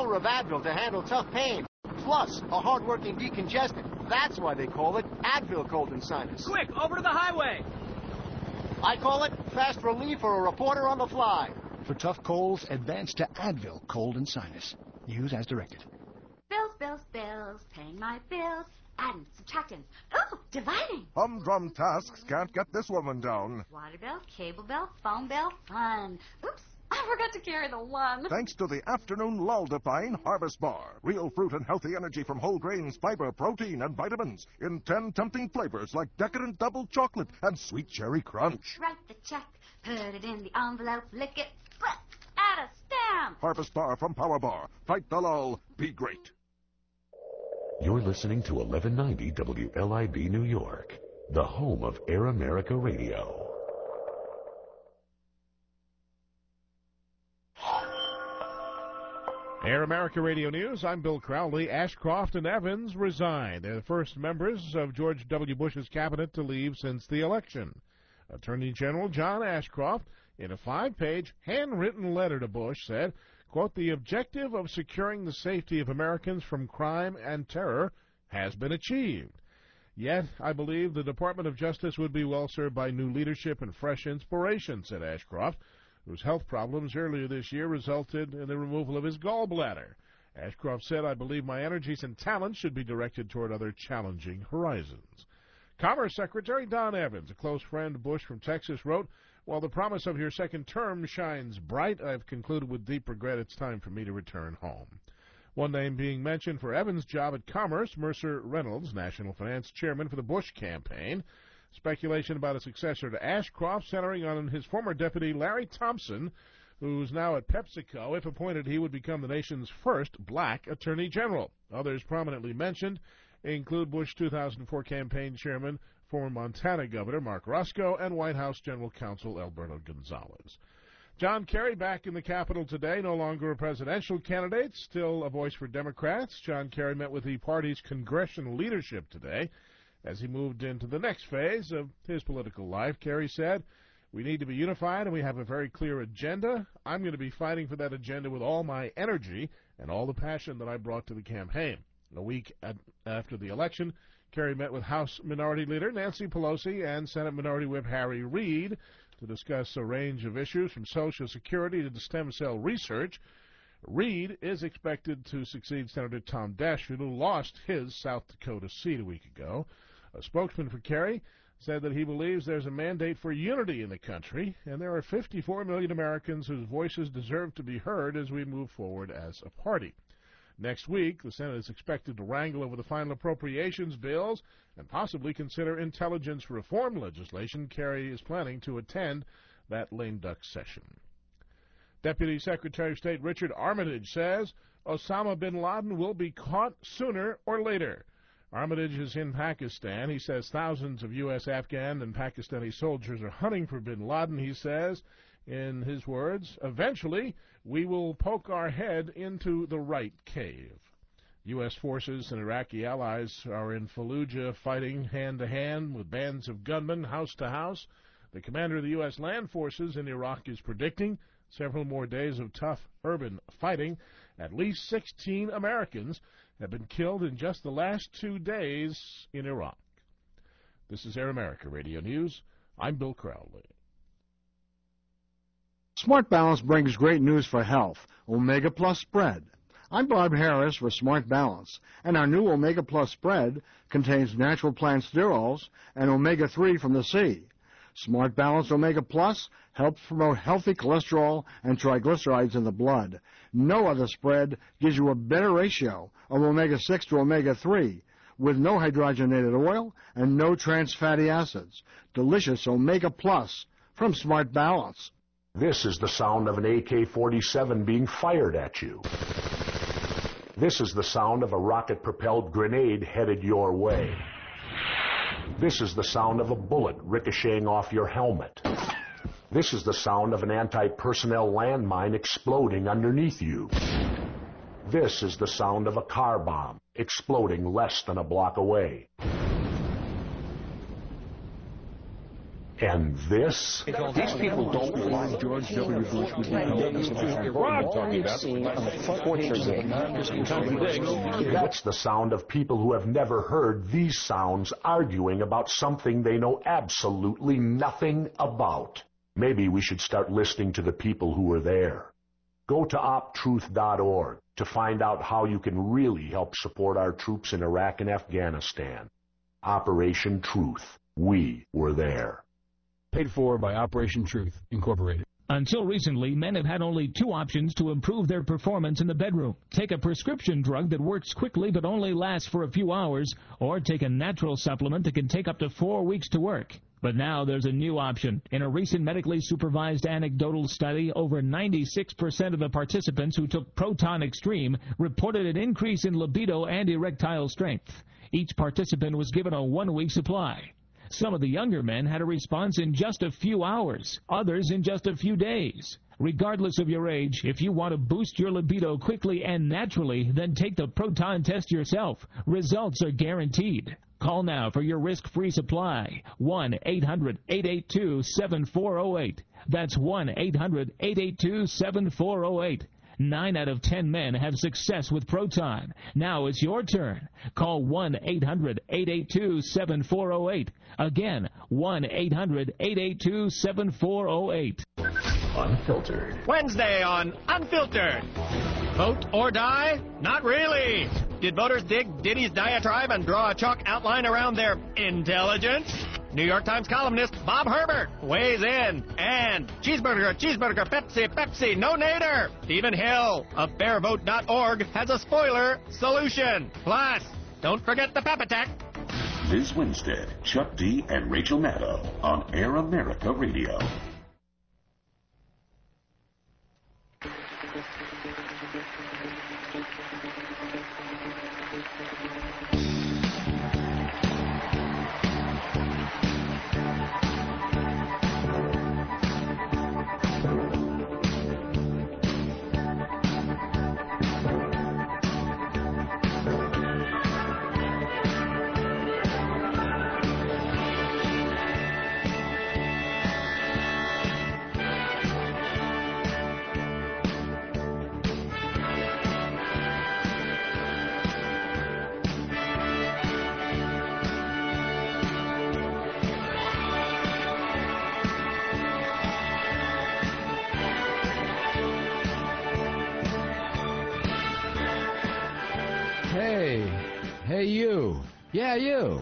power of Advil to handle tough pain. Plus, a hard-working decongestant. That's why they call it Advil Cold and Sinus. Quick, over to the highway! I call it fast relief for a reporter on the fly. For tough colds, advance to Advil Cold and Sinus. Use as directed. Bills, bills, bills, paying my bills, adding, subtracting, oh, dividing. Humdrum tasks can't get this woman down. Water bill, cable bill, phone bill, fun. Oops, I forgot to carry the one. Thanks to the afternoon Lull-Define Harvest Bar. Real fruit and healthy energy from whole grains, fiber, protein, and vitamins. In 10 tempting flavors like decadent double chocolate and sweet cherry crunch. Write the check, put it in the envelope, lick it, flip, add a stamp. Harvest Bar from Power Bar. Fight the lull. Be great. You're listening to 1190 WLIB New York, the home of Air America Radio. Air America Radio News, I'm Bill Crowley. Ashcroft and Evans resign. They're the first members of George W. Bush's cabinet to leave since the election. Attorney General John Ashcroft, in a 5-page handwritten letter to Bush, said, quote, the objective of securing the safety of Americans from crime and terror has been achieved. Yet, I believe the Department of Justice would be well served by new leadership and fresh inspiration, said Ashcroft, whose health problems earlier this year resulted in the removal of his gallbladder. Ashcroft said, I believe my energies and talents should be directed toward other challenging horizons. Commerce Secretary Don Evans, a close friend of Bush from Texas, wrote, while the promise of your second term shines bright, I've concluded with deep regret it's time for me to return home. One name being mentioned for Evans' job at Commerce, Mercer Reynolds, National Finance Chairman for the Bush campaign. Speculation about a successor to Ashcroft centering on his former deputy, Larry Thompson, who's now at PepsiCo. If appointed, he would become the nation's first black attorney general. Others prominently mentioned include Bush 2004 campaign chairman, former Montana Governor Mark Roscoe, and White House General Counsel Alberto Gonzales. John Kerry back in the Capitol today, no longer a presidential candidate, still a voice for Democrats. John Kerry met with the party's congressional leadership today. As he moved into the next phase of his political life, Kerry said, we need to be unified and we have a very clear agenda. I'm going to be fighting for that agenda with all my energy and all the passion that I brought to the campaign. A week after the election, Kerry met with House Minority Leader Nancy Pelosi and Senate Minority Whip Harry Reid to discuss a range of issues from Social Security to stem cell research. Reid is expected to succeed Senator Tom Daschle, who lost his South Dakota seat a week ago. A spokesman for Kerry said that he believes there's a mandate for unity in the country, and there are 54 million Americans whose voices deserve to be heard as we move forward as a party. Next week, the Senate is expected to wrangle over the final appropriations bills and possibly consider intelligence reform legislation. Kerry is planning to attend that lame duck session. Deputy Secretary of State Richard Armitage says Osama bin Laden will be caught sooner or later. Armitage is in Pakistan. He says thousands of U.S., Afghan, and Pakistani soldiers are hunting for bin Laden. He says, in his words, eventually we will poke our head into the right cave. U.S. forces and Iraqi allies are in Fallujah fighting hand-to-hand with bands of gunmen, house to house. The commander of the U.S. land forces in Iraq is predicting several more days of tough urban fighting. At least 16 Americans have been killed in just the last 2 days in Iraq. This is Air America Radio News. I'm Bill Crowley. Smart Balance brings great news for health. Omega Plus Spread. I'm Bob Harris for Smart Balance, and our new Omega Plus Spread contains natural plant sterols and omega-3 from the sea. Smart Balance Omega Plus helps promote healthy cholesterol and triglycerides in the blood. No other spread gives you a better ratio of omega-6 to omega-3 with no hydrogenated oil and no trans fatty acids. Delicious Omega Plus from Smart Balance. This is the sound of an AK-47 being fired at you. This is the sound of a rocket-propelled grenade headed your way. This is the sound of a bullet ricocheting off your helmet. This is the sound of an anti-personnel landmine exploding underneath you. This is the sound of a car bomb exploding less than a block away. And this? These people don't like George W. Bush would become It's the sound of people who have never heard these sounds arguing about something they know absolutely nothing about. Maybe we should start listening to the people who were there. Go to optruth.org to find out how you can really help support our troops in Iraq and Afghanistan. Operation Truth. We were there. Paid for by Operation Truth, Incorporated. Until recently, men have had only two options to improve their performance in the bedroom. Take a prescription drug that works quickly but only lasts for a few hours, or take a natural supplement that can take up to 4 weeks to work. But now there's a new option. In a recent medically supervised anecdotal study, over 96% of the participants who took Proton Extreme reported an increase in libido and erectile strength. Each participant was given a 1-week supply. Some of the younger men had a response in just a few hours, others in just a few days. Regardless of your age, if you want to boost your libido quickly and naturally, then take the Proton test yourself. Results are guaranteed. Call now for your risk-free supply. 1-800-882-7408. That's 1-800-882-7408. 9 out of 10 men have success with Proton. Now it's your turn. Call 1-800-882-7408. Again, 1-800-882-7408. Unfiltered. Wednesday on Unfiltered. Vote or die? Not really. Did voters dig Diddy's diatribe and draw a chalk outline around their intelligence? New York Times columnist Bob Herbert weighs in. And cheeseburger, Pepsi, no nader. Stephen Hill of fairvote.org has a spoiler solution. Plus, don't forget the pep attack. This Wednesday, Chuck D. and Rachel Maddow on Air America Radio. Hey, you. Yeah, you.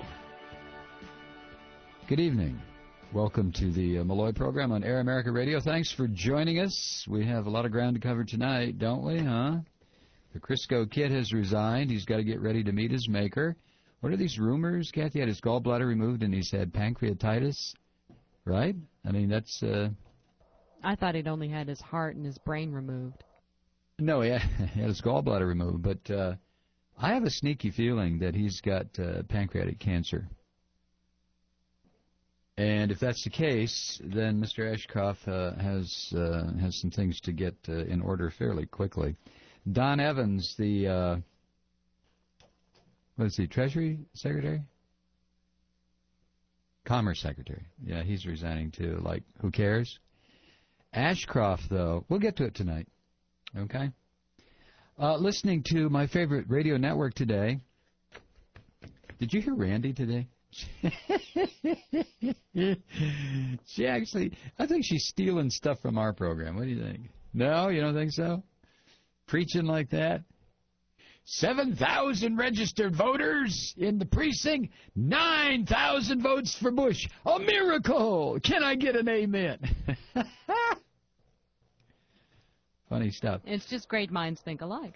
Good evening. Welcome to the Malloy program on Air America Radio. Thanks for joining us. We have a lot of ground to cover tonight, don't we, huh? The Crisco Kid has resigned. He's got to get ready to meet his maker. What are these rumors? Kathy had his gallbladder removed and he's had pancreatitis, right? I mean, that's... I thought he'd only had his heart and his brain removed. No, he had his gallbladder removed, but... I have a sneaky feeling that he's got pancreatic cancer. And if that's the case, then Mr. Ashcroft has some things to get in order fairly quickly. Don Evans, the Treasury Secretary? Commerce Secretary. Yeah, he's resigning too. Like, who cares? Ashcroft, though, we'll get to it tonight. Okay? Listening to my favorite radio network today. Did you hear Randy today? She actually, I think she's stealing stuff from our program. What do you think? No, you don't think so? Preaching like that? 7,000 registered voters in the precinct, 9,000 votes for Bush. A miracle! Can I get an amen? Funny stuff. It's just great minds think alike.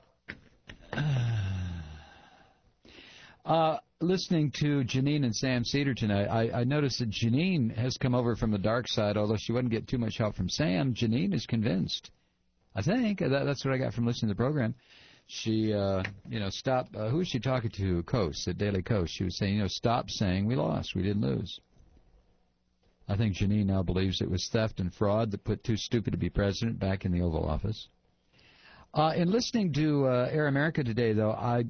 Listening to Janine and Sam Cedar tonight, I noticed that Janine has come over from the dark side, although she wouldn't get too much help from Sam. Janine is convinced. I think that's what I got from listening to the program. She, stopped. Who was she talking to? Coast, at Daily Coast. She was saying, stop saying we lost. We didn't lose. I think Janine now believes it was theft and fraud that put too stupid to be president back in the Oval Office. In listening to Air America today, though, I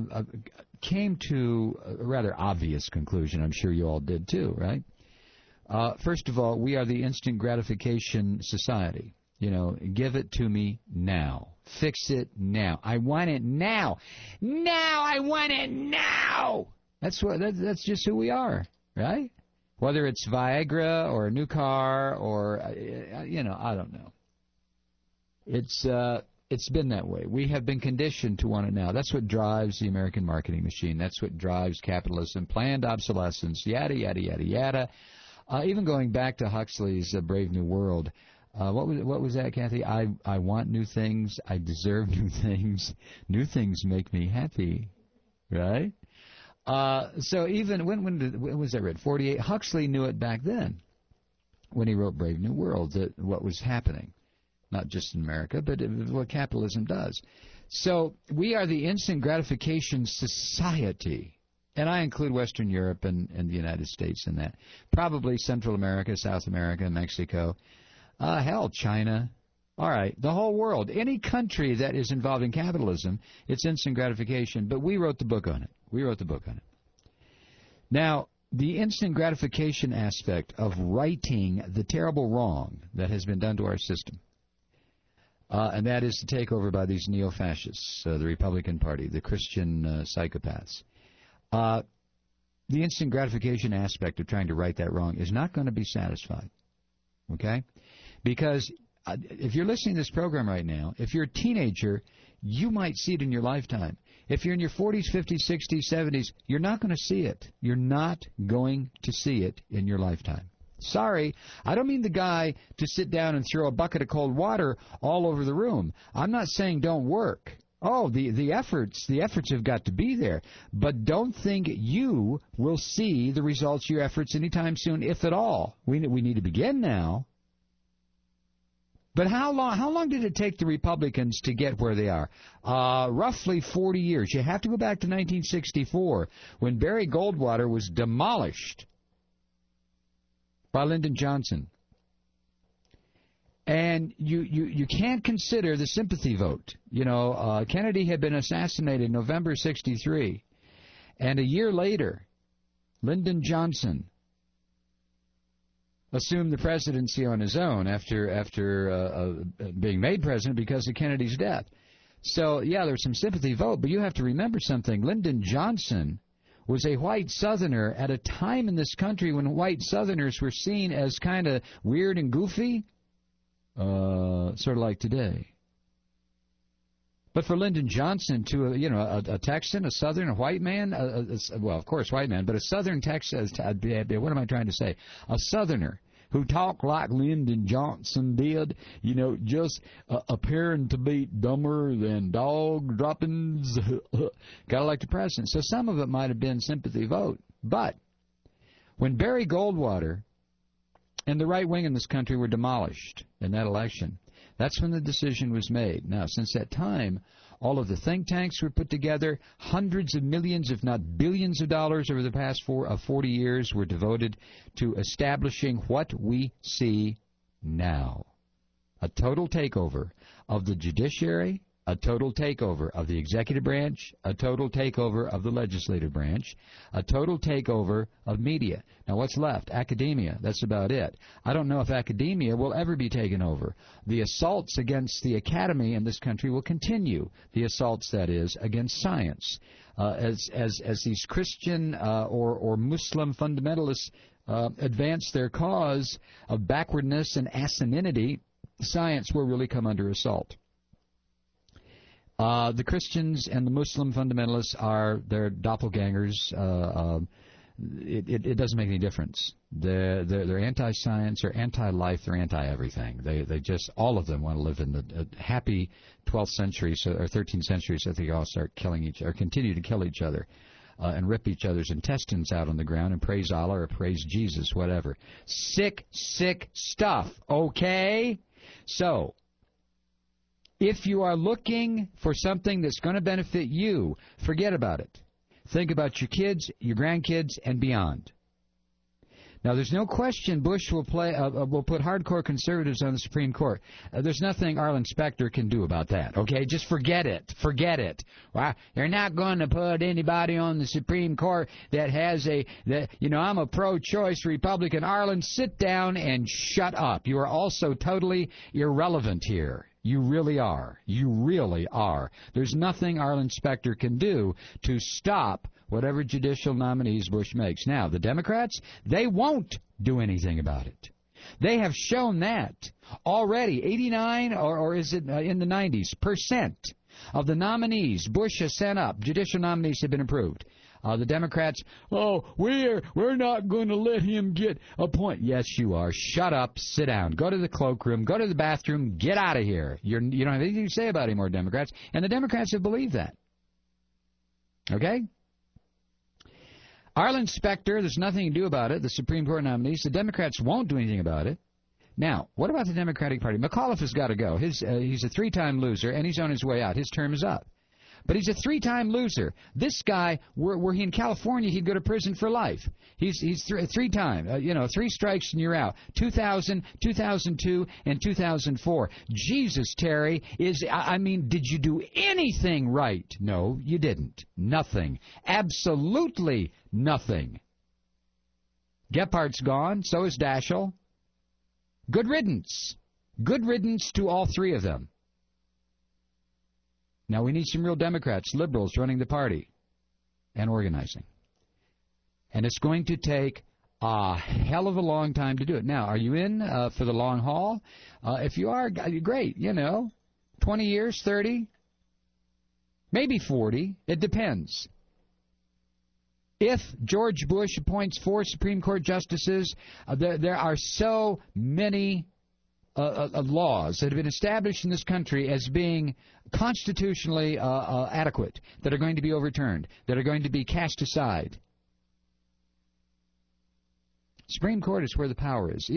came to a rather obvious conclusion. I'm sure you all did too, right? First of all, we are the instant gratification society. Give it to me now. Fix it now. I want it now. Now I want it now. That's just who we are, right? Whether it's Viagra or a new car or I don't know. It's been that way. We have been conditioned to want it now. That's what drives the American marketing machine. That's what drives capitalism, planned obsolescence, yada yada yada yada. Even going back to Huxley's Brave New World. What was that, Kathy? I want new things. I deserve new things. New things make me happy, right? So even when was that read? 48. Huxley knew it back then when he wrote Brave New World, that what was happening, not just in America, but what capitalism does. So we are the instant gratification society. And I include Western Europe and the United States in that. Probably Central America, South America, Mexico. Hell, China. All right, the whole world. Any country that is involved in capitalism, it's instant gratification. But we wrote the book on it. Now, the instant gratification aspect of righting the terrible wrong that has been done to our system, and that is the takeover by these neo-fascists, the Republican Party, the Christian psychopaths. The instant gratification aspect of trying to right that wrong is not going to be satisfied. Okay? Because if you're listening to this program right now, if you're a teenager, you might see it in your lifetime. If you're in your 40s, 50s, 60s, 70s, you're not going to see it. You're not going to see it in your lifetime. Sorry, I don't mean the guy to sit down and throw a bucket of cold water all over the room. I'm not saying don't work. Oh, the efforts have got to be there. But don't think you will see the results of your efforts anytime soon, if at all. We need to begin now. But how long did it take the Republicans to get where they are? Roughly 40 years. You have to go back to 1964 when Barry Goldwater was demolished by Lyndon Johnson. And you can't consider the sympathy vote. Kennedy had been assassinated in November 63. And a year later, Lyndon Johnson assumed the presidency on his own after being made president because of Kennedy's death. So, yeah, there's some sympathy vote, but you have to remember something. Lyndon Johnson was a white Southerner at a time in this country when white Southerners were seen as kind of weird and goofy, sort of like today. But for Lyndon Johnson to, a Texan, a Southern, a white man, well, of course, white man, but a Southern Texan, what am I trying to say? A Southerner who talked like Lyndon Johnson did, just appearing to be dumber than dog droppings, got elected president. So some of it might have been sympathy vote. But when Barry Goldwater and the right wing in this country were demolished in that election, that's when the decision was made. Now, since that time, all of the think tanks were put together. Hundreds of millions, if not billions of dollars over the past 40 years were devoted to establishing what we see now. A total takeover of the judiciary, a total takeover of the executive branch, a total takeover of the legislative branch, a total takeover of media. Now, what's left? Academia. That's about it. I don't know if academia will ever be taken over. The assaults against the academy in this country will continue. The assaults, that is, against science. As these Christian or Muslim fundamentalists advance their cause of backwardness and asininity, science will really come under assault. The Christians and the Muslim fundamentalists they're doppelgangers. It doesn't make any difference. They're anti-science, they're anti-life, they're anti-everything. They just, all of them want to live in the happy 12th century or 13th century, so they all start killing each other, continue to kill each other, and rip each other's intestines out on the ground and praise Allah or praise Jesus, whatever. Sick stuff, okay? So, if you are looking for something that's going to benefit you, forget about it. Think about your kids, your grandkids, and beyond. Now, there's no question Bush will put hardcore conservatives on the Supreme Court. There's nothing Arlen Specter can do about that, okay? Just forget it. Forget it. Well, they're not going to put anybody on the Supreme Court that has I'm a pro-choice Republican. Arlen, sit down and shut up. You are also totally irrelevant here. You really are. You really are. There's nothing Arlen Specter can do to stop whatever judicial nominees Bush makes. Now, the Democrats, they won't do anything about it. They have shown that already. 89 or is it in the 90s % of the nominees Bush has sent up, judicial nominees, have been approved. The Democrats, we're not going to let him get appointed. Yes, you are. Shut up. Sit down. Go to the cloakroom. Go to the bathroom. Get out of here. You don't have anything to say about it anymore, Democrats. And the Democrats have believed that. Okay? Arlen Specter, there's nothing to do about it. The Supreme Court nominees, the Democrats won't do anything about it. Now, what about the Democratic Party? McAuliffe has got to go. He's a 3-time loser, and he's on his way out. His term is up. But he's a 3-time loser. This guy, were he in California, he'd go to prison for life. He's 3-time. 3 strikes and you're out. 2000, 2002, and 2004. Jesus, Terry, did you do anything right? No, you didn't. Nothing. Absolutely nothing. Gephardt's gone. So is Daschle. Good riddance. Good riddance to all 3 of them. Now, we need some real Democrats, liberals, running the party and organizing. And it's going to take a hell of a long time to do it. Now, are you in for the long haul? If you are, great, 20 years, 30, maybe 40. It depends. If George Bush appoints 4 Supreme Court justices, there are so many laws that have been established in this country as being constitutionally adequate that are going to be overturned, that are going to be cast aside. Supreme Court is where the power is.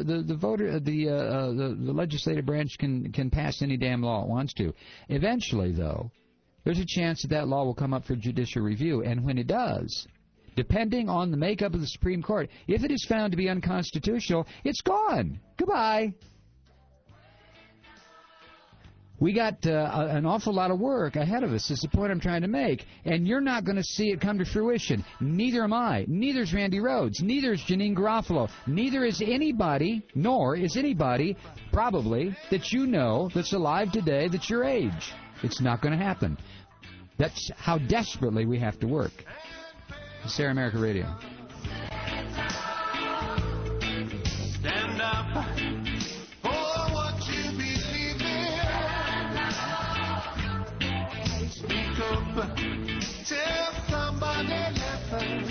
The legislative branch can pass any damn law it wants to. Eventually, though, there's a chance that law will come up for judicial review, and when it does, depending on the makeup of the Supreme Court, if it is found to be unconstitutional, it's gone. Goodbye. We got an awful lot of work ahead of us. This is the point I'm trying to make. And you're not going to see it come to fruition. Neither am I. Neither is Randy Rhodes. Neither is Janine Garofalo. Neither is anybody, nor is anybody, probably, that you know that's alive today that's your age. It's not going to happen. That's how desperately we have to work. It's Air America Radio. Stand up for what you believe in. Speak up. Tell somebody listen.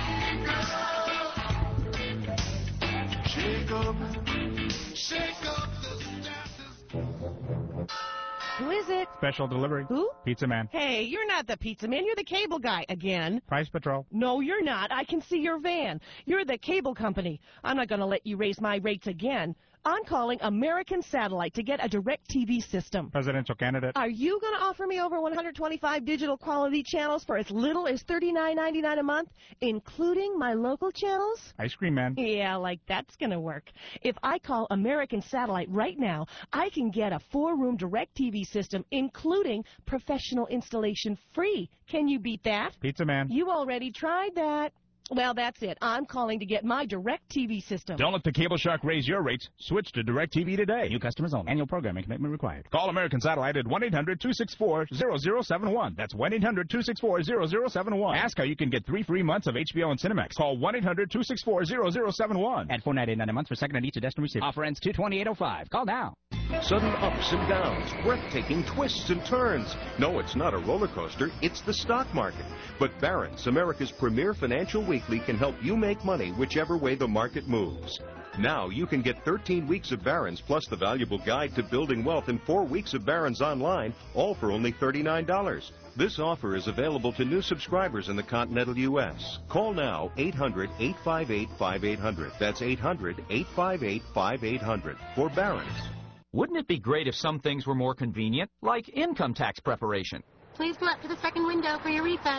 Shake up. Shake up the status. Who is it? Special delivery. Who? Pizza Man. Hey, you're not the pizza man. You're the cable guy again. Price Patrol. No, you're not. I can see your van. You're the cable company. I'm not going to let you raise my rates again. I'm calling American Satellite to get a direct TV system. Presidential candidate. Are you going to offer me over 125 digital quality channels for as little as $39.99 a month, including my local channels? Ice Cream Man. Yeah, like that's going to work. If I call American Satellite right now, I can get a 4-room direct TV system, including professional installation free. Can you beat that? Pizza Man. You already tried that. Well, that's it. I'm calling to get my direct TV system. Don't let the cable shark raise your rates. Switch to DirecTV today. New customers only. Annual programming commitment required. Call American Satellite at 1-800-264-0071. That's 1-800-264-0071. Ask how you can get 3 free months of HBO and Cinemax. Call 1-800-264-0071. Add $4.99 a month for second and each destined receiver. Offer ends 2/28/05. Call now. Sudden ups and downs, breathtaking twists and turns. No, it's not a roller coaster, it's the stock market. But Barron's, America's premier financial weekly, can help you make money whichever way the market moves. Now you can get 13 weeks of Barron's plus the valuable guide to building wealth and 4 weeks of Barron's online, all for only $39. This offer is available to new subscribers in the continental U.S. Call now, 800-858-5800. That's 800-858-5800 for Barron's. Wouldn't it be great if some things were more convenient, like income tax preparation? Please go up to the second window for your refund.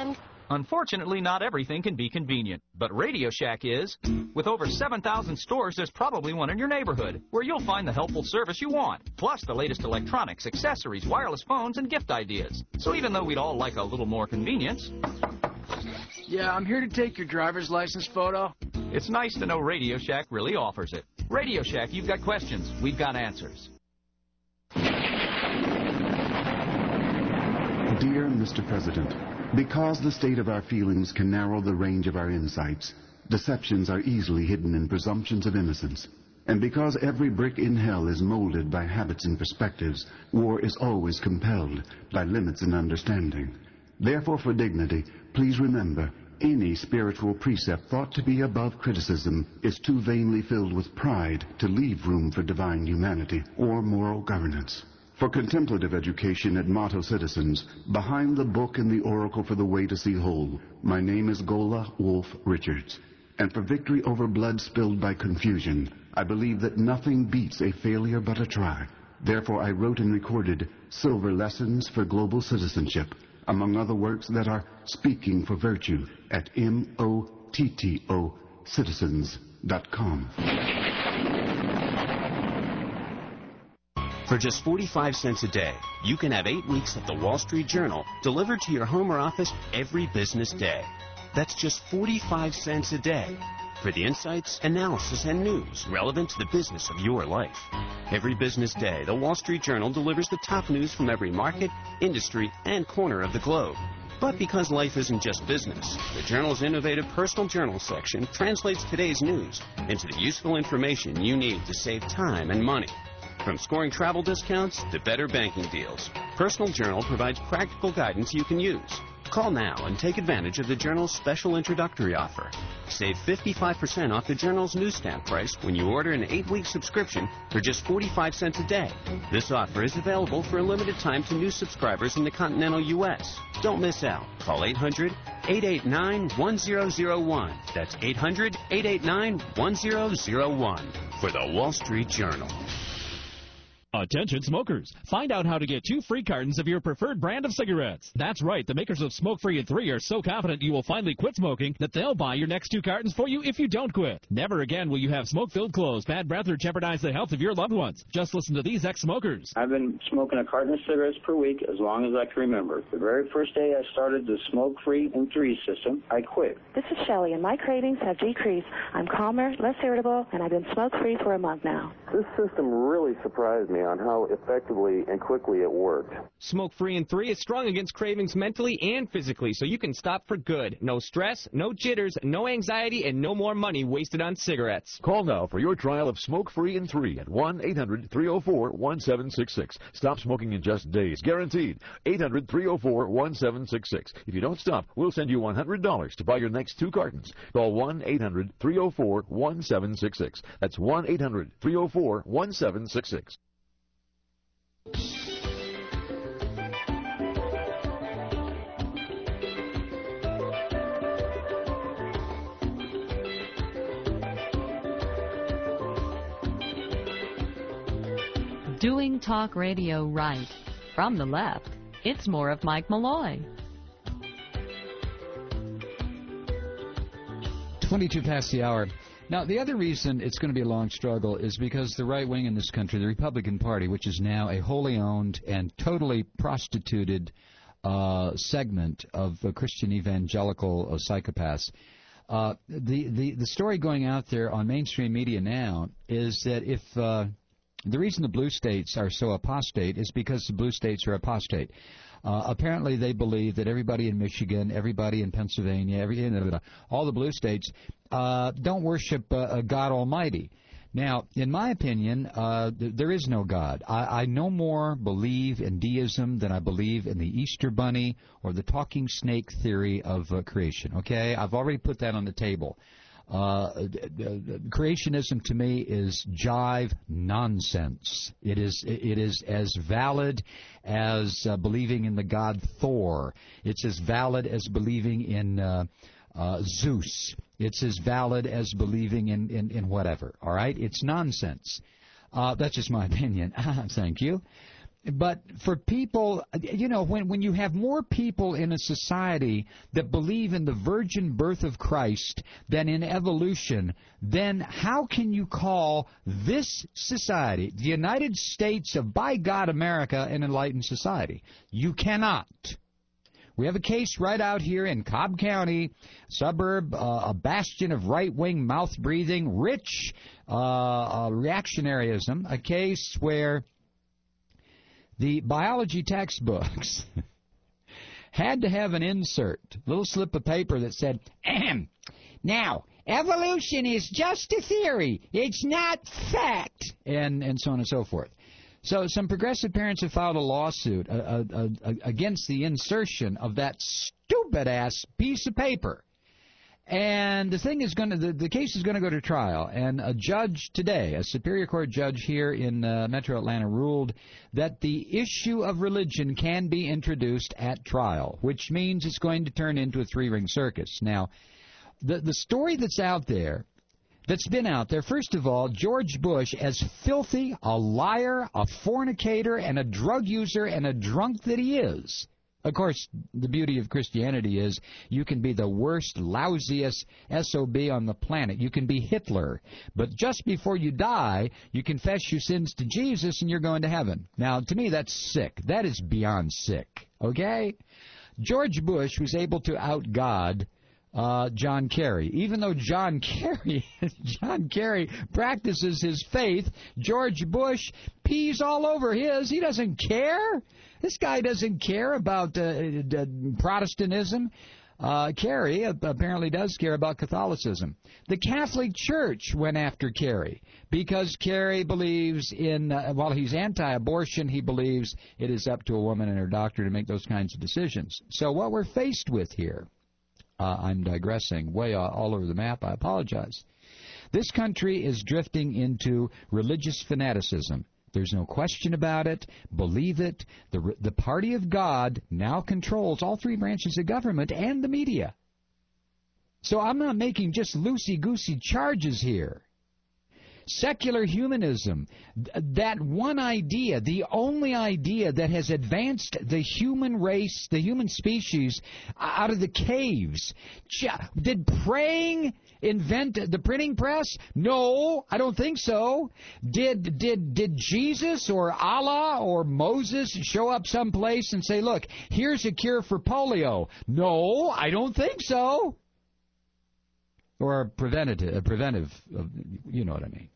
Unfortunately, not everything can be convenient, but Radio Shack is. With over 7,000 stores, there's probably one in your neighborhood where you'll find the helpful service you want, plus the latest electronics, accessories, wireless phones, and gift ideas. So even though we'd all like a little more convenience... Yeah, I'm here to take your driver's license photo. It's nice to know Radio Shack really offers it. Radio Shack, you've got questions, we've got answers. Dear Mr. President, because the state of our feelings can narrow the range of our insights, deceptions are easily hidden in presumptions of innocence. And because every brick in hell is molded by habits and perspectives, war is always compelled by limits in understanding. Therefore, for dignity, please remember, any spiritual precept thought to be above criticism is too vainly filled with pride to leave room for divine humanity or moral governance. For contemplative education at Motto Citizens, behind the book and the oracle for the way to see whole, my name is Gola Wolf Richards. And for victory over blood spilled by confusion, I believe that nothing beats a failure but a try. Therefore, I wrote and recorded Silver Lessons for Global Citizenship, among other works that are Speaking for Virtue at MOTTO Citizens.com. For just 45 cents a day, you can have 8 weeks of the Wall Street Journal delivered to your home or office every business day. That's just 45 cents a day for the insights, analysis, and news relevant to the business of your life. Every business day, the Wall Street Journal delivers the top news from every market, industry, and corner of the globe. But because life isn't just business, the Journal's innovative personal journal section translates today's news into the useful information you need to save time and money. From scoring travel discounts to better banking deals, Personal Journal provides practical guidance you can use. Call now and take advantage of the Journal's special introductory offer. Save 55% off the Journal's newsstand price when you order an 8-week subscription for just 45 cents a day. This offer is available for a limited time to new subscribers in the continental U.S. Don't miss out. Call 800-889-1001. That's 800-889-1001 for the Wall Street Journal. Attention smokers. Find out how to get 2 free cartons of your preferred brand of cigarettes. That's right. The makers of Smoke Free and 3 are so confident you will finally quit smoking that they'll buy your next 2 cartons for you if you don't quit. Never again will you have smoke-filled clothes, bad breath, or jeopardize the health of your loved ones. Just listen to these ex-smokers. I've been smoking a carton of cigarettes per week as long as I can remember. The very first day I started the Smoke Free and 3 system, I quit. This is Shelley, and my cravings have decreased. I'm calmer, less irritable, and I've been smoke-free for a month now. This system really surprised me on how effectively and quickly it worked. Smoke Free and 3 is strong against cravings mentally and physically, so you can stop for good. No stress, no jitters, no anxiety, and no more money wasted on cigarettes. Call now for your trial of Smoke Free and 3 at 1-800-304-1766. Stop smoking in just days. Guaranteed. 800-304-1766. If you don't stop, we'll send you $100 to buy your next 2 cartons. Call 1-800-304-1766. That's 1-800-304-1766. Doing talk radio right. From the left, it's more of Mike Malloy. 22 past the hour. Now, the other reason it's going to be a long struggle is because the right wing in this country, the Republican Party, which is now a wholly owned and totally prostituted segment of Christian evangelical psychopaths. The story going out there on mainstream media now is that if the reason the blue states are so apostate is because the blue states are apostate. Apparently, they believe that everybody in Michigan, everybody in Pennsylvania, all the blue states don't worship God Almighty. Now, in my opinion, there is no God. I no more believe in deism than I believe in the Easter Bunny or the talking snake theory of creation. Okay? I've already put that on the table. Creationism to me is jive nonsense. It is as valid as believing in the god Thor. It's as valid as believing in Zeus. It's as valid as believing in whatever. All right, it's nonsense. That's just my opinion. Thank you. But for people, you know, when you have more people in a society that believe in the virgin birth of Christ than in evolution, then how can you call this society, the United States of, by God, America, an enlightened society? You cannot. We have a case right out here in Cobb County, suburb, a bastion of right-wing, mouth-breathing, rich reactionaryism, a case where the biology textbooks had to have an insert, a little slip of paper that said, ahem, now, evolution is just a theory. It's not fact, and so on and so forth. So some progressive parents have filed a lawsuit against the insertion of that stupid-ass piece of paper. And the thing is the case is going to go to trial, and a judge today, a Superior Court judge here in Metro Atlanta, ruled that the issue of religion can be introduced at trial, which means it's going to turn into a three-ring circus. Now, the story that's out there, that's been out there, first of all, George Bush, as filthy, a liar, a fornicator, and a drug user, and a drunk that he is. Of course, the beauty of Christianity is you can be the worst, lousiest SOB on the planet. You can be Hitler. But just before you die, you confess your sins to Jesus and you're going to heaven. Now, to me, that's sick. That is beyond sick. Okay? George Bush was able to out God John Kerry. Even though John Kerry practices his faith, George Bush pees all over his. He doesn't care. This guy doesn't care about Protestantism. Kerry apparently does care about Catholicism. The Catholic Church went after Kerry because Kerry believes in, while he's anti-abortion, he believes it is up to a woman and her doctor to make those kinds of decisions. So what we're faced with here, I'm digressing way all over the map, I apologize. This country is drifting into religious fanaticism. There's no question about it. Believe it. The party of God now controls all three branches of government and the media. So I'm not making just loosey-goosey charges here. Secular humanism, that one idea, the only idea that has advanced the human race, the human species, out of the caves. Did praying invent the printing press? No, I don't think so. Did Jesus or Allah or Moses show up someplace and say, look, here's a cure for polio? No, I don't think so. Or preventive, you know what I mean.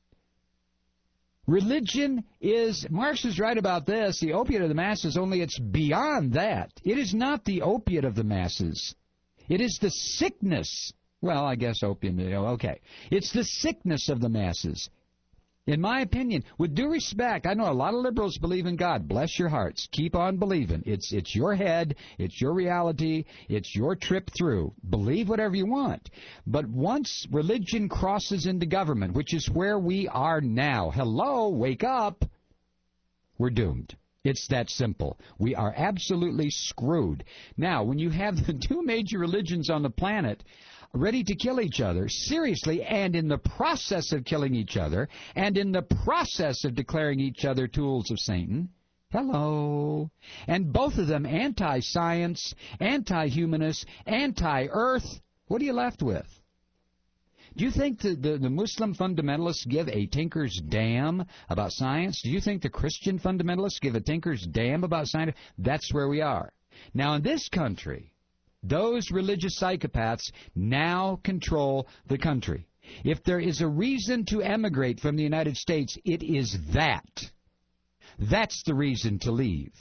Religion is, Marx is right about this, the opiate of the masses, only it's beyond that. It is not the opiate of the masses. It is the sickness. Well, I guess opium, okay. It's the sickness of the masses. In my opinion, with due respect, I know a lot of liberals believe in God. Bless your hearts. Keep on believing. It's your head. It's your reality. It's your trip through. Believe whatever you want. But once religion crosses into government, which is where we are now, hello, wake up, we're doomed. It's that simple. We are absolutely screwed. Now, when you have the two major religions on the planet ready to kill each other, seriously, and in the process of killing each other, and in the process of declaring each other tools of Satan, hello, and both of them anti-science, anti-humanist, anti-earth, what are you left with? Do you think the Muslim fundamentalists give a tinker's damn about science? Do you think the Christian fundamentalists give a tinker's damn about science? That's where we are. Now, in this country, those religious psychopaths now control the country. If there is a reason to emigrate from the United States, it is that. That's the reason to leave.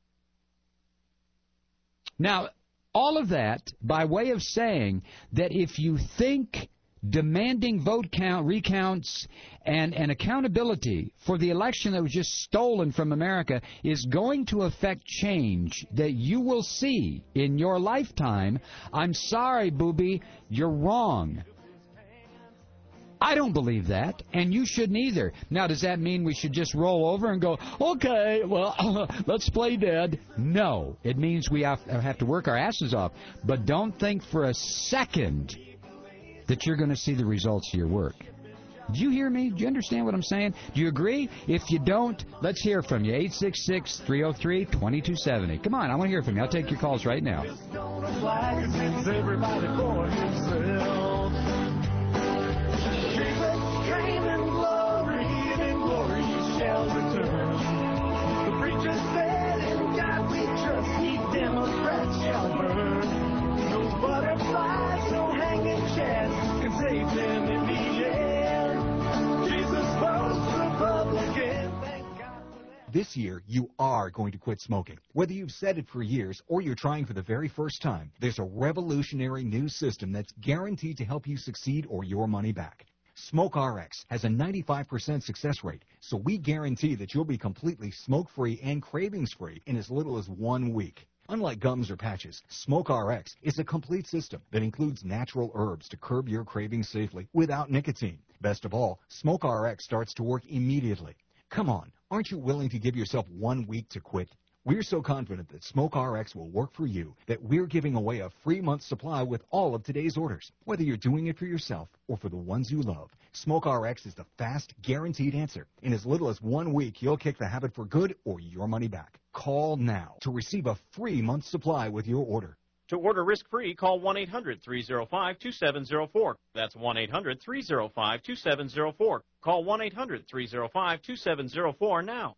Now, all of that by way of saying that if you think demanding vote count, recounts, and accountability for the election that was just stolen from America is going to affect change that you will see in your lifetime, I'm sorry, booby, you're wrong. I don't believe that, and you shouldn't either. Now, does that mean we should just roll over and go, okay, well, let's play dead? No. It means we have to work our asses off. But don't think for a second that you're going to see the results of your work. Do you hear me? Do you understand what I'm saying? Do you agree? If you don't, let's hear from you. 866-303-2270. Come on, I want to hear from you. I'll take your calls right now. Everybody for himself. Jesus came in glory, and in glory he shall return. The preacher said, in God we trust, ye Democrats shall burn. No butterflies, no hanging chads can save them in the end. Jesus votes Republican. This year, you are going to quit smoking. Whether you've said it for years or you're trying for the very first time, there's a revolutionary new system that's guaranteed to help you succeed or your money back. SmokeRx has a 95% success rate, so we guarantee that you'll be completely smoke-free and cravings-free in as little as 1 week. Unlike gums or patches, SmokeRx is a complete system that includes natural herbs to curb your cravings safely without nicotine. Best of all, SmokeRx starts to work immediately. Come on, aren't you willing to give yourself 1 week to quit? We're so confident that SmokeRx will work for you that we're giving away a free month's supply with all of today's orders. Whether you're doing it for yourself or for the ones you love, SmokeRx is the fast, guaranteed answer. In as little as 1 week, you'll kick the habit for good or your money back. Call now to receive a free month's supply with your order. To order risk-free, call 1-800-305-2704. That's 1-800-305-2704. Call 1-800-305-2704 now.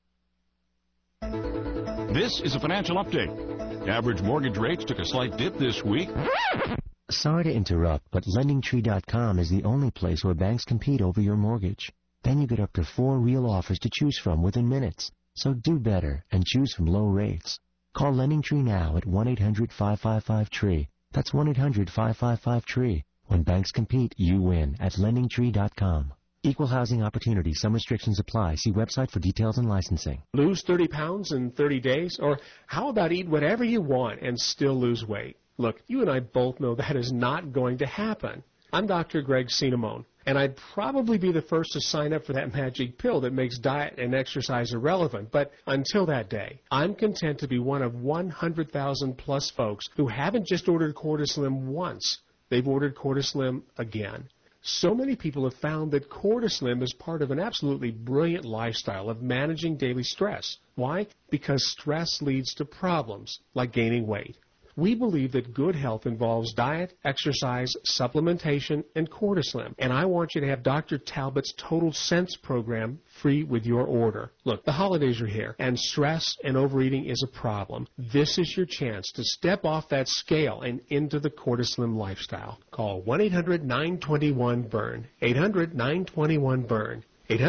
This is a financial update. Average mortgage rates took a slight dip this week. Sorry to interrupt, but LendingTree.com is the only place where banks compete over your mortgage. Then you get up to 4 real offers to choose from within minutes. So do better and choose from low rates. Call LendingTree now at 1-800-555-TREE. That's 1-800-555-TREE. When banks compete, you win at LendingTree.com. Equal housing opportunity. Some restrictions apply. See website for details and licensing. Lose 30 pounds in 30 days? Or how about eat whatever you want and still lose weight? Look, you and I both know that is not going to happen. I'm Dr. Greg Cinnamone, and I'd probably be the first to sign up for that magic pill that makes diet and exercise irrelevant. But until that day, I'm content to be one of 100,000 plus folks who haven't just ordered Cortislim once. They've ordered Cortislim again. So many people have found that Cortislim is part of an absolutely brilliant lifestyle of managing daily stress. Why? Because stress leads to problems like gaining weight. We believe that good health involves diet, exercise, supplementation, and Cortislim. And I want you to have Dr. Talbot's Total Sense program free with your order. Look, the holidays are here, and stress and overeating is a problem. This is your chance to step off that scale and into the Cortislim lifestyle. Call 1-800-921-BURN. 800-921-BURN.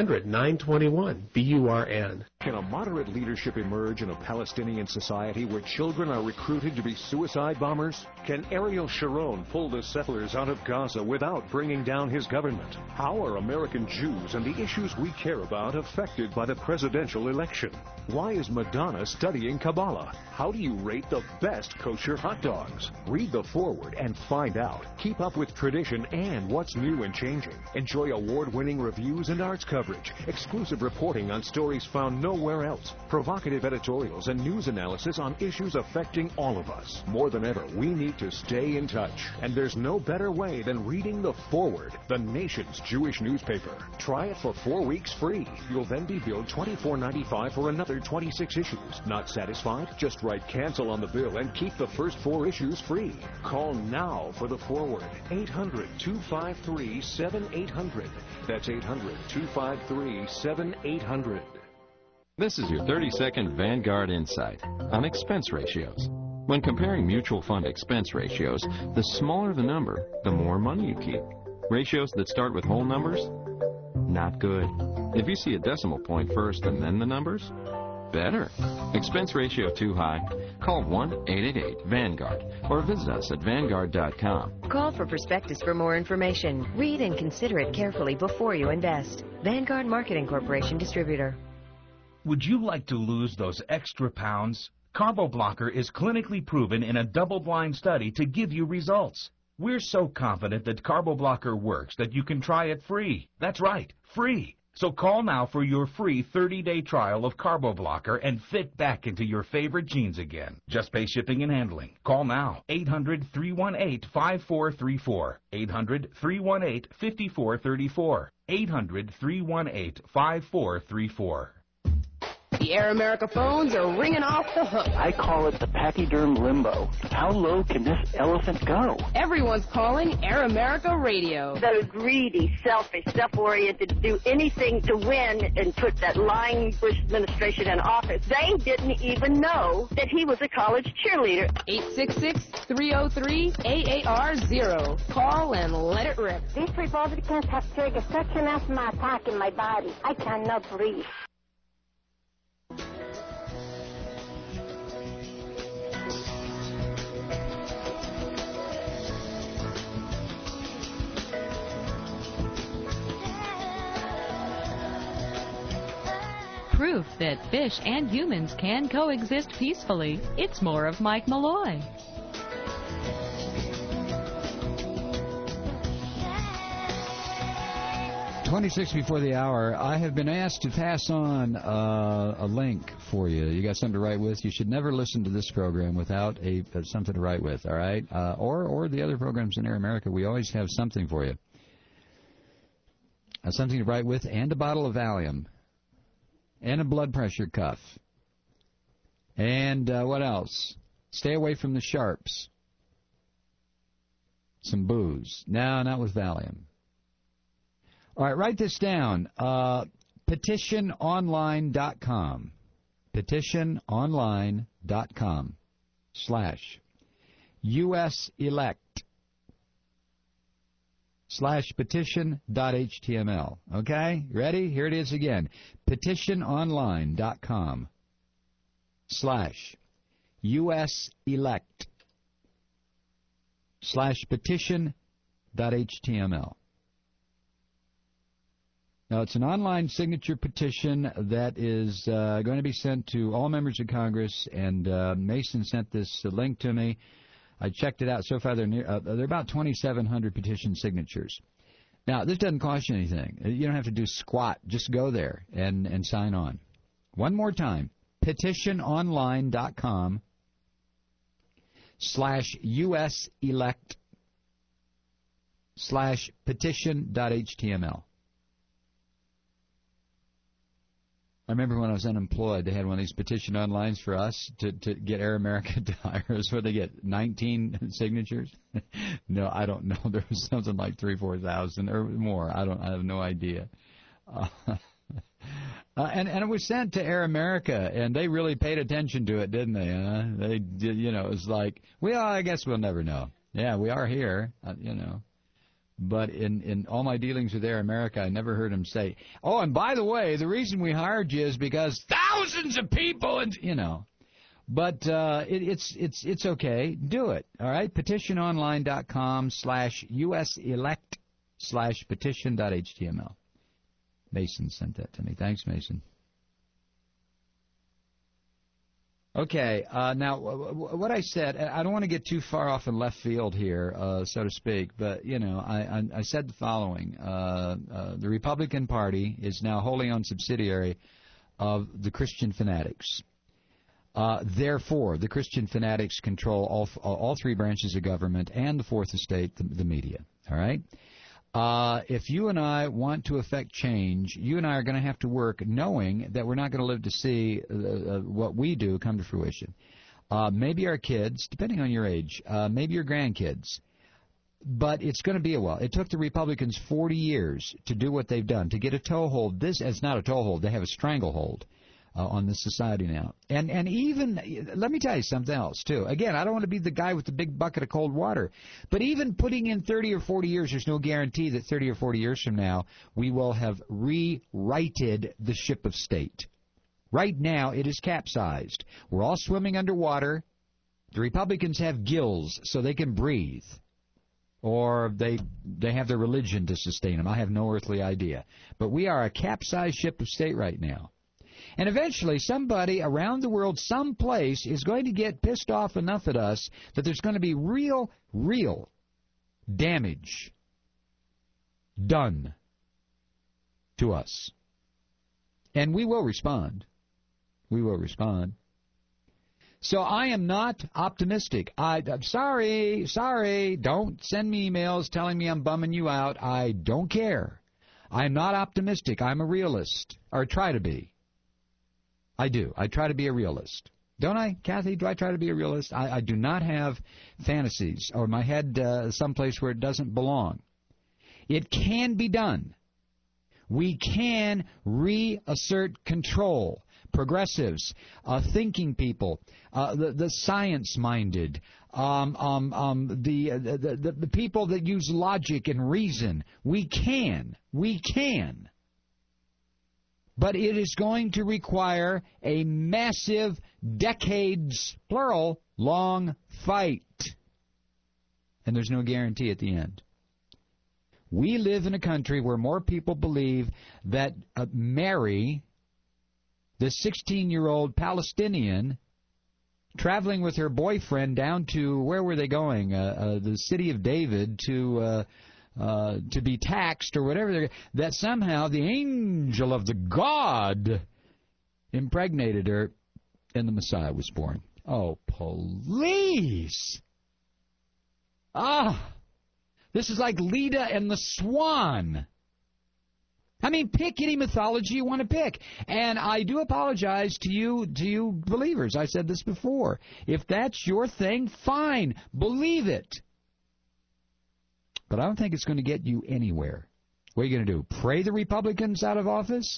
800-921-BURN. Can a moderate leadership emerge in a Palestinian society where children are recruited to be suicide bombers? Can Ariel Sharon pull the settlers out of Gaza without bringing down his government? How are American Jews and the issues we care about affected by the presidential election? Why is Madonna studying Kabbalah? How do you rate the best kosher hot dogs? Read the foreword and find out. Keep up with tradition and what's new and changing. Enjoy award-winning reviews and arts coverage, exclusive reporting on stories found nowhere else, provocative editorials and news analysis on issues affecting all of us. More than ever, we need to stay in touch, and there's no better way than reading the Forward, the nation's Jewish newspaper. Try it for 4 weeks free. You'll then be billed $24.95 for another 26 issues. Not satisfied? Just write cancel on the bill and keep the first 4 issues free. Call now for the Forward. 800-253-7800. That's 800-253-7800. This is your 30-second Vanguard Insight on expense ratios. When comparing mutual fund expense ratios, the smaller the number, the more money you keep. Ratios that start with whole numbers? Not good. If you see a decimal point first and then the numbers? Better. Expense ratio too high? Call 1-888-VANGUARD or visit us at Vanguard.com. Call for prospectus for more information. Read and consider it carefully before you invest. Vanguard Marketing Corporation Distributor. Would you like to lose those extra pounds? Carbo Blocker is clinically proven in a double-blind study to give you results. We're so confident that Carbo Blocker works that you can try it free. That's right, free. So call now for your free 30-day trial of Carbo Blocker and fit back into your favorite jeans again. Just pay shipping and handling. Call now. 800-318-5434. 800-318-5434. 800-318-5434. The Air America phones are ringing off the hook. I call it the pachyderm limbo. How low can this elephant go? Everyone's calling Air America Radio. Those greedy, selfish, self-oriented to do anything to win and put that lying Bush administration in office. They didn't even know that he was a college cheerleader. 866-303-AAR0. Call and let it rip. These Republicans have triggered such an asthma attack in my body. I cannot breathe. Proof that fish and humans can coexist peacefully. It's more of Mike Malloy. 26 before the hour. I have been asked to pass on a link for you. You got something to write with? You should never listen to this program without something to write with, all right? Or the other programs in Air America. We always have something for you. Something to write with and a bottle of Valium. And a blood pressure cuff. And what else? Stay away from the sharps. Some booze. No, not with Valium. All right, write this down. Petitiononline.com. Petitiononline.com /US elect /petition.html. Okay? Ready? Here it is again. Petitiononline.com /US elect /petition.html. Now, it's an online signature petition that is going to be sent to all members of Congress, and Mason sent this link to me. I checked it out. So far, they're about 2,700 petition signatures. Now, this doesn't cost you anything. You don't have to do squat. Just go there and sign on. One more time, petitiononline.com /US elect /petition.html. I remember when I was unemployed, they had one of these petition onlines for us to get Air America to hire us, where they get 19 signatures. No, I don't know. There was something like 3,000-4,000 or more. I have no idea. And it was sent to Air America, and they really paid attention to it, didn't they? They did, it was like, well, I guess we'll never know. Yeah, we are here, But in all my dealings with Air America, I never heard him say, oh, and by the way, the reason we hired you is because thousands of people, and But it's okay. Do it, all right? Petitiononline.com /US elect /petition.html. Mason sent that to me. Thanks, Mason. Okay, now, what I said, I don't want to get too far off in left field here, so to speak, but, I said the following. The Republican Party is now wholly owned subsidiary of the Christian Fanatics. Therefore, the Christian Fanatics control all three branches of government and the fourth estate, the media, all right? If you and I want to affect change, you and I are going to have to work knowing that we're not going to live to see what we do come to fruition. Maybe our kids, depending on your age, maybe your grandkids. But it's going to be a while. It took the Republicans 40 years to do what they've done, to get a toehold. This is not a toehold. They have a stranglehold on this society now. And even, let me tell you something else, too. Again, I don't want to be the guy with the big bucket of cold water. But even putting in 30 or 40 years, there's no guarantee that 30 or 40 years from now, we will have rewrited the ship of state. Right now, it is capsized. We're all swimming underwater. The Republicans have gills so they can breathe. Or they have their religion to sustain them. I have no earthly idea. But we are a capsized ship of state right now. And eventually, somebody around the world, someplace, is going to get pissed off enough at us that there's going to be real damage done to us. And we will respond. We will respond. So I am not optimistic. I'm sorry. Don't send me emails telling me I'm bumming you out. I don't care. I'm not optimistic. I'm a realist, or try to be. I do. I try to be a realist. Don't I, Kathy? Do I try to be a realist? I do not have fantasies or my head someplace where it doesn't belong. It can be done. We can reassert control. Progressives, thinking people, the science-minded, the people that use logic and reason. We can. But it is going to require a massive, decades, plural, long fight. And there's no guarantee at the end. We live in a country where more people believe that Mary, the 16-year-old Palestinian, traveling with her boyfriend down to, where were they going? The city of David to be taxed or whatever, that somehow the angel of the God impregnated her and the Messiah was born. Oh, police! This is like Leda and the Swan. I mean, pick any mythology you want to pick. And I do apologize to you believers. I said this before. If that's your thing, fine. Believe it. But I don't think it's going to get you anywhere. What are you going to do? Pray the Republicans out of office?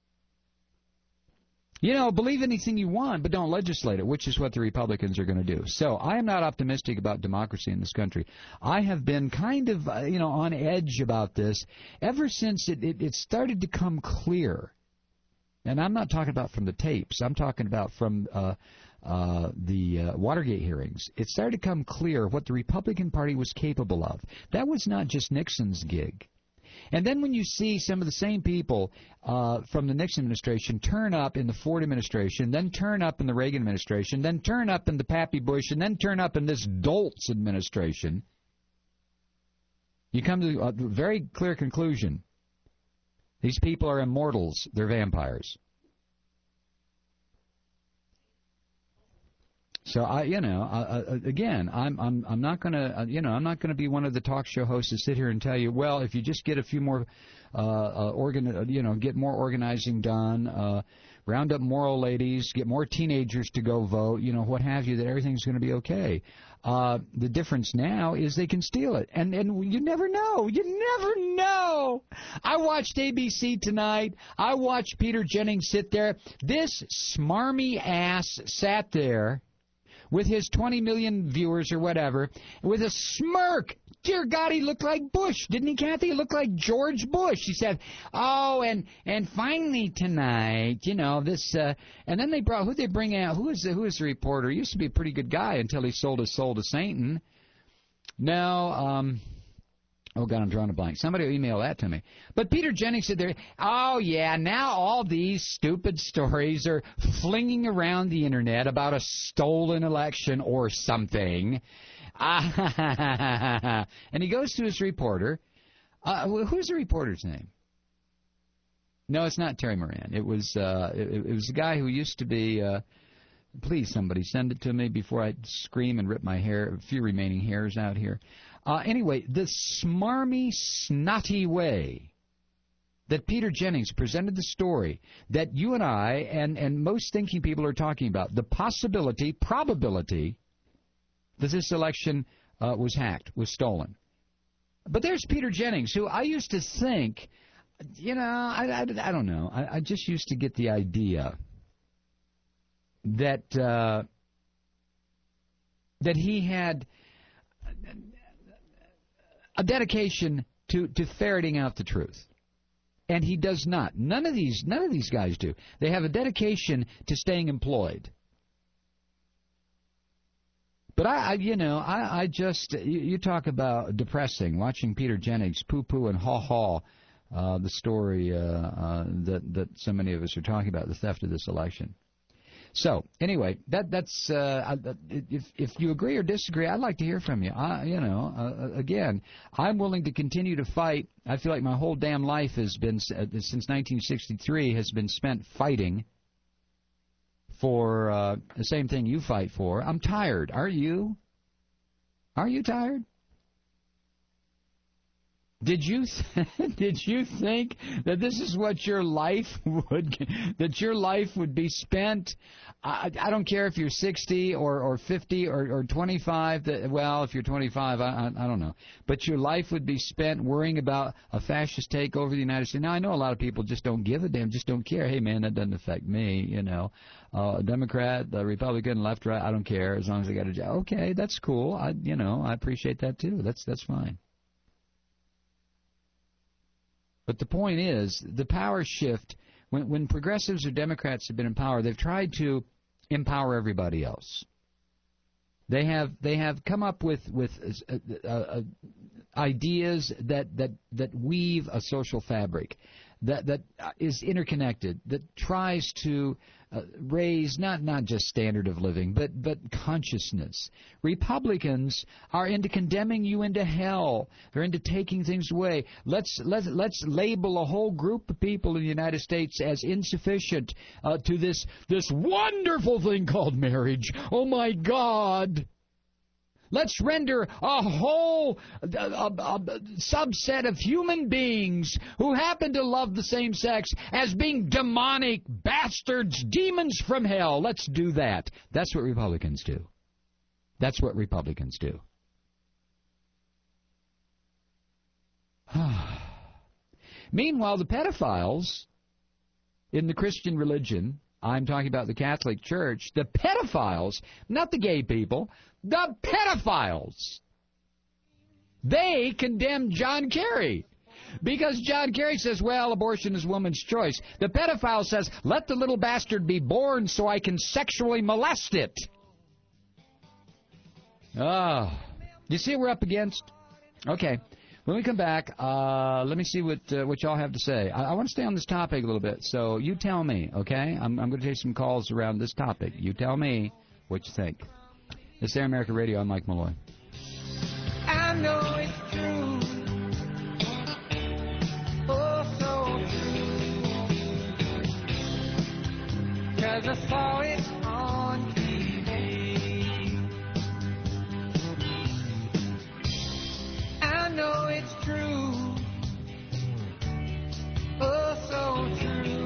You know, believe anything you want, but don't legislate it, which is what the Republicans are going to do. So I am not optimistic about democracy in this country. I have been kind of, on edge about this ever since it started to come clear. And I'm not talking about from the tapes. I'm talking about from the Watergate hearings. It started to come clear what the Republican Party was capable of. That was not just Nixon's gig. And then when you see some of the same people from the Nixon administration turn up in the Ford administration, then turn up in the Reagan administration, then turn up in the Pappy Bush, and then turn up in this Doltz administration, you come to a very clear conclusion. These people are immortals. They're vampires. So again, I'm not going to, I'm not going to be one of the talk show hosts to sit here and tell you, well, if you just get a few more, get more organizing done, round up moral ladies, get more teenagers to go vote, what have you, that everything's going to be okay. The difference now is they can steal it, and you never know. You never know. I watched ABC tonight. I watched Peter Jennings sit there. This smarmy ass sat there with his 20 million viewers or whatever, with a smirk. Dear God, he looked like Bush, didn't he, Kathy? He looked like George Bush. He said, oh, and finally tonight, this, and then they brought, who'd they bring out? Who is the reporter? He used to be a pretty good guy until he sold his soul to Satan. Now, oh, God, I'm drawing a blank. Somebody will email that to me. But Peter Jennings said there, oh, yeah, now all these stupid stories are flinging around the Internet about a stolen election or something. And he goes to his reporter. Who's the reporter's name? No, it's not Terry Moran. It was a guy who used to be... please, somebody send it to me before I scream and rip my hair, a few remaining hairs out here. Anyway, the smarmy, snotty way that Peter Jennings presented the story that you and I and most thinking people are talking about, the possibility, probability that this election was hacked, was stolen. But there's Peter Jennings, who I used to think, I don't know, I just used to get the idea that that he had a dedication to ferreting out the truth. And he does not. None of these guys do. They have a dedication to staying employed. But I just, you talk about depressing, watching Peter Jennings poo-poo and haw-haw the story that so many of us are talking about, the theft of this election. So anyway, that's if you agree or disagree, I'd like to hear from you. Again, I'm willing to continue to fight. I feel like my whole damn life has been since 1963 has been spent fighting for the same thing you fight for. I'm tired. Are you? Are you tired? Did you think that this is what your life would be spent? I don't care if you're 60 or 50 or 25. Well, if you're 25, I don't know. But your life would be spent worrying about a fascist takeover of the United States. Now, I know a lot of people just don't give a damn, just don't care. Hey, man, that doesn't affect me, Democrat, the Republican, left, right, I don't care as long as I got a job. Okay, that's cool. I appreciate that too. That's fine. But the point is, the power shift, when progressives or Democrats have been in power, they've tried to empower everybody else. They have come up with ideas that weave a social fabric, that is interconnected, that tries to raise not just standard of living, but consciousness. Republicans are into condemning you into hell. They're into taking things away. Let's label a whole group of people in the United States as insufficient to this wonderful thing called marriage. Oh my God! Let's render a whole subset of human beings who happen to love the same sex as being demonic bastards, demons from hell. Let's do that. That's what Republicans do. That's what Republicans do. Meanwhile, the pedophiles in the Christian religion, I'm talking about the Catholic Church, the pedophiles, not the gay people, the pedophiles, they condemn John Kerry because John Kerry says, well, abortion is woman's choice. The pedophile says, let the little bastard be born so I can sexually molest it. You see what we're up against? Okay. When we come back, let me see what y'all have to say. I want to stay on this topic a little bit, so you tell me, okay? I'm going to take some calls around this topic. You tell me what you think. This is Air America Radio. I'm Mike Malloy. I know it's true. Oh, so true. 'Cause I saw it on TV. I know it's true. Oh, so true.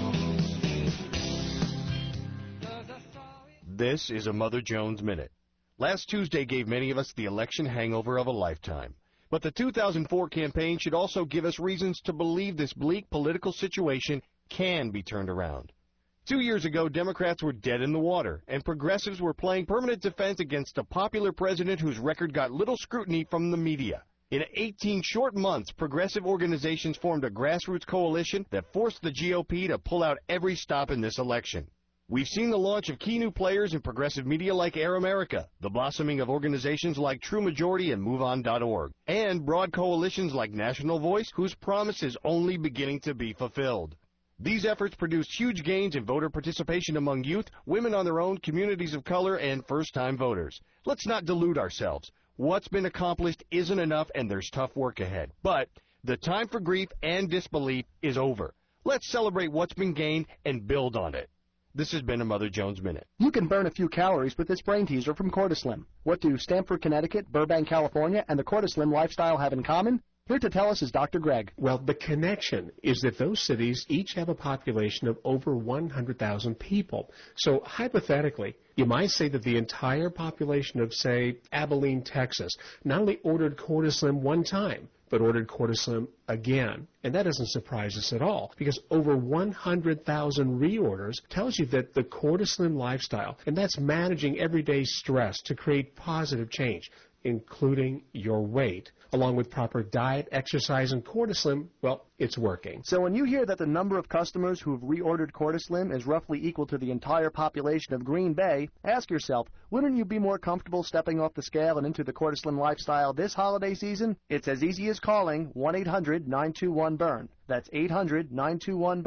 This is a Mother Jones Minute. Last Tuesday gave many of us the election hangover of a lifetime. But the 2004 campaign should also give us reasons to believe this bleak political situation can be turned around. 2 years ago, Democrats were dead in the water, and progressives were playing permanent defense against a popular president whose record got little scrutiny from the media. In 18 short months, progressive organizations formed a grassroots coalition that forced the GOP to pull out every stop in this election. We've seen the launch of key new players in progressive media like Air America, the blossoming of organizations like True Majority and MoveOn.org, and broad coalitions like National Voice, whose promise is only beginning to be fulfilled. These efforts produced huge gains in voter participation among youth, women on their own, communities of color, and first-time voters. Let's not delude ourselves. What's been accomplished isn't enough, and there's tough work ahead. But the time for grief and disbelief is over. Let's celebrate what's been gained and build on it. This has been a Mother Jones Minute. You can burn a few calories with this brain teaser from Cortislim. What do Stamford, Connecticut, Burbank, California, and the Cortislim lifestyle have in common? Here to tell us is Dr. Greg. Well, the connection is that those cities each have a population of over 100,000 people. So hypothetically, you might say that the entire population of, say, Abilene, Texas, not only ordered Cortislim one time, but ordered Cortislim again. And that doesn't surprise us at all, because over 100,000 reorders tells you that the Cortislim lifestyle, and that's managing everyday stress to create positive change, including your weight, along with proper diet, exercise, and Cortislim, well, it's working. So when you hear that the number of customers who have reordered Cortislim is roughly equal to the entire population of Green Bay, ask yourself, wouldn't you be more comfortable stepping off the scale and into the Cortislim lifestyle this holiday season? It's as easy as calling 1-800-921-BURN. That's 800-921-BURN.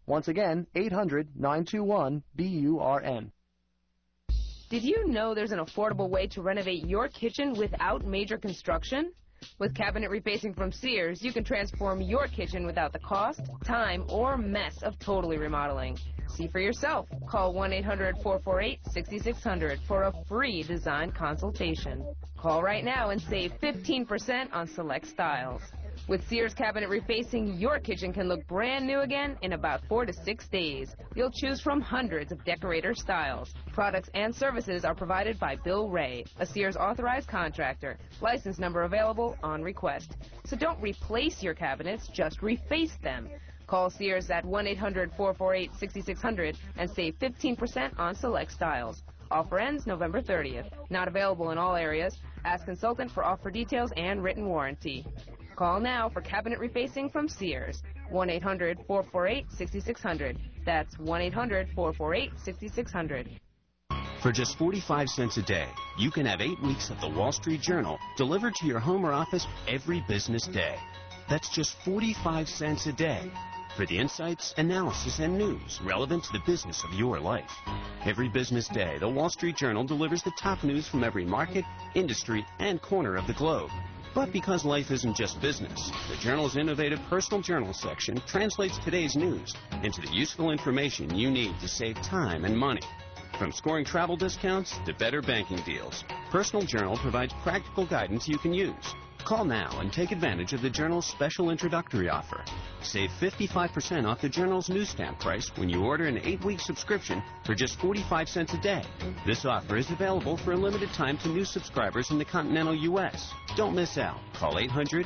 Once again, 800-921-BURN. Did you know there's an affordable way to renovate your kitchen without major construction? With cabinet refacing from Sears, you can transform your kitchen without the cost, time, or mess of totally remodeling. See for yourself. Call 1-800-448-6600 for a free design consultation. Call right now and save 15% on select styles. With Sears cabinet refacing, your kitchen can look brand new again in about 4 to 6 days. You'll choose from hundreds of decorator styles. Products and services are provided by Bill Ray, a Sears authorized contractor. License number available on request. So don't replace your cabinets, just reface them. Call Sears at 1-800-448-6600 and save 15% on select styles. Offer ends November 30th. Not available in all areas. Ask consultant for offer details and written warranty. Call now for cabinet refacing from Sears. 1-800-448-6600. That's 1-800-448-6600. For just 45 cents a day, you can have 8 weeks of the Wall Street Journal delivered to your home or office every business day. That's just 45 cents a day for the insights, analysis, and news relevant to the business of your life. Every business day, the Wall Street Journal delivers the top news from every market, industry, and corner of the globe. But because life isn't just business, the Journal's innovative personal journal section translates today's news into the useful information you need to save time and money. From scoring travel discounts to better banking deals, Personal Journal provides practical guidance you can use. Call now and take advantage of the Journal's special introductory offer. Save 55% off the Journal's newsstand price when you order an 8-week subscription for just 45 cents a day. This offer is available for a limited time to new subscribers in the continental U.S. Don't miss out. Call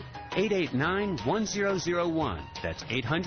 800-889-1001. That's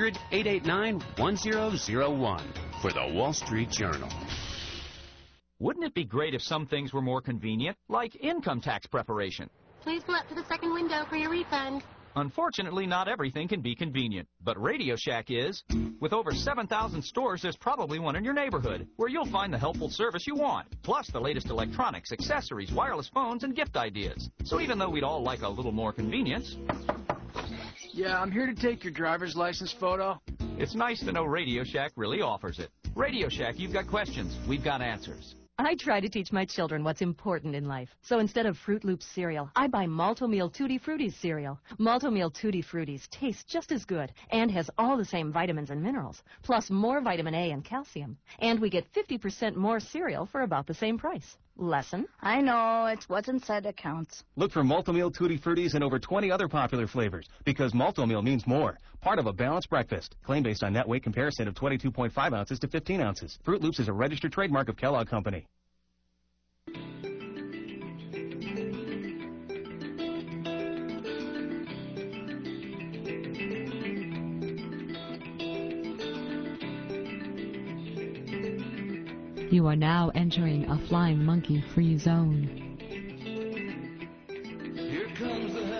800-889-1001 for the Wall Street Journal. Wouldn't it be great if some things were more convenient, like income tax preparation? Please go up to the second window for your refund. Unfortunately, not everything can be convenient, but Radio Shack is. With over 7,000 stores, there's probably one in your neighborhood where you'll find the helpful service you want, plus the latest electronics, accessories, wireless phones, and gift ideas. So even though we'd all like a little more convenience... Yeah, I'm here to take your driver's license photo. It's nice to know Radio Shack really offers it. Radio Shack, you've got questions, we've got answers. I try to teach my children what's important in life. So instead of Fruit Loops cereal, I buy Malto-Meal Tutti Fruities cereal. Malto-Meal Tutti Fruities tastes just as good and has all the same vitamins and minerals, plus more vitamin A and calcium. And we get 50% more cereal for about the same price. Lesson? I know, it's what's inside that counts. Look for Malto-Meal Tutti Fruities and over 20 other popular flavors, because Malto-Meal means more. Part of a balanced breakfast. Claim based on net weight comparison of 22.5 ounces to 15 ounces. Fruit Loops is a registered trademark of Kellogg Company. You are now entering a flying monkey-free zone. Here comes the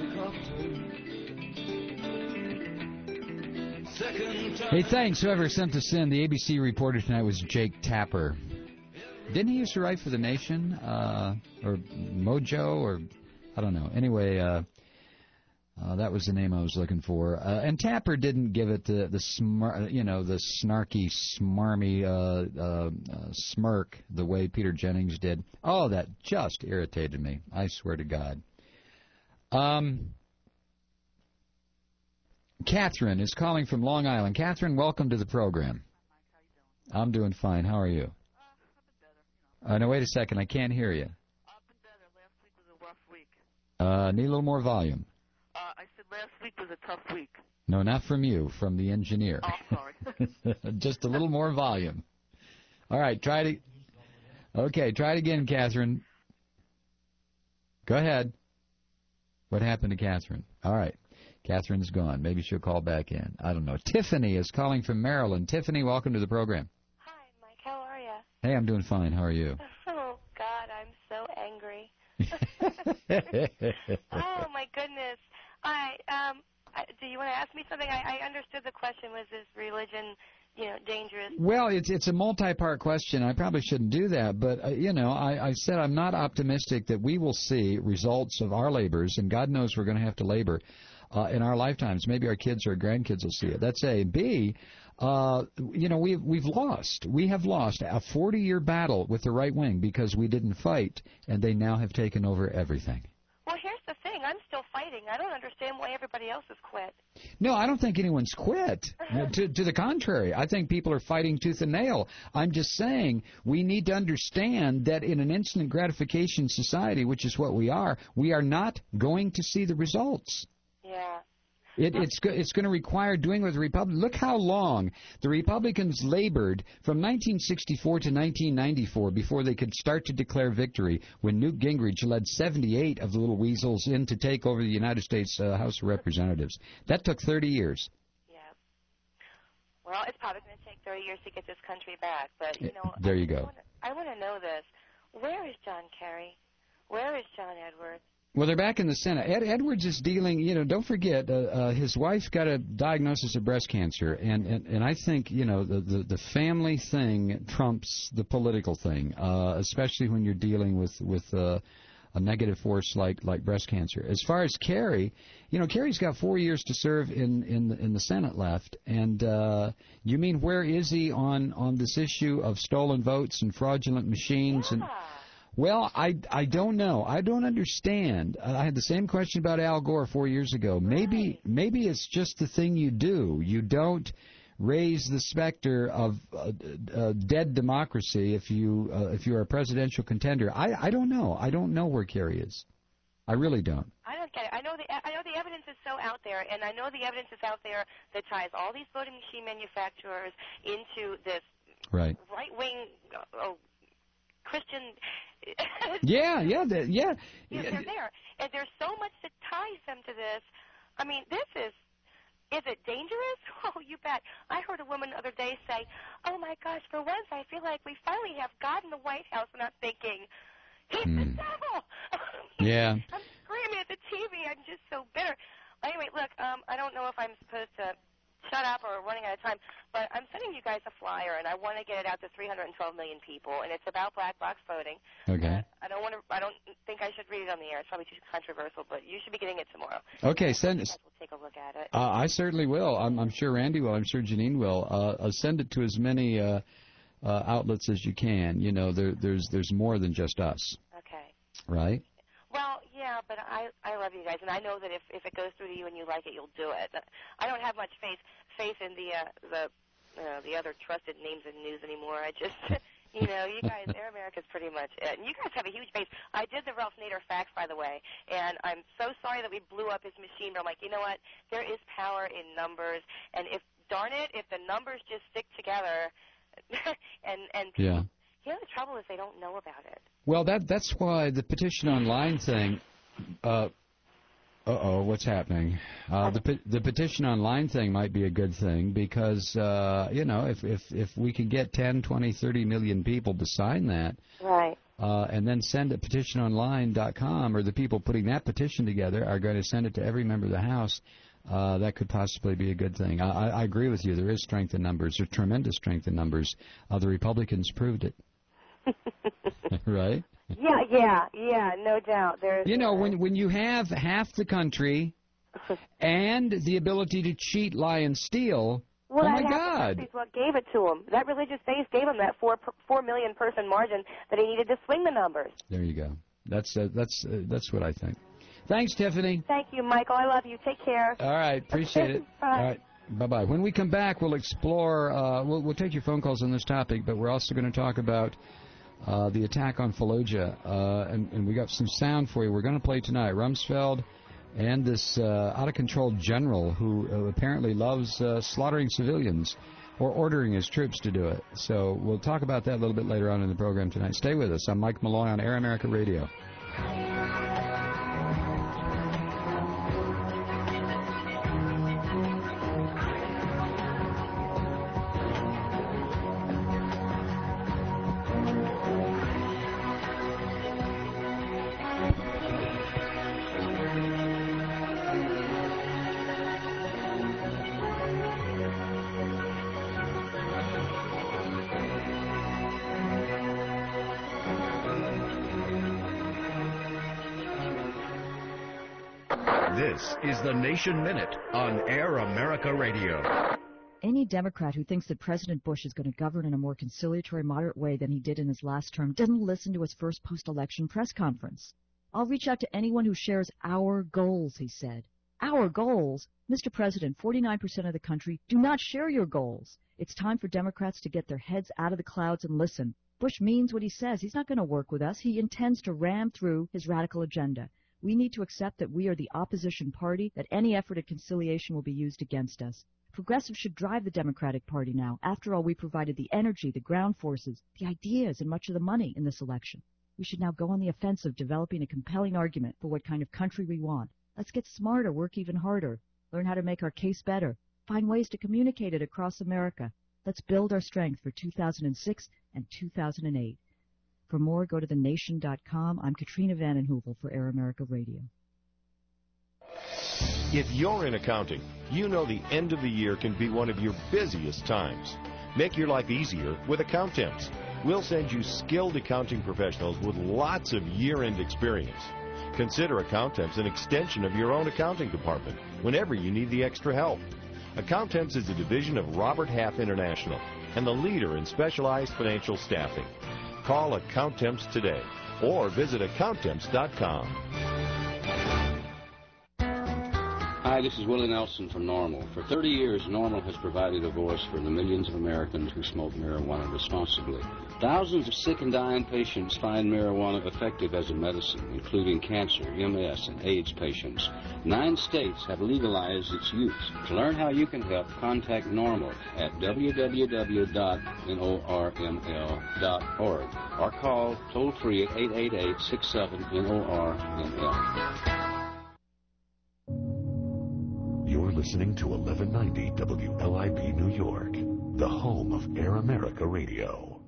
helicopter. Hey, thanks, whoever sent this in. The ABC reporter tonight was Jake Tapper. Didn't he used to write for The Nation, or Mojo, or I don't know. Anyway, that was the name I was looking for. And Tapper didn't give it the snarky, smarmy smirk the way Peter Jennings did. Oh, that just irritated me. I swear to God. Catherine is calling from Long Island. Catherine, welcome to the program. I'm doing fine. How are you? No, wait a second. I can't hear you. Need a little more volume. I said last week was a tough week. No, not from you, from the engineer. Oh, sorry. Just a little more volume. All right, try it again, Catherine. Go ahead. What happened to Catherine? All right. Catherine's gone. Maybe she'll call back in. I don't know. Tiffany is calling from Maryland. Tiffany, welcome to the program. Hi, Mike. How are you? Hey, I'm doing fine. How are you? Oh, God, I'm so angry. Oh, my goodness. Do you want to ask me something? I understood the question. Was this religion, dangerous? Well, it's a multi-part question. I probably shouldn't do that, but, I said I'm not optimistic that we will see results of our labors, and God knows we're going to have to labor, in our lifetimes. Maybe our kids or grandkids will see it. That's A. B, we've lost. We have lost a 40-year battle with the right wing because we didn't fight, and they now have taken over everything. Well, here's the thing. I'm still fighting. I don't understand why everybody else has quit. No, I don't think anyone's quit. To the contrary, I think people are fighting tooth and nail. I'm just saying we need to understand that in an instant gratification society, which is what we are not going to see the results. Yeah. It's going to require doing with the Republicans. Look how long the Republicans labored from 1964 to 1994 before they could start to declare victory when Newt Gingrich led 78 of the little weasels in to take over the United States House of Representatives. That took 30 years. Yeah. Well, it's probably going to take 30 years to get this country back, but, There you go. I want to know this. Where is John Kerry? Where is John Edwards? Well, they're back in the Senate. Edwards is dealing, don't forget, his wife got a diagnosis of breast cancer, and I think, the family thing trumps the political thing, especially when you're dealing with a negative force like breast cancer. As far as Kerry, Kerry's got 4 years to serve in the Senate left, and you mean where is he on this issue of stolen votes and fraudulent machines? Yeah. And well, I don't know. I don't understand. I had the same question about Al Gore 4 years ago. Maybe it's just the thing you do. You don't raise the specter of dead democracy if you're a presidential contender. I don't know. I don't know where Kerry is. I really don't. I don't get it. I know the evidence is so out there, and I know the evidence is out there that ties all these voting machine manufacturers into this right-wing Christian. Yeah. They're there, and there's so much that ties them to this. I mean, is it dangerous? Oh, you bet. I heard a woman the other day say, "Oh my gosh, for once I feel like we finally have God in the White House," and I'm thinking, he's the devil. Yeah. I'm screaming at the TV. I'm just so bitter. Anyway, look, I don't know if I'm supposed to shut up or running out of time, but I'm sending you guys a flyer, and I want to get it out to 312 million people, and it's about black box voting. Okay. I don't think I should read it on the air. It's probably too controversial, but you should be getting it tomorrow. Okay, send it. We'll take a look at it. I certainly will. I'm sure Randy will. I'm sure Janine will. Send it to as many outlets as you can. There's more than just us. Okay. Right? Well, yeah, but I love you guys, and I know that if it goes through to you and you like it, you'll do it. I don't have much faith in the other trusted names in news anymore. I just, you guys, Air America's pretty much it. And you guys have a huge base. I did the Ralph Nader fax, by the way, and I'm so sorry that we blew up his machine, but I'm like, you know what? There is power in numbers, and if the numbers just stick together, and people, the trouble is they don't know about it. Well, that's why the petition online thing. What's happening? The petition online thing might be a good thing because if we can get 10, 20, 30 million people to sign that, right, and then send it petitiononline.com, or the people putting that petition together are going to send it to every member of the House. That could possibly be a good thing. I agree with you. There is strength in numbers. There's tremendous strength in numbers. The Republicans proved it. Right? Yeah, no doubt. There's when you have half the country and the ability to cheat, lie, and steal, oh my God! That's what gave it to him. That religious base gave him that 4 million person margin that he needed to swing the numbers. There you go. That's what I think. Thanks, Tiffany. Thank you, Michael. I love you. Take care. All right, appreciate it. Bye. All right. Bye-bye. When we come back, we'll explore, we'll take your phone calls on this topic, but we're also going to talk about the attack on Fallujah, and we got some sound for you. We're going to play tonight. Rumsfeld and this out-of-control general who apparently loves slaughtering civilians or ordering his troops to do it. So we'll talk about that a little bit later on in the program tonight. Stay with us. I'm Mike Malloy on Air America Radio. This is the Nation Minute on Air America Radio. Any Democrat who thinks that President Bush is going to govern in a more conciliatory, moderate way than he did in his last term didn't listen to his first post-election press conference. I'll reach out to anyone who shares our goals, he said. Our goals? Mr. President, 49% of the country do not share your goals. It's time for Democrats to get their heads out of the clouds and listen. Bush means what he says. He's not going to work with us. He intends to ram through his radical agenda. We need to accept that we are the opposition party, that any effort at conciliation will be used against us. Progressives should drive the Democratic Party now. After all, we provided the energy, the ground forces, the ideas, and much of the money in this election. We should now go on the offensive, developing a compelling argument for what kind of country we want. Let's get smarter, work even harder, learn how to make our case better, find ways to communicate it across America. Let's build our strength for 2006 and 2008. For more, go to thenation.com. I'm Katrina Vanden Heuvel for Air America Radio. If you're in accounting, you know the end of the year can be one of your busiest times. Make your life easier with Accountemps. We'll send you skilled accounting professionals with lots of year-end experience. Consider Accountemps an extension of your own accounting department whenever you need the extra help. Accountemps is a division of Robert Half International and the leader in specialized financial staffing. Call Accountemps today or visit Accountemps.com. Hi, this is Willie Nelson from NORML. For 30 years, NORML has provided a voice for the millions of Americans who smoke marijuana responsibly. Thousands of sick and dying patients find marijuana effective as a medicine, including cancer, MS, and AIDS patients. 9 states have legalized its use. To learn how you can help, contact NORML at www.norml.org or call toll-free at 888-67-NORML. You're listening to 1190 WLIP New York, the home of Air America Radio.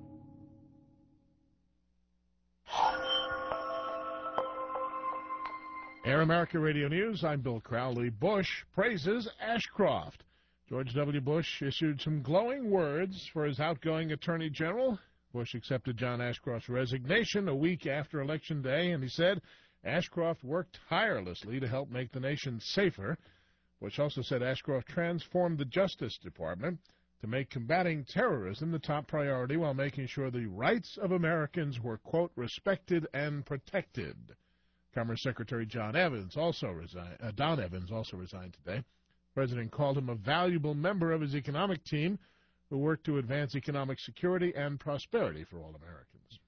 Air America Radio News, I'm Bill Crowley. Bush praises Ashcroft. George W. Bush issued some glowing words for his outgoing Attorney General. Bush accepted John Ashcroft's resignation a week after Election Day, and he said Ashcroft worked tirelessly to help make the nation safer. Bush also said Ashcroft transformed the Justice Department to make combating terrorism the top priority while making sure the rights of Americans were, quote, respected and protected. Commerce Secretary Don Evans also resigned today. The President called him a valuable member of his economic team who worked to advance economic security and prosperity for all Americans.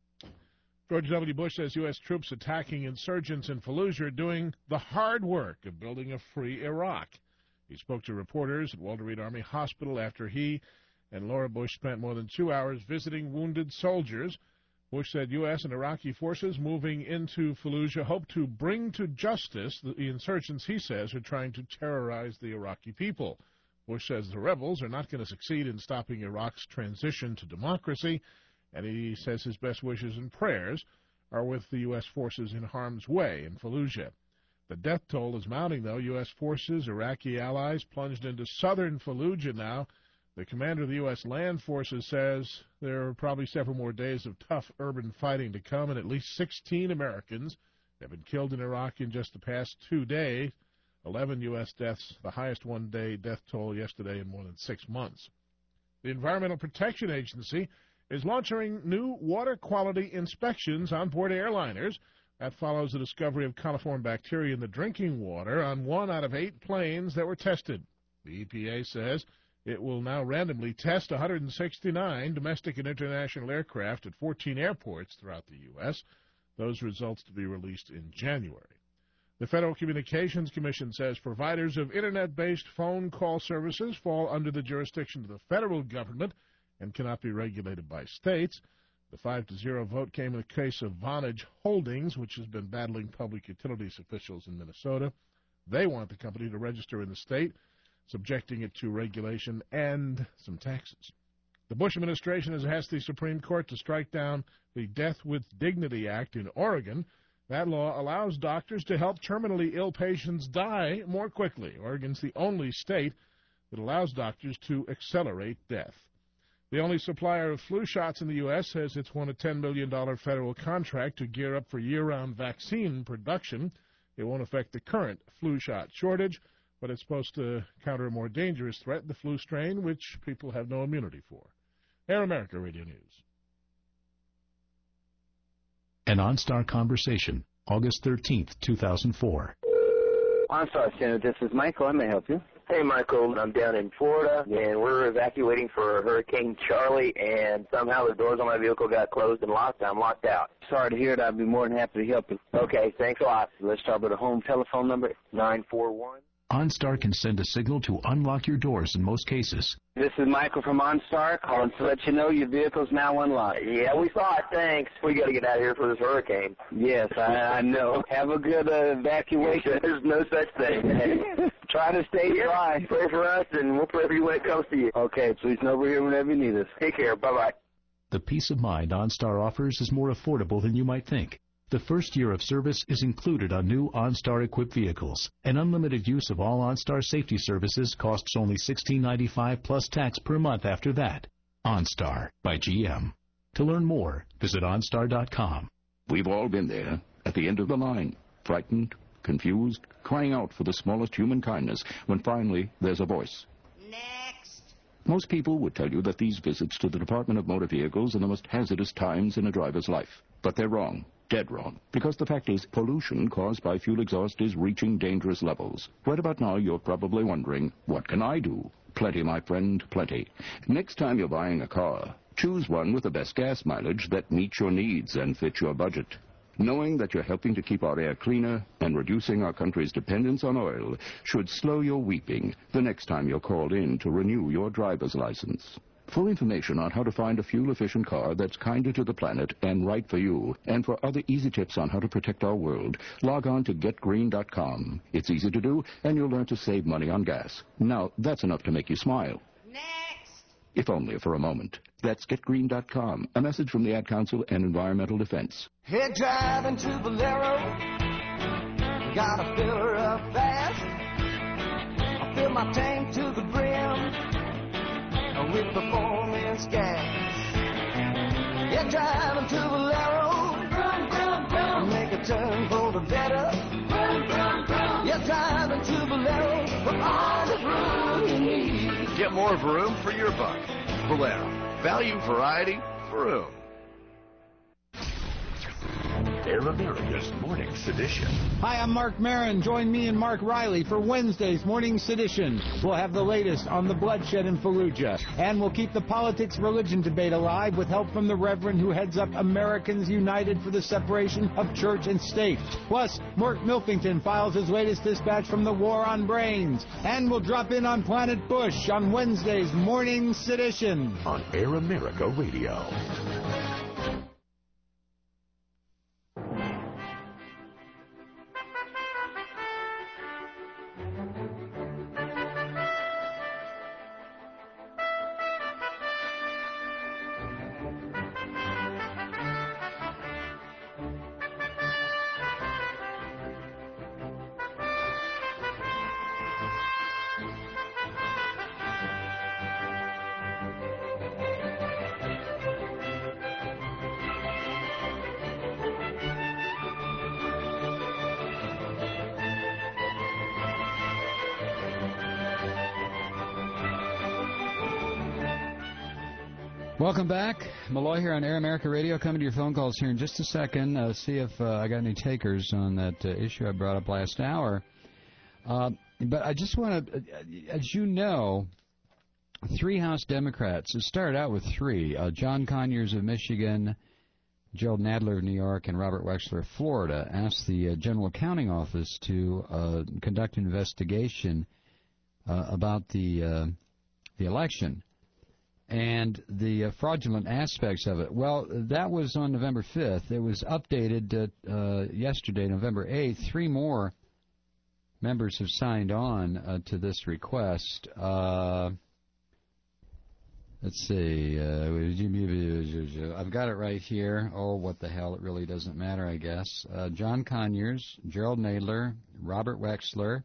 George W. Bush says U.S. troops attacking insurgents in Fallujah are doing the hard work of building a free Iraq. He spoke to reporters at Walter Reed Army Hospital after he and Laura Bush spent more than 2 hours visiting wounded soldiers. Bush said U.S. and Iraqi forces moving into Fallujah hope to bring to justice the insurgents he says are trying to terrorize the Iraqi people. Bush says the rebels are not going to succeed in stopping Iraq's transition to democracy, and he says his best wishes and prayers are with the U.S. forces in harm's way in Fallujah. The death toll is mounting, though. U.S. forces, Iraqi allies, plunged into southern Fallujah now. The commander of the U.S. land forces says there are probably several more days of tough urban fighting to come, and at least 16 Americans have been killed in Iraq in just the past 2 days. 11 U.S. deaths, the highest one-day death toll yesterday in more than 6 months. The Environmental Protection Agency is launching new water quality inspections on board airliners. That follows the discovery of coliform bacteria in the drinking water on 1 out of 8 planes that were tested. The EPA says it will now randomly test 169 domestic and international aircraft at 14 airports throughout the U.S., those results to be released in January. The Federal Communications Commission says providers of Internet-based phone call services fall under the jurisdiction of the federal government and cannot be regulated by states. The 5-0 vote came in the case of Vonage Holdings, which has been battling public utilities officials in Minnesota. They want the company to register in the state, subjecting it to regulation and some taxes. The Bush administration has asked the Supreme Court to strike down the Death with Dignity Act in Oregon. That law allows doctors to help terminally ill patients die more quickly. Oregon's the only state that allows doctors to accelerate death. The only supplier of flu shots in the U.S. says it's won a $10 million federal contract to gear up for year-round vaccine production. It won't affect the current flu shot shortage, but it's supposed to counter a more dangerous threat, the flu strain, which people have no immunity for. Air America Radio News. An OnStar Conversation, August 13th, 2004. OnStar Center, this is Michael. I may help you. Hey, Michael. I'm down in Florida, and we're evacuating for Hurricane Charlie, and somehow the doors on my vehicle got closed and locked. I'm locked out. Sorry to hear it. I'd be more than happy to help you. Okay, thanks a lot. Let's start with a home telephone number, 941. OnStar can send a signal to unlock your doors in most cases. This is Michael from OnStar calling to let you know your vehicle's now unlocked. Yeah, we saw it. Thanks. We got to get out of here for this hurricane. Yes, I know. Have a good evacuation. There's no such thing. Try to stay dry. Pray for us, and we'll pray for you when it comes to you. Okay, please know we're here whenever you need us. Take care. Bye-bye. The peace of mind OnStar offers is more affordable than you might think. The first year of service is included on new OnStar-equipped vehicles, and unlimited use of all OnStar safety services costs only $16.95 plus tax per month after that. OnStar by GM. To learn more, visit OnStar.com. We've all been there, at the end of the line, frightened, confused, crying out for the smallest human kindness, when finally there's a voice. Next. Most people would tell you that these visits to the Department of Motor Vehicles are the most hazardous times in a driver's life. But they're wrong. Dead wrong. Because the fact is, pollution caused by fuel exhaust is reaching dangerous levels. Right about now, you're probably wondering, what can I do? Plenty, my friend, plenty. Next time you're buying a car, choose one with the best gas mileage that meets your needs and fits your budget. Knowing that you're helping to keep our air cleaner and reducing our country's dependence on oil should slow your weeping the next time you're called in to renew your driver's license. For information on how to find a fuel-efficient car that's kinder to the planet and right for you, and for other easy tips on how to protect our world, log on to getgreen.com. It's easy to do, and you'll learn to save money on gas. Now, that's enough to make you smile. Next! If only for a moment. That's getgreen.com. A message from the Ad Council and Environmental Defense. Head driving to Valero, gotta fill her up fast. I fill my tank to the brim with performance gas. Yeah, driving to Valero, make a turn for the better. Yeah, driving to Valero, for all the room you need. Get more room for your buck. Valero, value, variety, room. Air America's Morning Sedition. Hi, I'm Mark Maron. Join me and Mark Riley for Wednesday's Morning Sedition. We'll have the latest on the bloodshed in Fallujah. And we'll keep the politics-religion debate alive with help from the Reverend who heads up Americans United for the Separation of Church and State. Plus, Mark Milfington files his latest dispatch from the War on Brains. And we'll drop in on Planet Bush on Wednesday's Morning Sedition. On Air America Radio. Welcome back. Malloy here on Air America Radio. Coming to your phone calls here in just a second. See if I got any takers on that issue I brought up last hour. But I just want to, as you know, 3 House Democrats, it started out with 3, John Conyers of Michigan, Gerald Nadler of New York, and Robert Wexler of Florida, asked the General Accounting Office to conduct an investigation about the election and the fraudulent aspects of it. Well, that was on November 5th. It was updated yesterday, November 8th. 3 more members have signed on to this request. Let's see. I've got it right here. Oh, what the hell. It really doesn't matter, I guess. John Conyers, Gerald Nadler, Robert Wexler.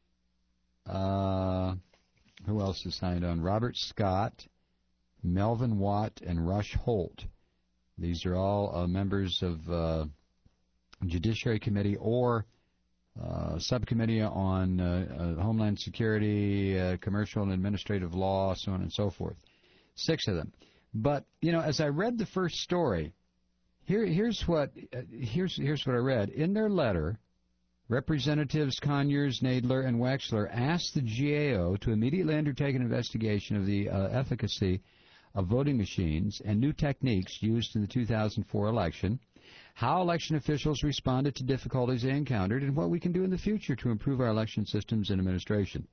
Who else has signed on? Robert Scott, Melvin Watt, and Rush Holt. These are all members of Judiciary Committee or subcommittee on Homeland Security, Commercial and Administrative Law, so on and so forth. 6 of them. But, as I read the first story, here's what I read. In their letter, Representatives Conyers, Nadler, and Wexler asked the GAO to immediately undertake an investigation of the efficacy of voting machines and new techniques used in the 2004 election, how election officials responded to difficulties they encountered, and what we can do in the future to improve our election systems and administration.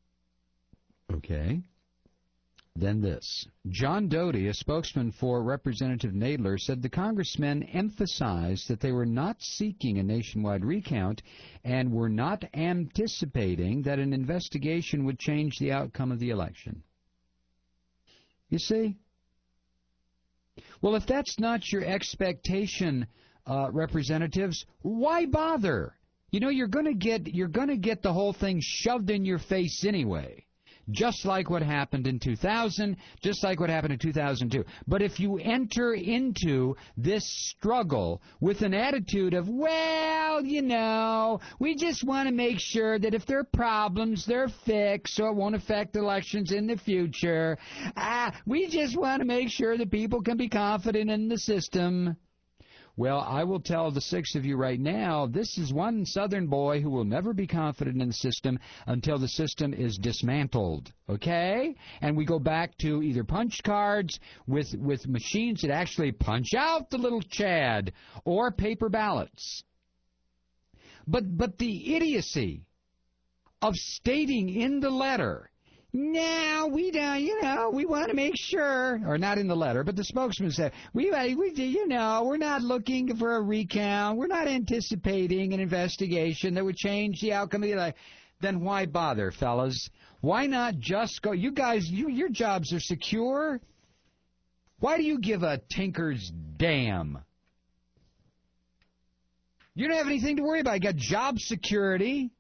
Okay. Then this. John Doty, a spokesman for Representative Nadler, said the congressmen emphasized that they were not seeking a nationwide recount and were not anticipating that an investigation would change the outcome of the election. You see? Well, if that's not your expectation, representatives, why bother? You're going to get the whole thing shoved in your face anyway. Just like what happened in 2000, just like what happened in 2002. But if you enter into this struggle with an attitude of, well, we just want to make sure that if there are problems, they're fixed so it won't affect elections in the future. We just want to make sure that people can be confident in the system. Well, I will tell the 6 of you right now, this is one Southern boy who will never be confident in the system until the system is dismantled, okay? And we go back to either punch cards with machines that actually punch out the little Chad, or paper ballots. But the idiocy of stating in the letter, no, we don't, we want to make sure, or not in the letter, but the spokesman said, we're not looking for a recount, we're not anticipating an investigation that would change the outcome of the election. Then why bother, fellas? Why not just go, you guys, your jobs are secure? Why do you give a tinker's damn? You don't have anything to worry about. You got job security.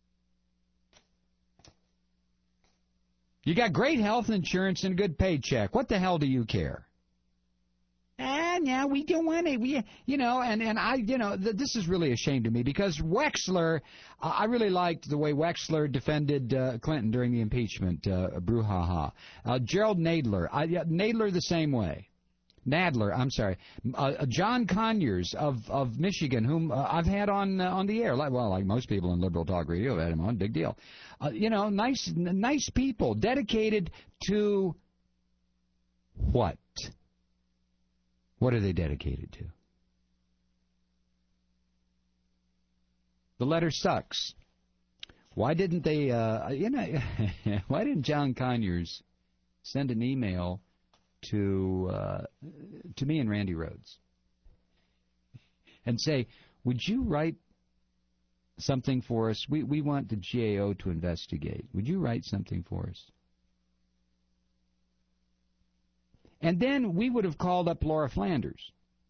You got great health insurance and a good paycheck. What the hell do you care? No, we don't want it. This is really a shame to me because Wexler, I really liked the way Wexler defended Clinton during the impeachment brouhaha. Gerald Nadler, Nadler the same way. Nadler, I'm sorry. John Conyers of Michigan, whom I've had on the air. Like most people in Liberal Talk Radio, I've had him on. Big deal. Nice people, dedicated to what? What are they dedicated to? The letter sucks. Why didn't they? Why didn't John Conyers send an email to me and Randy Rhodes and say, would you write something for us? We want the GAO to investigate. Would you write something for us? And then we would have called up Laura Flanders.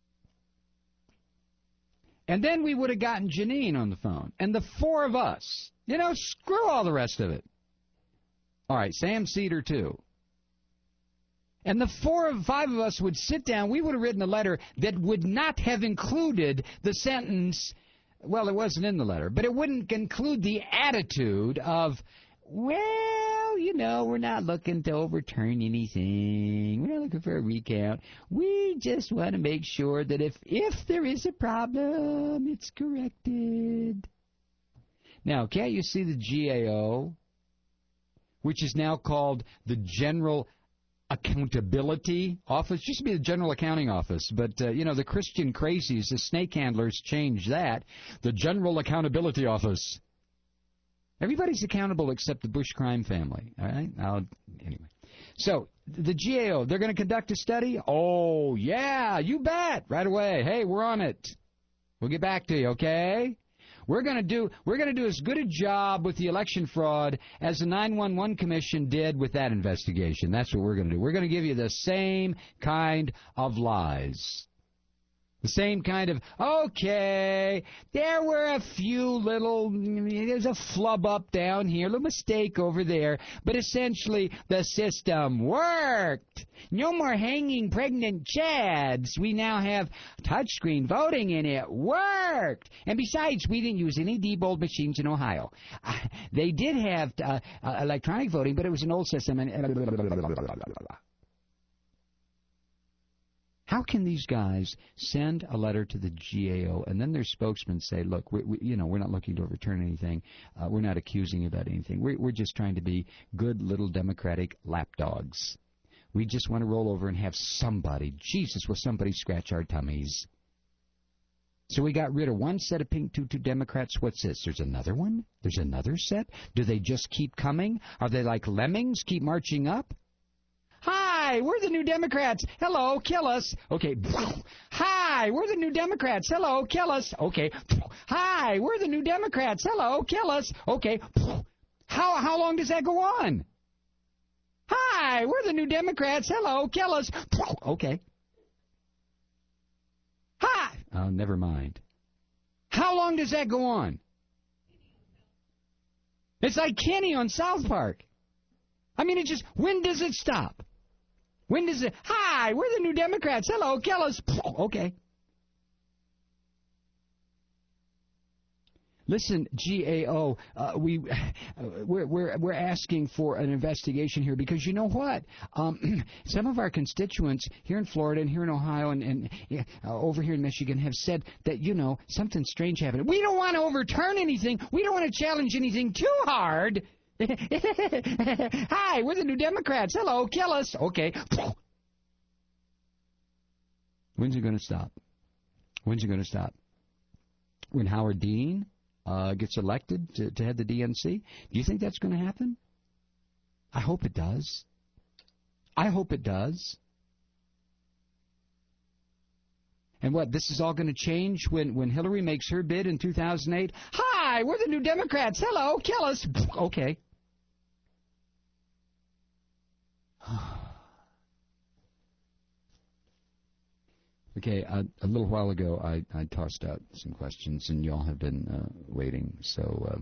And then we would have gotten Janine on the phone. And the 4 of us, screw all the rest of it. All right, Sam Cedar too. And the 4 or 5 of us would sit down. We would have written a letter that would not have included the sentence, well, it wasn't in the letter, but it wouldn't include the attitude of, we're not looking to overturn anything. We're not looking for a recount. We just want to make sure that if there is a problem, it's corrected. Now, can't you see the GAO, which is now called the General Accountability Office? Used to be the General Accounting Office, but, the Christian crazies, the snake handlers, changed that. The General Accountability Office. Everybody's accountable except the Bush crime family, all right? Anyway. So, the GAO, they're going to conduct a study? Oh, yeah, you bet, right away. Hey, we're on it. We'll get back to you, okay? We're going to do as good a job with the election fraud as the 911 Commission did with that investigation. That's what we're going to do. We're going to give you the same kind of lies. The same kind of, okay, there were a few little, there's a flub up down here, a little mistake over there, but essentially the system worked. No more hanging pregnant chads. We now have touchscreen voting, and it worked. And besides, we didn't use any Diebold machines in Ohio. They did have electronic voting, but it was an old system. And how can these guys send a letter to the GAO and then their spokesman say, look, we're not looking to overturn anything. We're not accusing you about anything. We're just trying to be good little Democratic lapdogs. We just want to roll over and have somebody, Jesus, will somebody scratch our tummies. So we got rid of one set of pink tutu Democrats. What's this? There's another one? There's another set? Do they just keep coming? Are they like lemmings, keep marching up? Hi, we're the New Democrats. Hello, kill us. Okay. Hi, we're the New Democrats. Hello, kill us. Okay. Hi, we're the New Democrats. Hello, kill us. Okay. How long does that go on? Hi, we're the New Democrats. Hello, kill us. Okay. Hi. Oh, never mind. How long does that go on? It's like Kenny on South Park. I mean, it just, when does it stop? When does it, hi, we're the New Democrats. Hello, kill us. Okay. Listen, GAO, we're asking for an investigation here because you know what? Some of our constituents here in Florida and here in Ohio and over here in Michigan have said that, something strange happened. We don't want to overturn anything. We don't want to challenge anything too hard. Hi, we're the New Democrats. Hello, kill us. Okay. When's it going to stop? When's it going to stop? When Howard Dean gets elected to head the DNC? Do you think that's going to happen? I hope it does. I hope it does. And what, this is all going to change when Hillary makes her bid in 2008? Hi, we're the New Democrats. Hello, kill us. Okay. Okay, a little while ago I tossed out some questions, and you all have been waiting. So,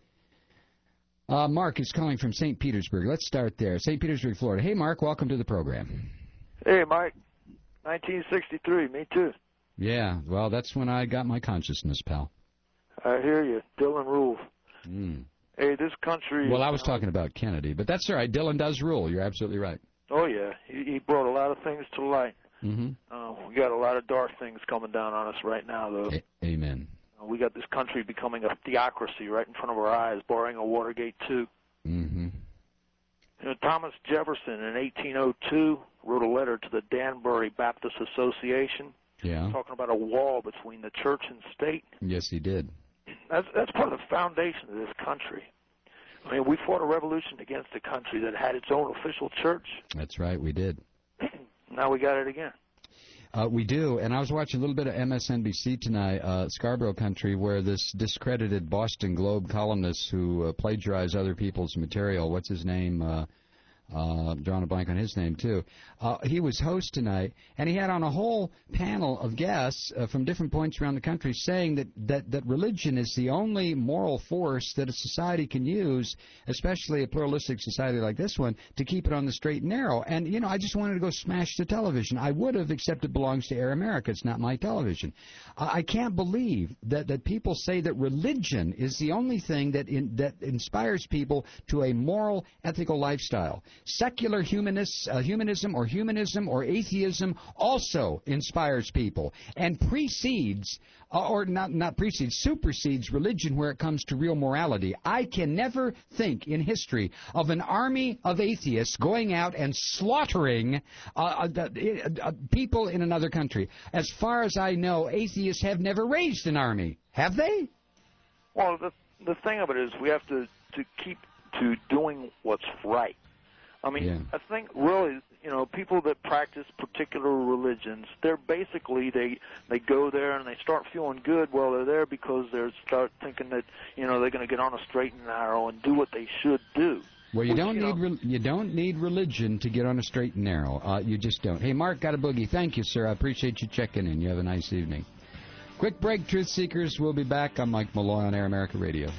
Mark is calling from St. Petersburg. Let's start there. St. Petersburg, Florida. Hey, Mark, welcome to the program. Hey, Mike. 1963, me too. Yeah, well, that's when I got my consciousness, pal. I hear you. Dylan rules. Hey, this country... Well, I was talking about Kennedy, but that's all right. Dylan does rule. You're absolutely right. Oh, yeah. He brought a lot of things to light. Mm-hmm. We got a lot of dark things coming down on us right now, though. Amen. We got this country becoming a theocracy right in front of our eyes, barring a Watergate 2. Mm-hmm. Thomas Jefferson in 1802 wrote a letter to the Danbury Baptist Association talking about a wall between the church and state. Yes, he did. That's part of the foundation of this country. I mean, we fought a revolution against a country that had its own official church. That's right, we did. Now we got it again. We do, and I was watching a little bit of MSNBC tonight, Scarborough Country, where this discredited Boston Globe columnist who plagiarized other people's material, what's his name, drawing a blank on his name, too. He was host tonight, and he had on a whole panel of guests from different points around the country saying that religion is the only moral force that a society can use, especially a pluralistic society like this one, to keep it on the straight and narrow. And, I just wanted to go smash the television. I would have, except it belongs to Air America. It's not my television. I can't believe that people say that religion is the only thing that inspires people to a moral, ethical lifestyle. Secular humanism or atheism also inspires people and supersedes religion where it comes to real morality. I can never think in history of an army of atheists going out and slaughtering people in another country. As far as I know, atheists have never raised an army. Have they? Well, the thing of it is we have to keep to doing what's right. I mean, I think really, people that practice particular religions, they're basically, they go there and they start feeling good while they're there because they start thinking that, they're going to get on a straight and narrow and do what they should do. Well, you don't need religion to get on a straight and narrow. You just don't. Hey, Mark, got a boogie. Thank you, sir. I appreciate you checking in. You have a nice evening. Quick break, Truth Seekers. We'll be back. I'm Mike Malloy on Air America Radio.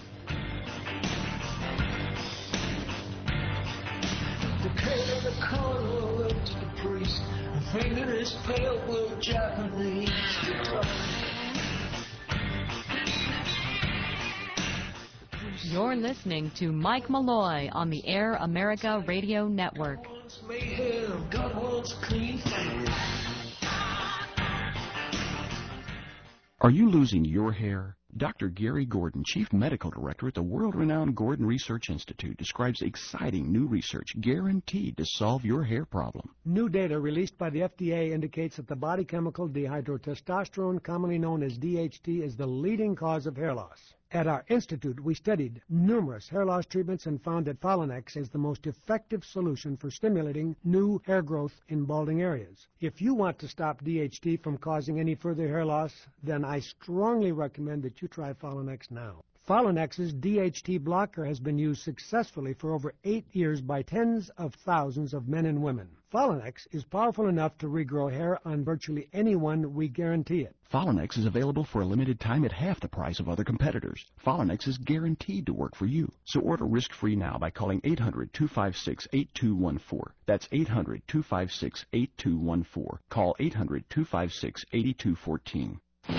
The pale of the color looked to the priest. The finger is pale blue Japanese guitar. You're listening to Mike Malloy on the Air America Radio Network. Are you losing your hair? Dr. Gary Gordon, Chief Medical Director at the world-renowned Gordon Research Institute, describes exciting new research guaranteed to solve your hair problem. New data released by the FDA indicates that the body chemical dihydrotestosterone, commonly known as DHT, is the leading cause of hair loss. At our institute, we studied numerous hair loss treatments and found that Folinex is the most effective solution for stimulating new hair growth in balding areas. If you want to stop DHT from causing any further hair loss, then I strongly recommend that you try Folinex now. Folinex's DHT blocker has been used successfully for over 8 years by tens of thousands of men and women. Folinex is powerful enough to regrow hair on virtually anyone, we guarantee it. Folinex is available for a limited time at half the price of other competitors. Folinex is guaranteed to work for you. So order risk-free now by calling 800-256-8214. That's 800-256-8214. Call 800-256-8214.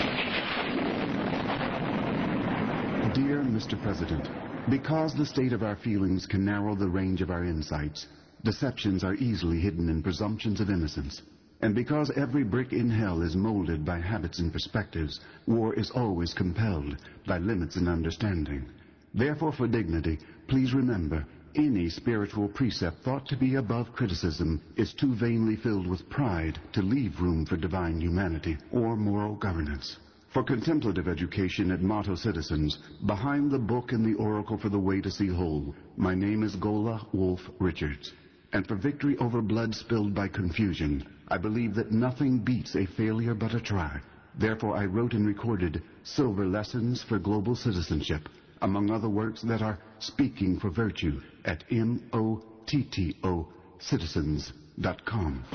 Dear Mr. President, because the state of our feelings can narrow the range of our insights, deceptions are easily hidden in presumptions of innocence. And because every brick in hell is molded by habits and perspectives, war is always compelled by limits in understanding. Therefore, for dignity, please remember, any spiritual precept thought to be above criticism is too vainly filled with pride to leave room for divine humanity or moral governance. For contemplative education at Motto Citizens, behind the book and the oracle for the way to see whole, my name is Gola Wolf Richards. And for victory over blood spilled by confusion, I believe that nothing beats a failure but a try. Therefore, I wrote and recorded Silver Lessons for Global Citizenship, among other works that are speaking for virtue at MOTTO citizens.com.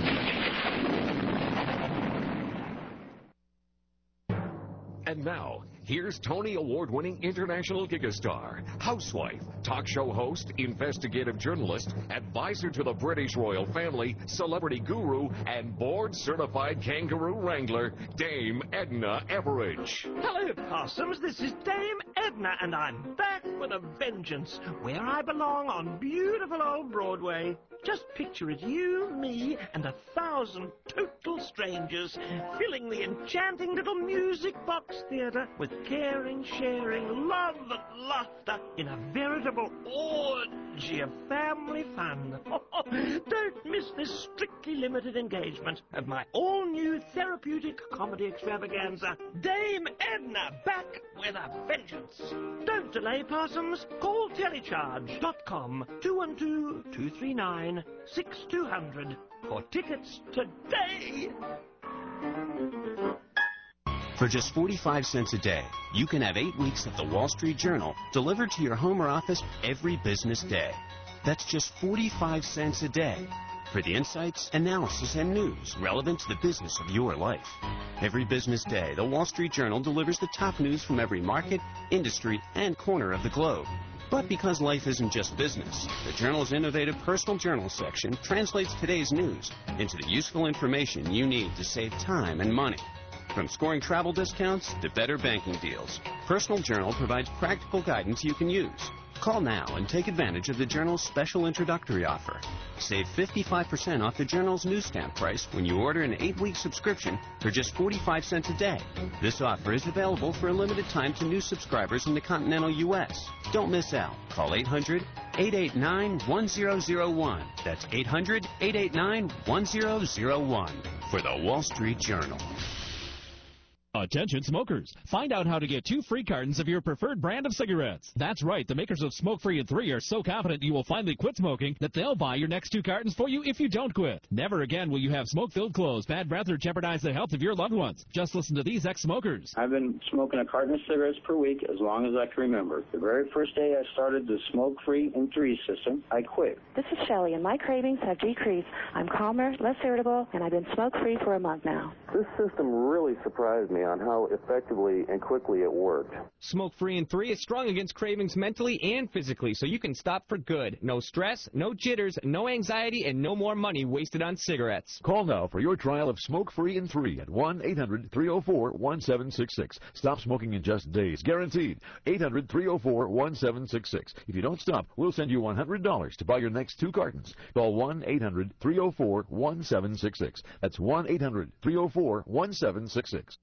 And now, here's Tony Award-winning international gigastar, housewife, talk show host, investigative journalist, advisor to the British royal family, celebrity guru, and board-certified kangaroo wrangler, Dame Edna Everage. Hello, Possums. This is Dame Edna, and I'm back with a vengeance, where I belong on beautiful old Broadway. Just picture it, you, me, and 1,000 total strangers, filling the enchanting little music box theater with caring, sharing, love and laughter in a veritable orgy of family fun. Don't miss this strictly limited engagement of my all-new therapeutic comedy extravaganza, Dame Edna, back with a vengeance. Don't delay, Possums. Call telecharge.com 212-239-6200 for tickets today. For just 45 cents a day, you can have 8 weeks of the Wall Street Journal delivered to your home or office every business day. That's just 45 cents a day for the insights, analysis, and news relevant to the business of your life. Every business day, the Wall Street Journal delivers the top news from every market, industry, and corner of the globe. But because life isn't just business, the Journal's innovative personal journal section translates today's news into the useful information you need to save time and money. From scoring travel discounts to better banking deals, Personal Journal provides practical guidance you can use. Call now and take advantage of the Journal's special introductory offer. Save 55% off the Journal's newsstand price when you order an 8-week subscription for just 45 cents a day. This offer is available for a limited time to new subscribers in the continental U.S. Don't miss out. Call 800-889-1001. That's 800-889-1001 for the Wall Street Journal. Attention smokers. Find out how to get 2 free cartons of your preferred brand of cigarettes. That's right, the makers of Smoke Free and 3 are so confident you will finally quit smoking that they'll buy your next 2 cartons for you if you don't quit. Never again will you have smoke-filled clothes, bad breath, or jeopardize the health of your loved ones. Just listen to these ex-smokers. I've been smoking a carton of cigarettes per week as long as I can remember. The very first day I started the Smoke Free and 3 system, I quit. This is Shelley, and my cravings have decreased. I'm calmer, less irritable, and I've been smoke-free for a month now. This system really surprised me on how effectively and quickly it worked. Smoke Free and 3 is strong against cravings mentally and physically, so you can stop for good. No stress, no jitters, no anxiety, and no more money wasted on cigarettes. Call now for your trial of Smoke Free and 3 at 1-800-304-1766. Stop smoking in just days, guaranteed. 800-304-1766. If you don't stop, we'll send you $100 to buy your next 2 cartons. Call 1-800-304-1766. That's 1-800-304-1766.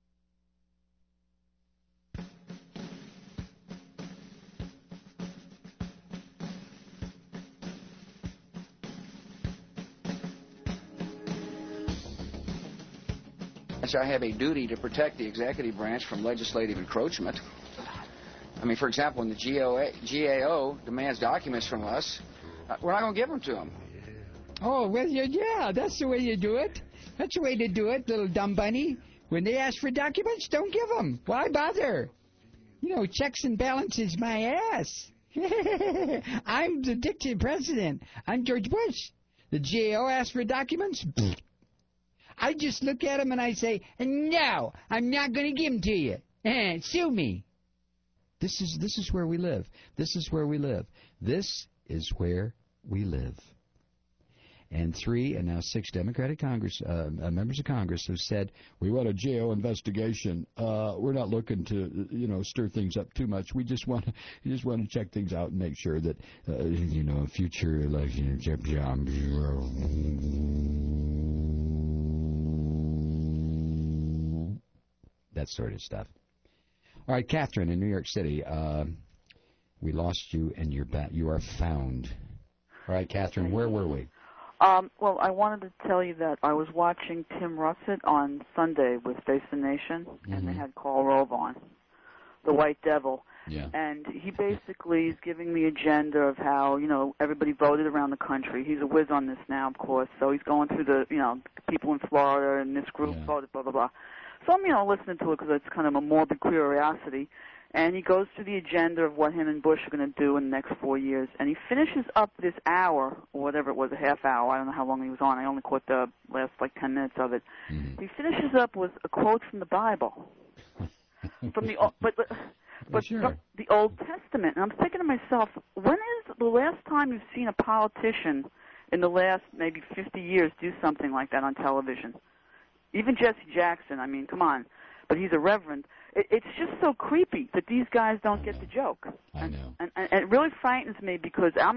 I have a duty to protect the executive branch from legislative encroachment. I mean, for example, when the GAO demands documents from us, we're not going to give them to them. Oh, well, yeah, that's the way you do it. That's the way to do it, little dumb bunny. When they ask for documents, don't give them. Why bother? You know, checks and balances my ass. I'm the dictator president. I'm George Bush. The GAO asks for documents? I just look at them and I say, no, I'm not going to give them to you. Sue me. This is where we live. This is where we live. This is where we live. And 3 and now 6 Democratic Congress members of Congress have said, we want a GAO investigation. We're not looking to, stir things up too much. We just want to check things out and make sure that, future election, that sort of stuff. All right, Catherine in New York City. We lost you, and you're back. You are found. All right, Catherine, where were we? Well, I wanted to tell you that I was watching Tim Russett on Sunday with Face the Nation, and they had Karl Rove on, the White Devil. Yeah. And he basically is giving the agenda of how, everybody voted around the country. He's a whiz on this now, of course, so he's going through the, people in Florida and this group voted, blah, blah, blah. So I'm, listening to it because it's kind of a morbid curiosity. And he goes through the agenda of what him and Bush are going to do in the next 4 years. And he finishes up this hour, or whatever it was, a half hour. I don't know how long he was on. I only caught the last, 10 minutes of it. Mm-hmm. He finishes up with a quote from the Bible. From the sure. From the Old Testament. And I'm thinking to myself, when is the last time you've seen a politician in the last maybe 50 years do something like that on television? Even Jesse Jackson, I mean, come on. But he's a reverend. It's just so creepy that these guys don't get the joke. I know. And it really frightens me because I'm a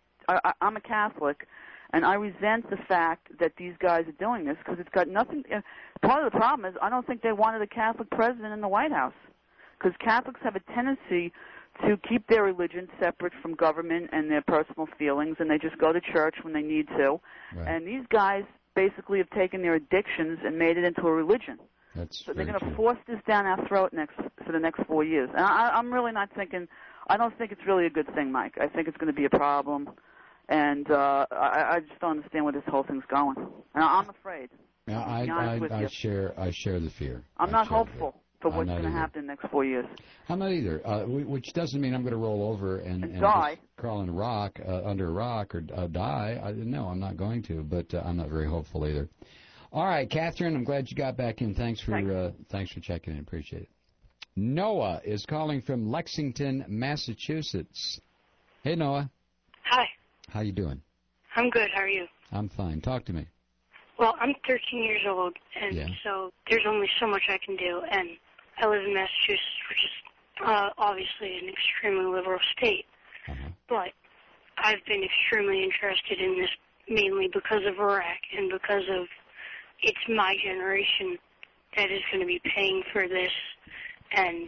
Catholic, and I resent the fact that these guys are doing this because it's got nothing. Part of the problem is I don't think they wanted a Catholic president in the White House because Catholics have a tendency to keep their religion separate from government and their personal feelings, and they just go to church when they need to. Right. And these guys basically have taken their addictions and made it into a religion. So they're going to force this down our throat for the next 4 years. And I'm really not thinking, I don't think it's really a good thing, Mike. I think it's going to be a problem. And I just don't understand where this whole thing's going. And I'm afraid. Yeah, I share the fear. I'm not hopeful for what's going to happen in the next 4 years. I'm not either, which doesn't mean I'm going to roll over and die. Just crawl in a rock, under a rock or die. No, I'm not going to, but I'm not very hopeful either. All right, Catherine, I'm glad you got back in. Thanks for checking in. Appreciate it. Noah is calling from Lexington, Massachusetts. Hey, Noah. Hi. How you doing? I'm good. How are you? I'm fine. Talk to me. Well, I'm 13 years old, and so there's only so much I can do. And I live in Massachusetts, which is obviously an extremely liberal state. But I've been extremely interested in this mainly because of Iraq and because of it's my generation that is going to be paying for this. And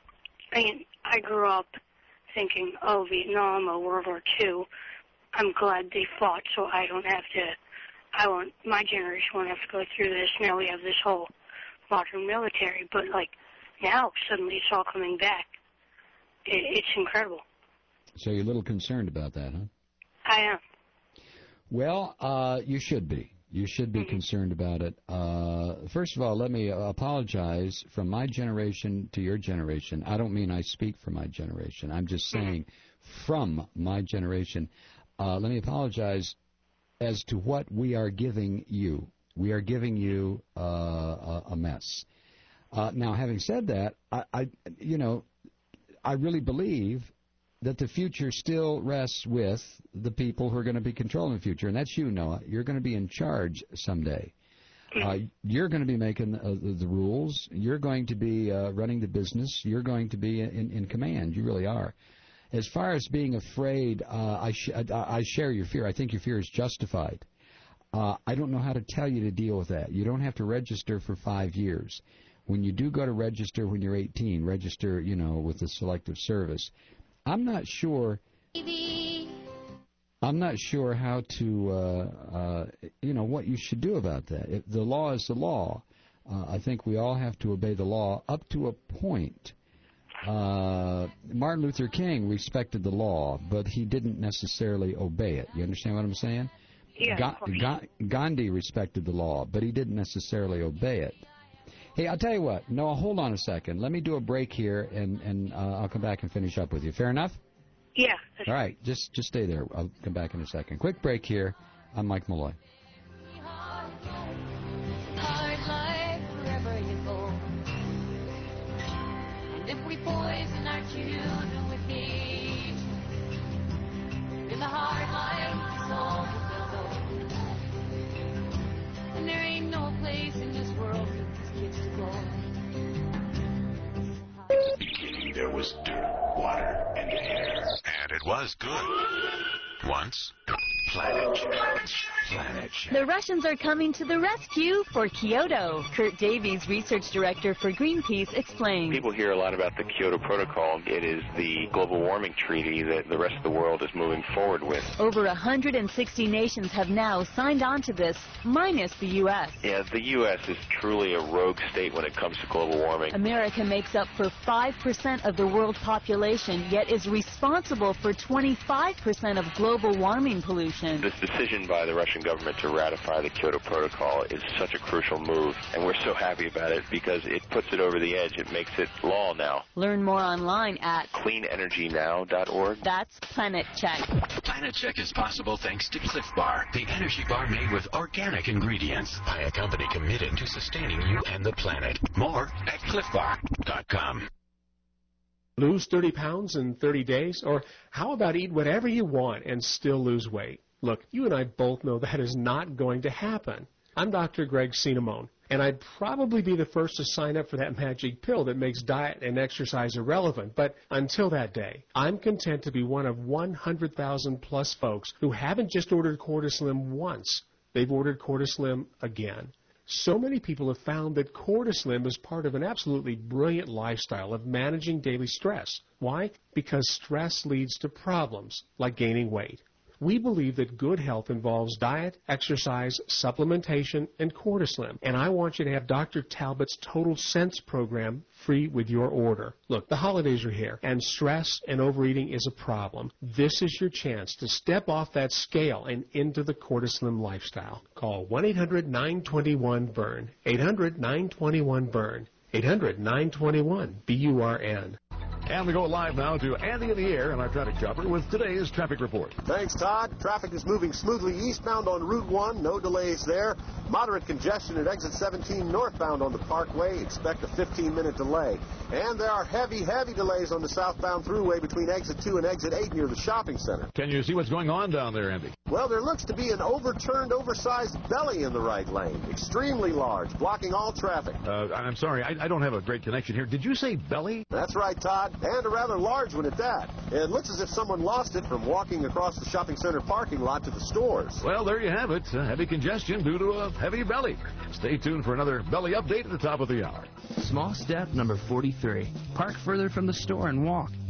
I grew up thinking, oh, Vietnam or World War II, I'm glad they fought so I don't have to, my generation won't have to go through this. Now we have this whole modern military. But, like, now suddenly it's all coming back. It's incredible. So you're a little concerned about that, huh? I am. Well, you should be. You should be concerned about it. First of all, let me apologize from my generation to your generation. I don't mean I speak for my generation. I'm just saying from my generation. Let me apologize as to what we are giving you. We are giving you a mess. Now, having said that, I really believe that the future still rests with the people who are going to be controlling the future, and that's you, Noah. You're going to be in charge someday. You're going to be making the rules. You're going to be running the business. You're going to be in command. You really are. As far as being afraid, I share your fear. I think your fear is justified. I don't know how to tell you to deal with that. You don't have to register for 5 years. When you do go to register when you're 18, register, with the Selective Service. I'm not sure how to, what you should do about that. The law is the law. I think we all have to obey the law up to a point. Martin Luther King respected the law, but he didn't necessarily obey it. You understand what I'm saying? Yeah. Gandhi respected the law, but he didn't necessarily obey it. Hey, I'll tell you what. Noah, hold on a second. Let me do a break here, and I'll come back and finish up with you. Fair enough? Yeah. All right. Just stay there. I'll come back in a second. Quick break here. I'm Mike Malloy. And if we poison our children with hate, in the hard life is all we go. And there ain't no place in this world for these kids to go. There was dirt, water, and air. And it was good. Once. Planet Check. The Russians are coming to the rescue for Kyoto. Kurt Davies, research director for Greenpeace, explains. People hear a lot about the Kyoto Protocol. It is the global warming treaty that the rest of the world is moving forward with. Over 160 nations have now signed on to this, minus the U.S. Yeah, the U.S. is truly a rogue state when it comes to global warming. America makes up for 5% of the world population, yet is responsible for 25% of global warming pollution. This decision by the Russian government to ratify the Kyoto Protocol is such a crucial move, and we're so happy about it because it puts it over the edge. It makes it law now. Learn more online at cleanenergynow.org. That's Planet Check. Planet Check is possible thanks to Cliff Bar, the energy bar made with organic ingredients by a company committed to sustaining you and the planet. More at cliffbar.com. Lose 30 pounds in 30 days? Or how about eat whatever you want and still lose weight? Look, you and I both know that is not going to happen. I'm Dr. Greg Cinnamone, and I'd probably be the first to sign up for that magic pill that makes diet and exercise irrelevant. But until that day, I'm content to be one of 100,000 plus folks who haven't just ordered Cortislim once. They've ordered Cortislim again. So many people have found that Cortislim is part of an absolutely brilliant lifestyle of managing daily stress. Why? Because stress leads to problems like gaining weight. We believe that good health involves diet, exercise, supplementation, and Cortislim. And I want you to have Dr. Talbot's Total Sense program free with your order. Look, the holidays are here, and stress and overeating is a problem. This is your chance to step off that scale and into the Cortislim lifestyle. Call 1-800-921-BURN. 800-921-BURN. 800-921-BURN. And we go live now to Andy in the air and our traffic chopper with today's traffic report. Thanks, Todd. Traffic is moving smoothly eastbound on Route 1. No delays there. Moderate congestion at exit 17 northbound on the Parkway. Expect a 15-minute delay. And there are heavy delays on the southbound thruway between exit 2 and exit 8 near the shopping center. Can you see what's going on down there, Andy? Well, there looks to be an overturned, oversized belly in the right lane. Extremely large, blocking all traffic. I'm sorry, I don't have a great connection here. Did you say belly? That's right, Todd. And a rather large one at that. It looks as if someone lost it from walking across the shopping center parking lot to the stores. Well, there you have it. Heavy congestion due to a heavy belly. Stay tuned for another belly update at the top of the hour. Small step number 43. Park further from the store and walk.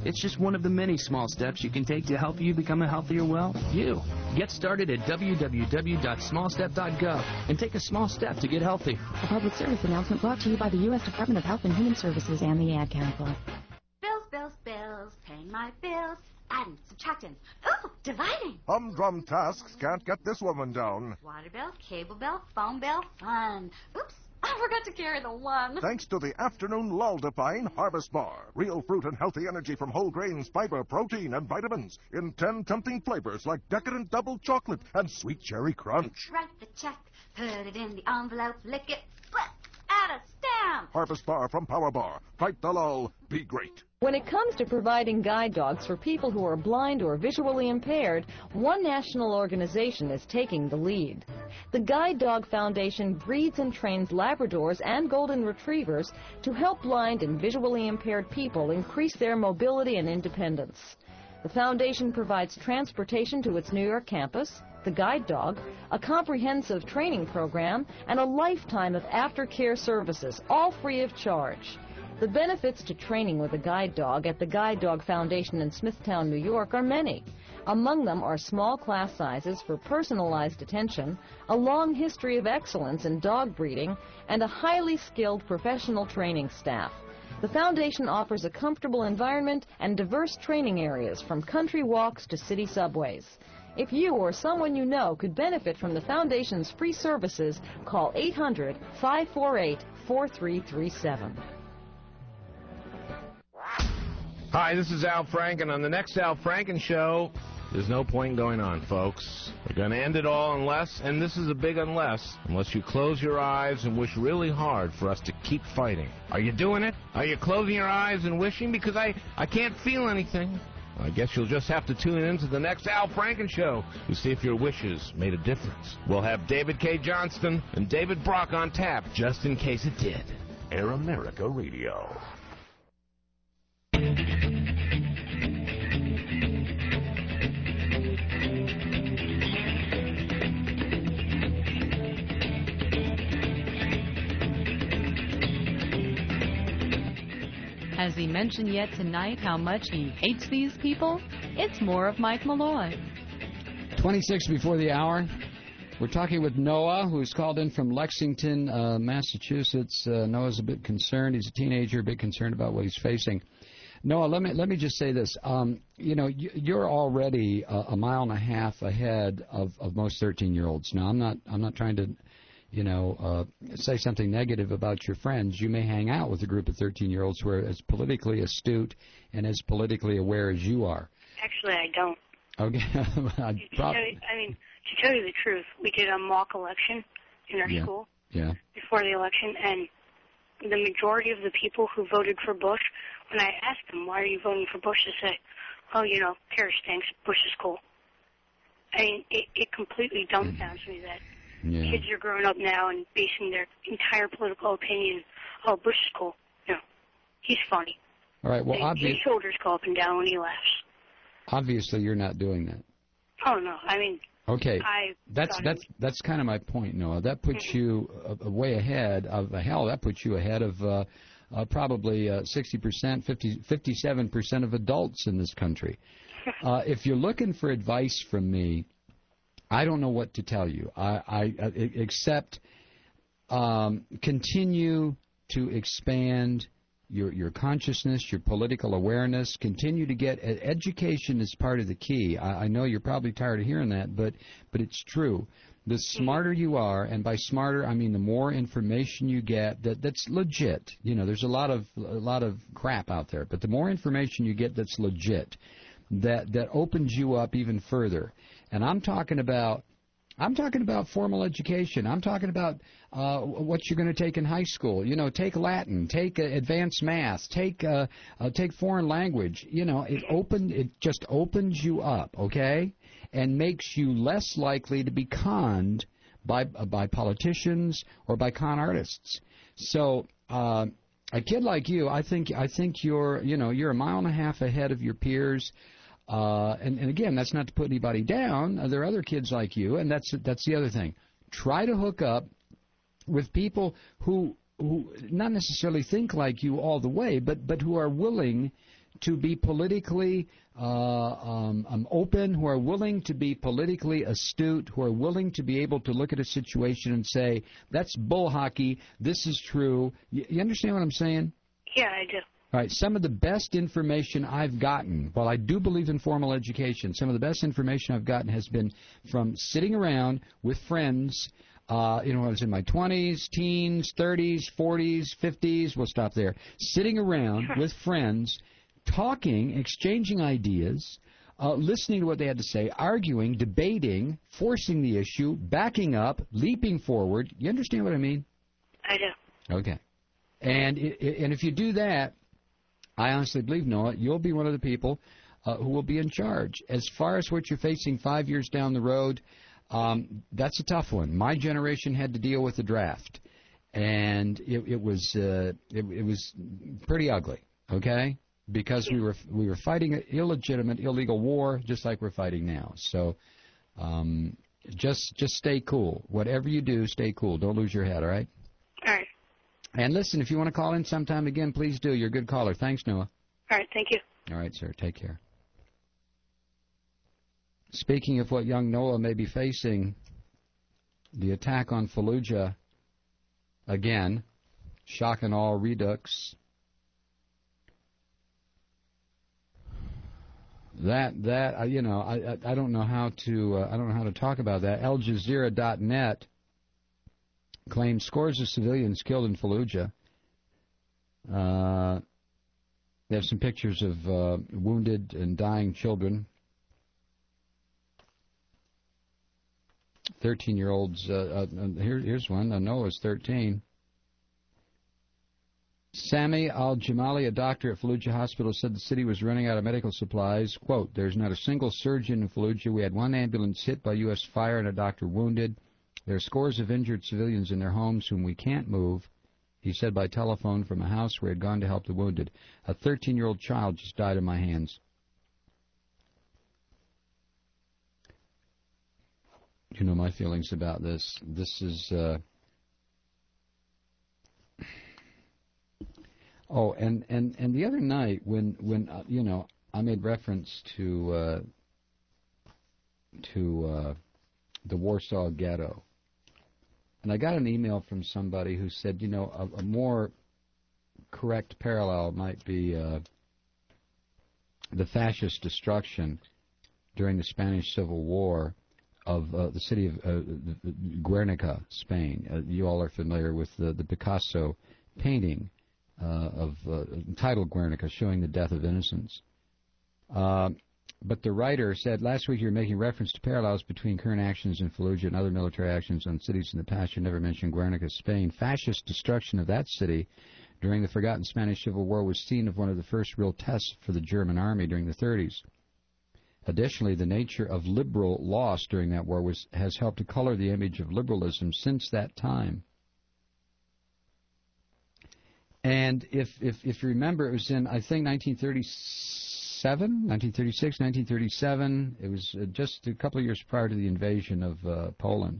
It's just one of the many small steps you can take to help you become a healthier, you. Get started at www.smallstep.gov and take a small step to get healthy. A public service announcement brought to you by the U.S. Department of Health and Human Services and the Ad Council. Bills, paying my bills, adding, subtracting, ooh, dividing. Humdrum tasks can't get this woman down. Water bill, cable bill, phone bill, fun. Oops, I forgot to carry the one. Thanks to the afternoon lull-defying Harvest Bar. Real fruit and healthy energy from whole grains, fiber, protein, and vitamins. In 10 tempting flavors like decadent double chocolate and sweet cherry crunch. Write the check, put it in the envelope, lick it, flip, add a stamp. Harvest Bar from Power Bar. Fight the lull. Be great. When it comes to providing guide dogs for people who are blind or visually impaired, one national organization is taking the lead. The Guide Dog Foundation breeds and trains Labradors and Golden Retrievers to help blind and visually impaired people increase their mobility and independence. The foundation provides transportation to its New York campus, the guide dog, a comprehensive training program, and a lifetime of aftercare services, all free of charge. The benefits to training with a guide dog at the Guide Dog Foundation in Smithtown, New York are many. Among them are small class sizes for personalized attention, a long history of excellence in dog breeding, and a highly skilled professional training staff. The foundation offers a comfortable environment and diverse training areas from country walks to city subways. If you or someone you know could benefit from the foundation's free services, call 800-548-4337. Hi, this is Al Franken. On the next Al Franken Show, there's no point going on, folks. We're going to end it all unless, and this is a big unless you close your eyes and wish really hard for us to keep fighting. Are you doing it? Are you closing your eyes and wishing? Because I can't feel anything. I guess you'll just have to tune in to the next Al Franken Show to see if your wishes made a difference. We'll have David K. Johnston and David Brock on tap just in case it did. Air America Radio. Has he mentioned yet tonight how much he hates these people? It's more of Mike Malloy. 26 before the hour. We're talking with Noah, who's called in from Lexington, Massachusetts. Noah's a bit concerned. He's a teenager, a bit concerned about what he's facing. Noah, let me just say this. You're already a mile and a half ahead of most 13-year-olds. Now, I'm not trying to say something negative about your friends. You may hang out with a group of 13-year-olds who are as politically astute and as politically aware as you are. Actually, I don't. Okay. To tell you the truth, we did a mock election in our school before the election, and the majority of the people who voted for Bush, when I asked them, why are you voting for Bush, they say, oh, Kerry stinks, Bush is cool. I mean, it completely dumbfounds me that kids are growing up now and basing their entire political opinion, oh, Bush is cool. No, he's funny. All right, well, his shoulders go up and down when he laughs. Obviously, you're not doing that. Oh, no, I mean... Okay, that's kind of my point, Noah. That puts you way ahead of that puts you ahead of probably 60%, 57% of adults in this country. If you're looking for advice from me, I don't know what to tell you. Except continue to expand your consciousness, your political awareness. Continue to get education is part of the key. I know you're probably tired of hearing that, but it's true. The smarter you are, and by smarter I mean the more information you get that's legit. There's a lot of crap out there, but the more information you get that's legit, that opens you up even further. And I'm talking about formal education. I'm talking about what you're going to take in high school. Take Latin, take advanced math, take foreign language. It just opens you up, okay, and makes you less likely to be conned by politicians or by con artists. So a kid like you, I think you're a mile and a half ahead of your peers. And again, that's not to put anybody down. There are other kids like you, and that's the other thing. Try to hook up with people who not necessarily think like you all the way, but who are willing to be politically open, who are willing to be politically astute, who are willing to be able to look at a situation and say, that's bull hockey, this is true. You understand what I'm saying? Yeah, I do. All right, some of the best information I've gotten, while I do believe in formal education, some of the best information I've gotten has been from sitting around with friends, when I was in my 20s, teens, 30s, 40s, 50s, we'll stop there, sitting around with friends, talking, exchanging ideas, listening to what they had to say, arguing, debating, forcing the issue, backing up, leaping forward. You understand what I mean? I do. Okay. And if you do that, I honestly believe, Noah, you'll be one of the people who will be in charge. As far as what you're facing 5 years down the road, that's a tough one. My generation had to deal with the draft, and it was pretty ugly. Okay, because we were fighting an illegitimate, illegal war, just like we're fighting now. So, just stay cool. Whatever you do, stay cool. Don't lose your head. All right. All right. And listen, if you want to call in sometime again, please do. You're a good caller. Thanks, Noah. All right, thank you. All right, sir. Take care. Speaking of what young Noah may be facing, the attack on Fallujah, again, shock and awe redux. I don't know how to talk about that. AlJazeera.net claims scores of civilians killed in Fallujah. They have some pictures of wounded and dying children. 13-year-olds. Here's one. Noah's 13. Sami al-Jamali, a doctor at Fallujah Hospital, said the city was running out of medical supplies. Quote, there's not a single surgeon in Fallujah. We had one ambulance hit by U.S. fire and a doctor wounded. There are scores of injured civilians in their homes whom we can't move, he said by telephone from a house where he had gone to help the wounded. A 13-year-old child just died in my hands. You know my feelings about this. This is... Oh, and the other night when I made reference to the Warsaw Ghetto, and I got an email from somebody who said, a more correct parallel might be the fascist destruction during the Spanish Civil War of the city of Guernica, Spain. You all are familiar with the Picasso painting titled Guernica, showing the death of innocents. But the writer said, last week you were making reference to parallels between current actions in Fallujah and other military actions on cities in the past. You never mentioned Guernica, Spain. Fascist destruction of that city during the forgotten Spanish Civil War was seen as one of the first real tests for the German army during the 30s. Additionally, the nature of liberal loss during that war has helped to color the image of liberalism since that time. And if you remember, it was in, I think, 1936, 1937. It was just a couple of years prior to the invasion of Poland.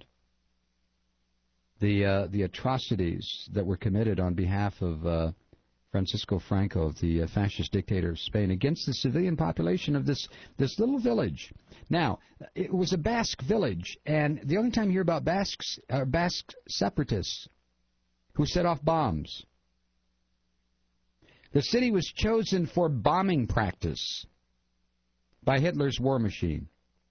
The atrocities that were committed on behalf of Francisco Franco, the fascist dictator of Spain, against the civilian population of this little village. Now, it was a Basque village, and the only time you hear about Basques are Basque separatists who set off bombs. The city was chosen for bombing practice by Hitler's war machine.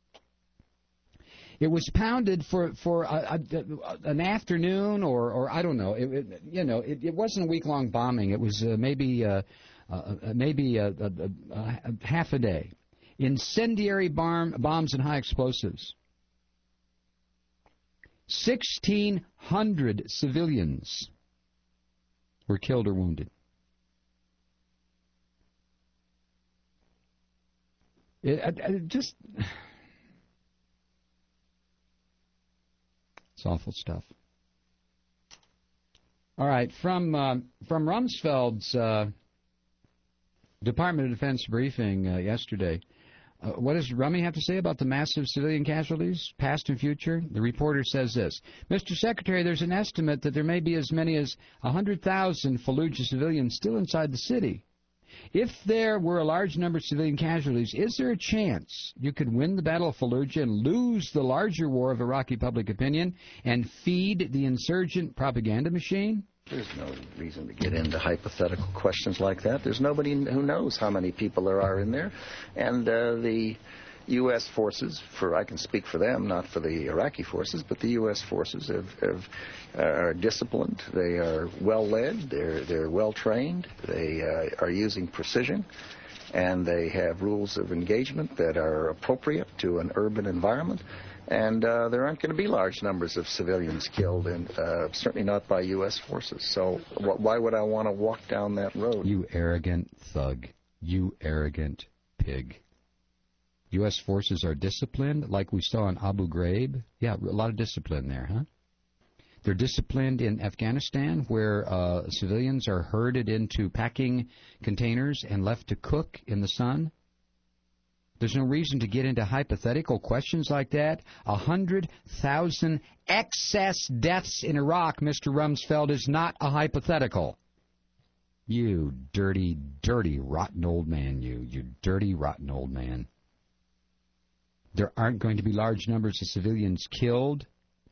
It was pounded for an afternoon, or I don't know. It wasn't a week-long bombing. It was maybe half a day. Incendiary bombs and high explosives. 1,600 civilians were killed or wounded. It's awful stuff. All right, from Rumsfeld's Department of Defense briefing yesterday, what does Rummy have to say about the massive civilian casualties, past and future? The reporter says this: Mr. Secretary, there's an estimate that there may be as many as 100,000 Fallujah civilians still inside the city. If there were a large number of civilian casualties, is there a chance you could win the Battle of Fallujah and lose the larger war of Iraqi public opinion and feed the insurgent propaganda machine? There's no reason to get into hypothetical questions like that. There's nobody who knows how many people there are in there. And the U.S. forces, I can speak for them, not for the Iraqi forces, but the U.S. forces are disciplined. They are well led. They're well trained. They are using precision, and they have rules of engagement that are appropriate to an urban environment. And there aren't going to be large numbers of civilians killed, and certainly not by U.S. forces. So why would I want to walk down that road? You arrogant thug. You arrogant pig. U.S. forces are disciplined, like we saw in Abu Ghraib. Yeah, a lot of discipline there, huh? They're disciplined in Afghanistan, where civilians are herded into packing containers and left to cook in the sun. There's no reason to get into hypothetical questions like that. 100,000 excess deaths in Iraq, Mr. Rumsfeld, is not a hypothetical. You dirty, dirty, rotten old man, you dirty, rotten old man. There aren't going to be large numbers of civilians killed.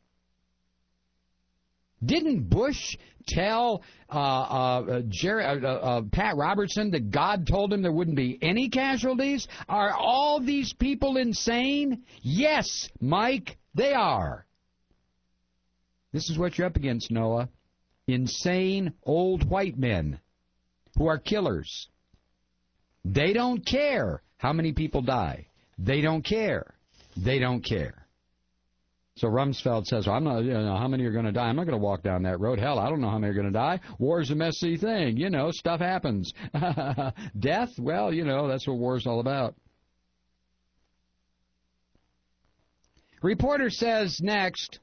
Didn't Bush tell Pat Robertson that God told him there wouldn't be any casualties? Are all these people insane? Yes, Mike, they are. This is what you're up against, Noah. Insane old white men who are killers. They don't care how many people die. They don't care. They don't care. So Rumsfeld says, well, I'm not, how many are going to die? I'm not going to walk down that road. Hell, I don't know how many are going to die. War's a messy thing. Stuff happens. Death? Well, that's what war's all about. Reporter says next,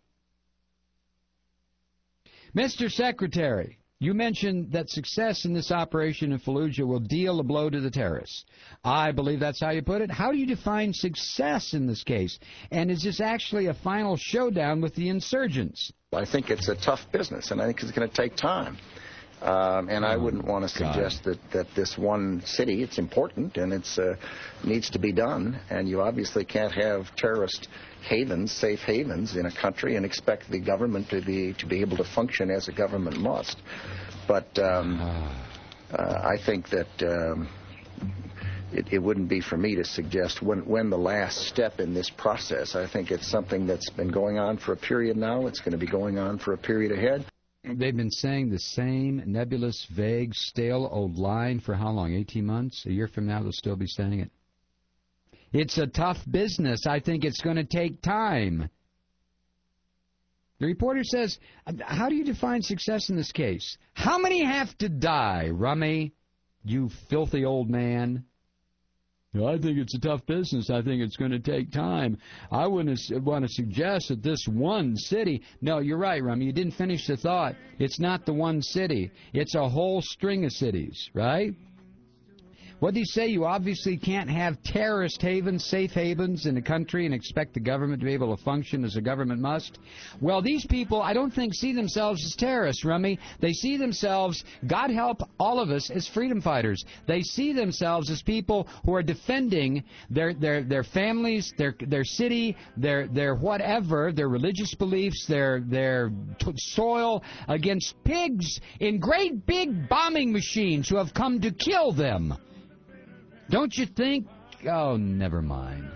Mr. Secretary, you mentioned that success in this operation in Fallujah will deal a blow to the terrorists. I believe that's how you put it. How do you define success in this case? And is this actually a final showdown with the insurgents? I think it's a tough business, and I think it's going to take time. And I wouldn't want to suggest that this one city, it's important, and it needs to be done. And you obviously can't have terrorist havens, safe havens in a country and expect the government to be able to function as a government must. But I think that it wouldn't be for me to suggest when the last step in this process. I think it's something that's been going on for a period now. It's going to be going on for a period ahead. They've been saying the same nebulous, vague, stale old line for how long? 18 months? A year from now, they'll still be saying it. It's a tough business. I think it's going to take time. The reporter says, how do you define success in this case? How many have to die, Rummy? You filthy old man. I think it's a tough business. I think it's going to take time. I wouldn't want to suggest that this one city... No, you're right, Rummy. You didn't finish the thought. It's not the one city. It's a whole string of cities, right? What do you say? You obviously can't have terrorist havens, safe havens in a country and expect the government to be able to function as a government must? Well, these people, I don't think, see themselves as terrorists, Rummy. They see themselves, God help all of us, as freedom fighters. They see themselves as people who are defending their families, their city, their whatever, their religious beliefs, their soil against pigs in great big bombing machines who have come to kill them. Don't you think? Oh, never mind.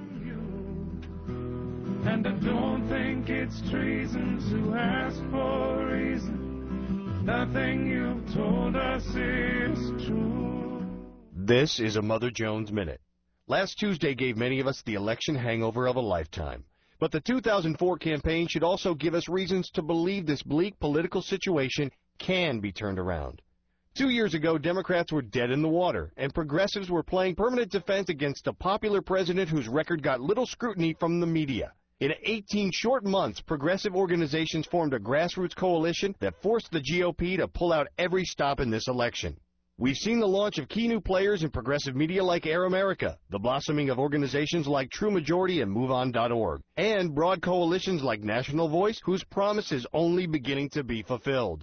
And I don't think it's treason to ask for a reason. Nothing you've told us is true. This is a Mother Jones Minute. Last Tuesday gave many of us the election hangover of a lifetime. But the 2004 campaign should also give us reasons to believe this bleak political situation can be turned around. 2 years ago, Democrats were dead in the water, and progressives were playing permanent defense against a popular president whose record got little scrutiny from the media. In 18 short months, progressive organizations formed a grassroots coalition that forced the GOP to pull out every stop in this election. We've seen the launch of key new players in progressive media like Air America, the blossoming of organizations like True Majority and MoveOn.org, and broad coalitions like National Voice, whose promise is only beginning to be fulfilled.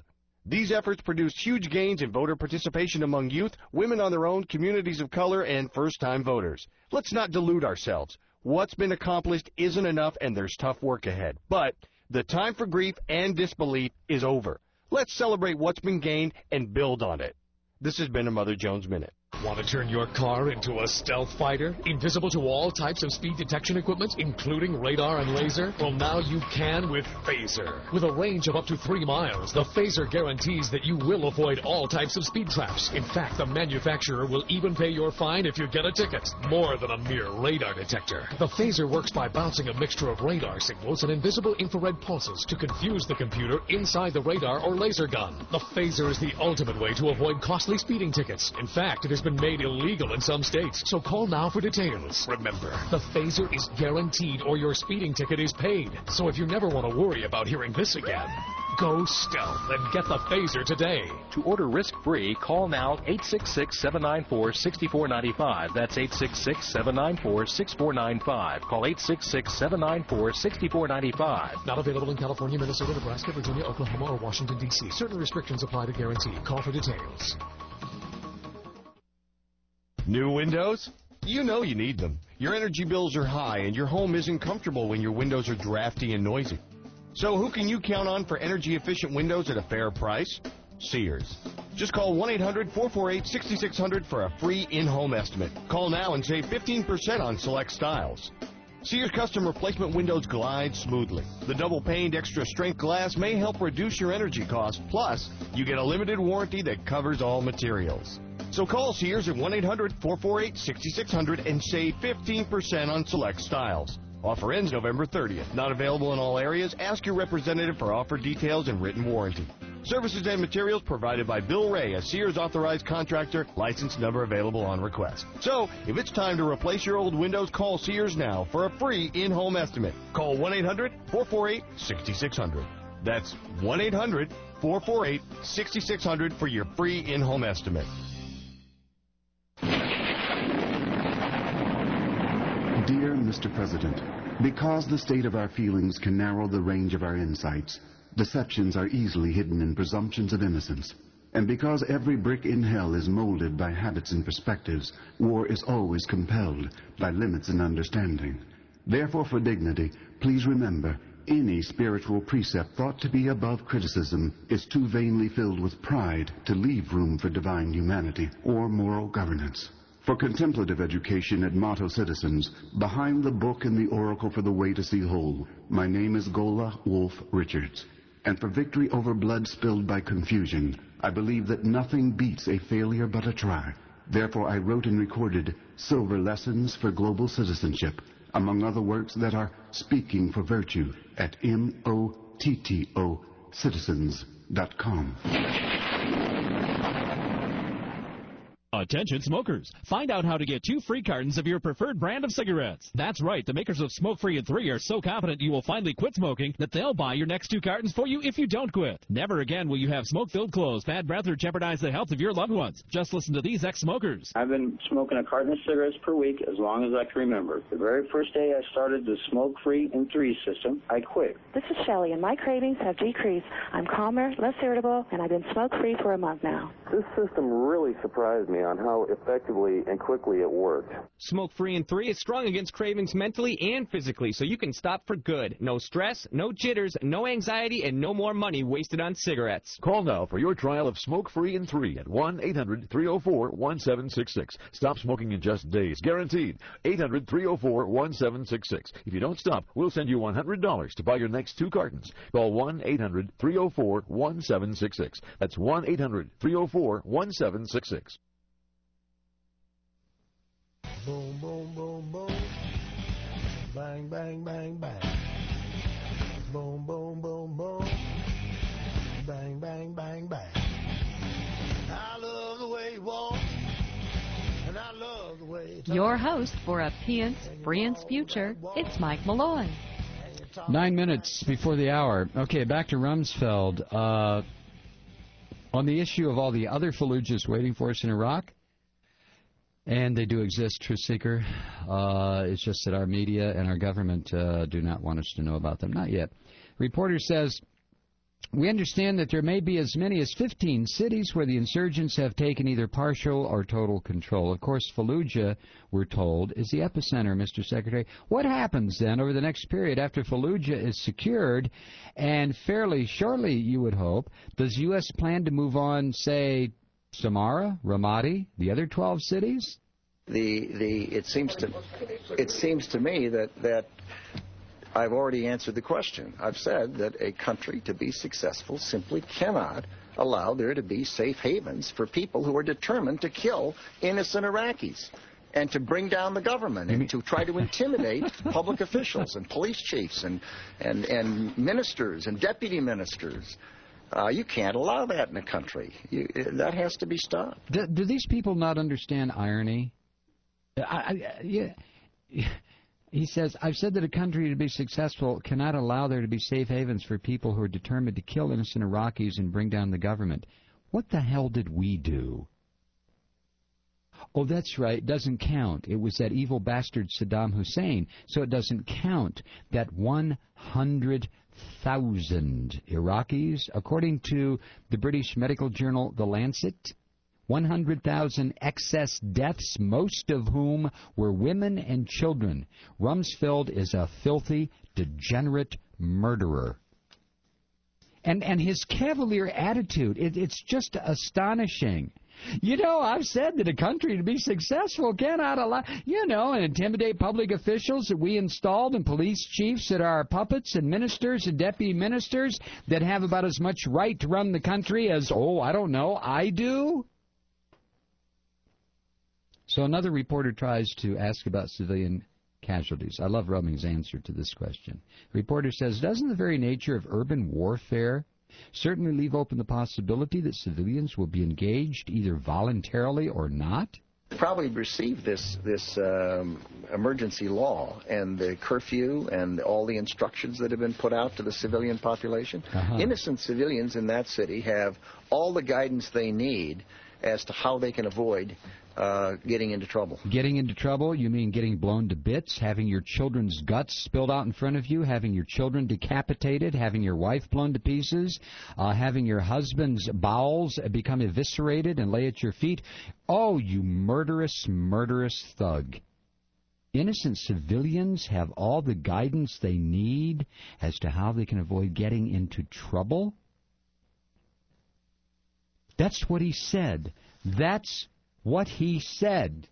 These efforts produced huge gains in voter participation among youth, women on their own, communities of color, and first-time voters. Let's not delude ourselves. What's been accomplished isn't enough, and there's tough work ahead. But the time for grief and disbelief is over. Let's celebrate what's been gained and build on it. This has been a Mother Jones Minute. Want to turn your car into a stealth fighter? Invisible to all types of speed detection equipment, including radar and laser? Well, now you can with Phaser. With a range of up to 3 miles, the Phaser guarantees that you will avoid all types of speed traps. In fact, the manufacturer will even pay your fine if you get a ticket. More than a mere radar detector. The Phaser works by bouncing a mixture of radar signals and invisible infrared pulses to confuse the computer inside the radar or laser gun. The Phaser is the ultimate way to avoid costly speeding tickets. In fact, it has been made illegal in some states, so call now for details. Remember, the Phaser is guaranteed or your speeding ticket is paid. So if you never want to worry about hearing this again, go stealth and get the Phaser today. To order risk-free, call now 866-794-6495. That's 866-794-6495. Call 866-794-6495. Not available in California, Minnesota, Nebraska, Virginia, Oklahoma, or Washington, D.C. Certain restrictions apply to guarantee. Call for details. New windows? You know you need them. Your energy bills are high and your home isn't comfortable when your windows are drafty and noisy. So who can you count on for energy-efficient windows at a fair price? Sears. Just call 1-800-448-6600 for a free in-home estimate. Call now and save 15% on select styles. Sears custom replacement windows glide smoothly. The double-paned extra-strength glass may help reduce your energy costs. Plus, you get a limited warranty that covers all materials. So call Sears at 1-800-448-6600 and save 15% on select styles. Offer ends November 30th. Not available in all areas. Ask your representative for offer details and written warranty. Services and materials provided by Bill Ray, a Sears authorized contractor. License number available on request. So, if it's time to replace your old windows, call Sears now for a free in-home estimate. Call 1-800-448-6600. That's 1-800-448-6600 for your free in-home estimate. Dear Mr. President, because the state of our feelings can narrow the range of our insights, deceptions are easily hidden in presumptions of innocence. And because every brick in hell is molded by habits and perspectives, war is always compelled by limits and understanding. Therefore, for dignity, please remember, any spiritual precept thought to be above criticism is too vainly filled with pride to leave room for divine humanity or moral governance. For contemplative education at Motto Citizens, behind the book and the oracle for the way to see whole, my name is Gola Wolf Richards. And for victory over blood spilled by confusion, I believe that nothing beats a failure but a try. Therefore I wrote and recorded Silver Lessons for Global Citizenship, among other works that are Speaking for Virtue at MOTTO Citizens.com. Attention smokers. Find out how to get 2 free cartons of your preferred brand of cigarettes. That's right, the makers of Smoke Free and 3 are so confident you will finally quit smoking that they'll buy your next 2 cartons for you if you don't quit. Never again will you have smoke-filled clothes, bad breath, or jeopardize the health of your loved ones. Just listen to these ex-smokers. I've been smoking a carton of cigarettes per week as long as I can remember. The very first day I started the Smoke Free and 3 system, I quit. This is Shelley, and my cravings have decreased. I'm calmer, less irritable, and I've been smoke-free for a month now. This system really surprised me on how effectively and quickly it worked. Smoke Free and 3 is strong against cravings mentally and physically, so you can stop for good. No stress, no jitters, no anxiety, and no more money wasted on cigarettes. Call now for your trial of Smoke Free and 3 at 1-800-304-1766. Stop smoking in just days. Guaranteed. 800-304-1766. If you don't stop, we'll send you $100 to buy your next 2 cartons. Call 1-800-304-1766. That's 1-800-304-1766. Boom, boom, boom, boom. Bang, bang, bang, bang. Boom, boom, boom, boom. Bang, bang, bang, bang. I love the way you walk, and I love the way you talk. Your host for A Pience future, it's Mike Malloy. 9 minutes before the hour. Okay, back to Rumsfeld. On the issue of all the other Fallujahs waiting for us in Iraq, and they do exist, Truth Seeker. It's just that our media and our government do not want us to know about them. Not yet. Reporter says We understand that there may be as many as 15 cities where the insurgents have taken either partial or total control. Of course, Fallujah, we're told, is the epicenter, Mr. Secretary. What happens then over the next period after Fallujah is secured, and fairly shortly, you would hope, does the U.S. plan to move on, say, Samarra, Ramadi, the other 12 cities? It seems to me that I've already answered the question. I've said that a country, to be successful, simply cannot allow there to be safe havens for people who are determined to kill innocent Iraqis and to bring down the government and to try to intimidate public officials and police chiefs and ministers and deputy ministers. You can't allow that in a country. That has to be stopped. Do these people not understand irony? He says, I've said that a country to be successful cannot allow there to be safe havens for people who are determined to kill innocent Iraqis and bring down the government. What the hell did we do? Oh, that's right, it doesn't count. It was that evil bastard Saddam Hussein, so it doesn't count. That 100,000 Iraqis, according to the British medical journal The Lancet, 100,000 excess deaths, most of whom were women and children. Rumsfeld is a filthy, degenerate murderer. And his cavalier attitude, it's just astonishing. You know, I've said that a country to be successful cannot allow, and intimidate public officials that we installed and police chiefs that are puppets and ministers and deputy ministers that have about as much right to run the country as, I do. So another reporter tries to ask about civilian casualties. I love Rumming's answer to this question. The reporter says, doesn't the very nature of urban warfare certainly leave open the possibility that civilians will be engaged either voluntarily or not? Probably received this emergency law and the curfew and all the instructions that have been put out to the civilian population. Innocent civilians in that city have all the guidance they need as to how they can avoid getting into trouble. Getting into trouble? You mean getting blown to bits, having your children's guts spilled out in front of you, having your children decapitated, having your wife blown to pieces, having your husband's bowels become eviscerated and lay at your feet? Oh, you murderous, murderous thug. Innocent civilians have all the guidance they need as to how they can avoid getting into trouble? That's what he said. That's what he said.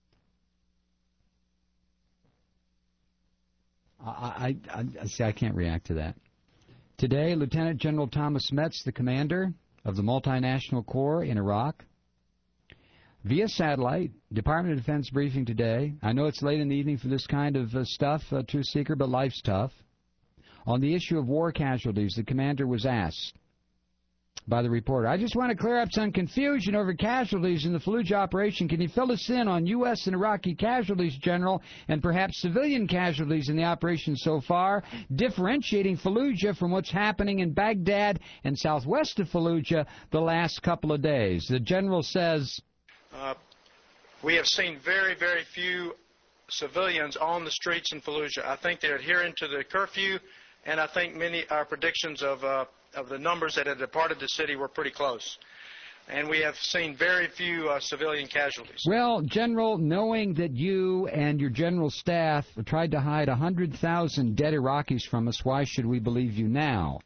I can't react to that. Today, Lieutenant General Thomas Metz, the commander of the multinational corps in Iraq, via satellite, Department of Defense briefing today. I know it's late in the evening for this kind of stuff, Truth Seeker, but life's tough. On the issue of war casualties, the commander was asked by the reporter, I just want to clear up some confusion over casualties in the Fallujah operation. Can you fill us in on U.S. and Iraqi casualties, General, and perhaps civilian casualties in the operation so far, differentiating Fallujah from what's happening in Baghdad and southwest of Fallujah the last couple of days? The General says, we have seen very, very few civilians on the streets in Fallujah. I think they're adhering to the curfew, and I think our predictions of the numbers that had departed the city were pretty close. And we have seen very few civilian casualties. Well, General, knowing that you and your general staff tried to hide 100,000 dead Iraqis from us, why should we believe you now?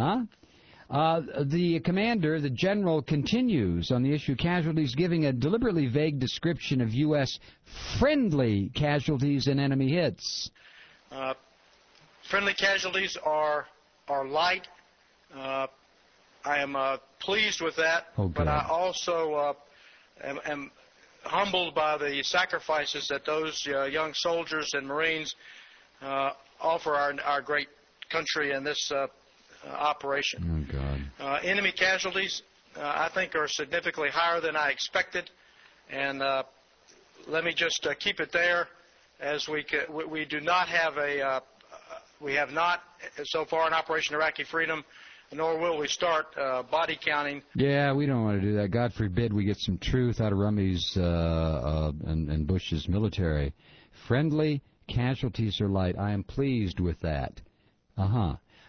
The commander, the general, continues on the issue of casualties, giving a deliberately vague description of U.S. friendly casualties and enemy hits. Friendly casualties are light. I am pleased with that, but I also am humbled by the sacrifices that those young soldiers and Marines offer our great country in this operation. Oh, God. Enemy casualties, I think, are significantly higher than I expected, and let me just keep it there, as we do not have we have not so far in Operation Iraqi Freedom, nor will we start body counting. Yeah, we don't want to do that. God forbid we get some truth out of Rummy's and Bush's military. Friendly casualties are light. I am pleased with that.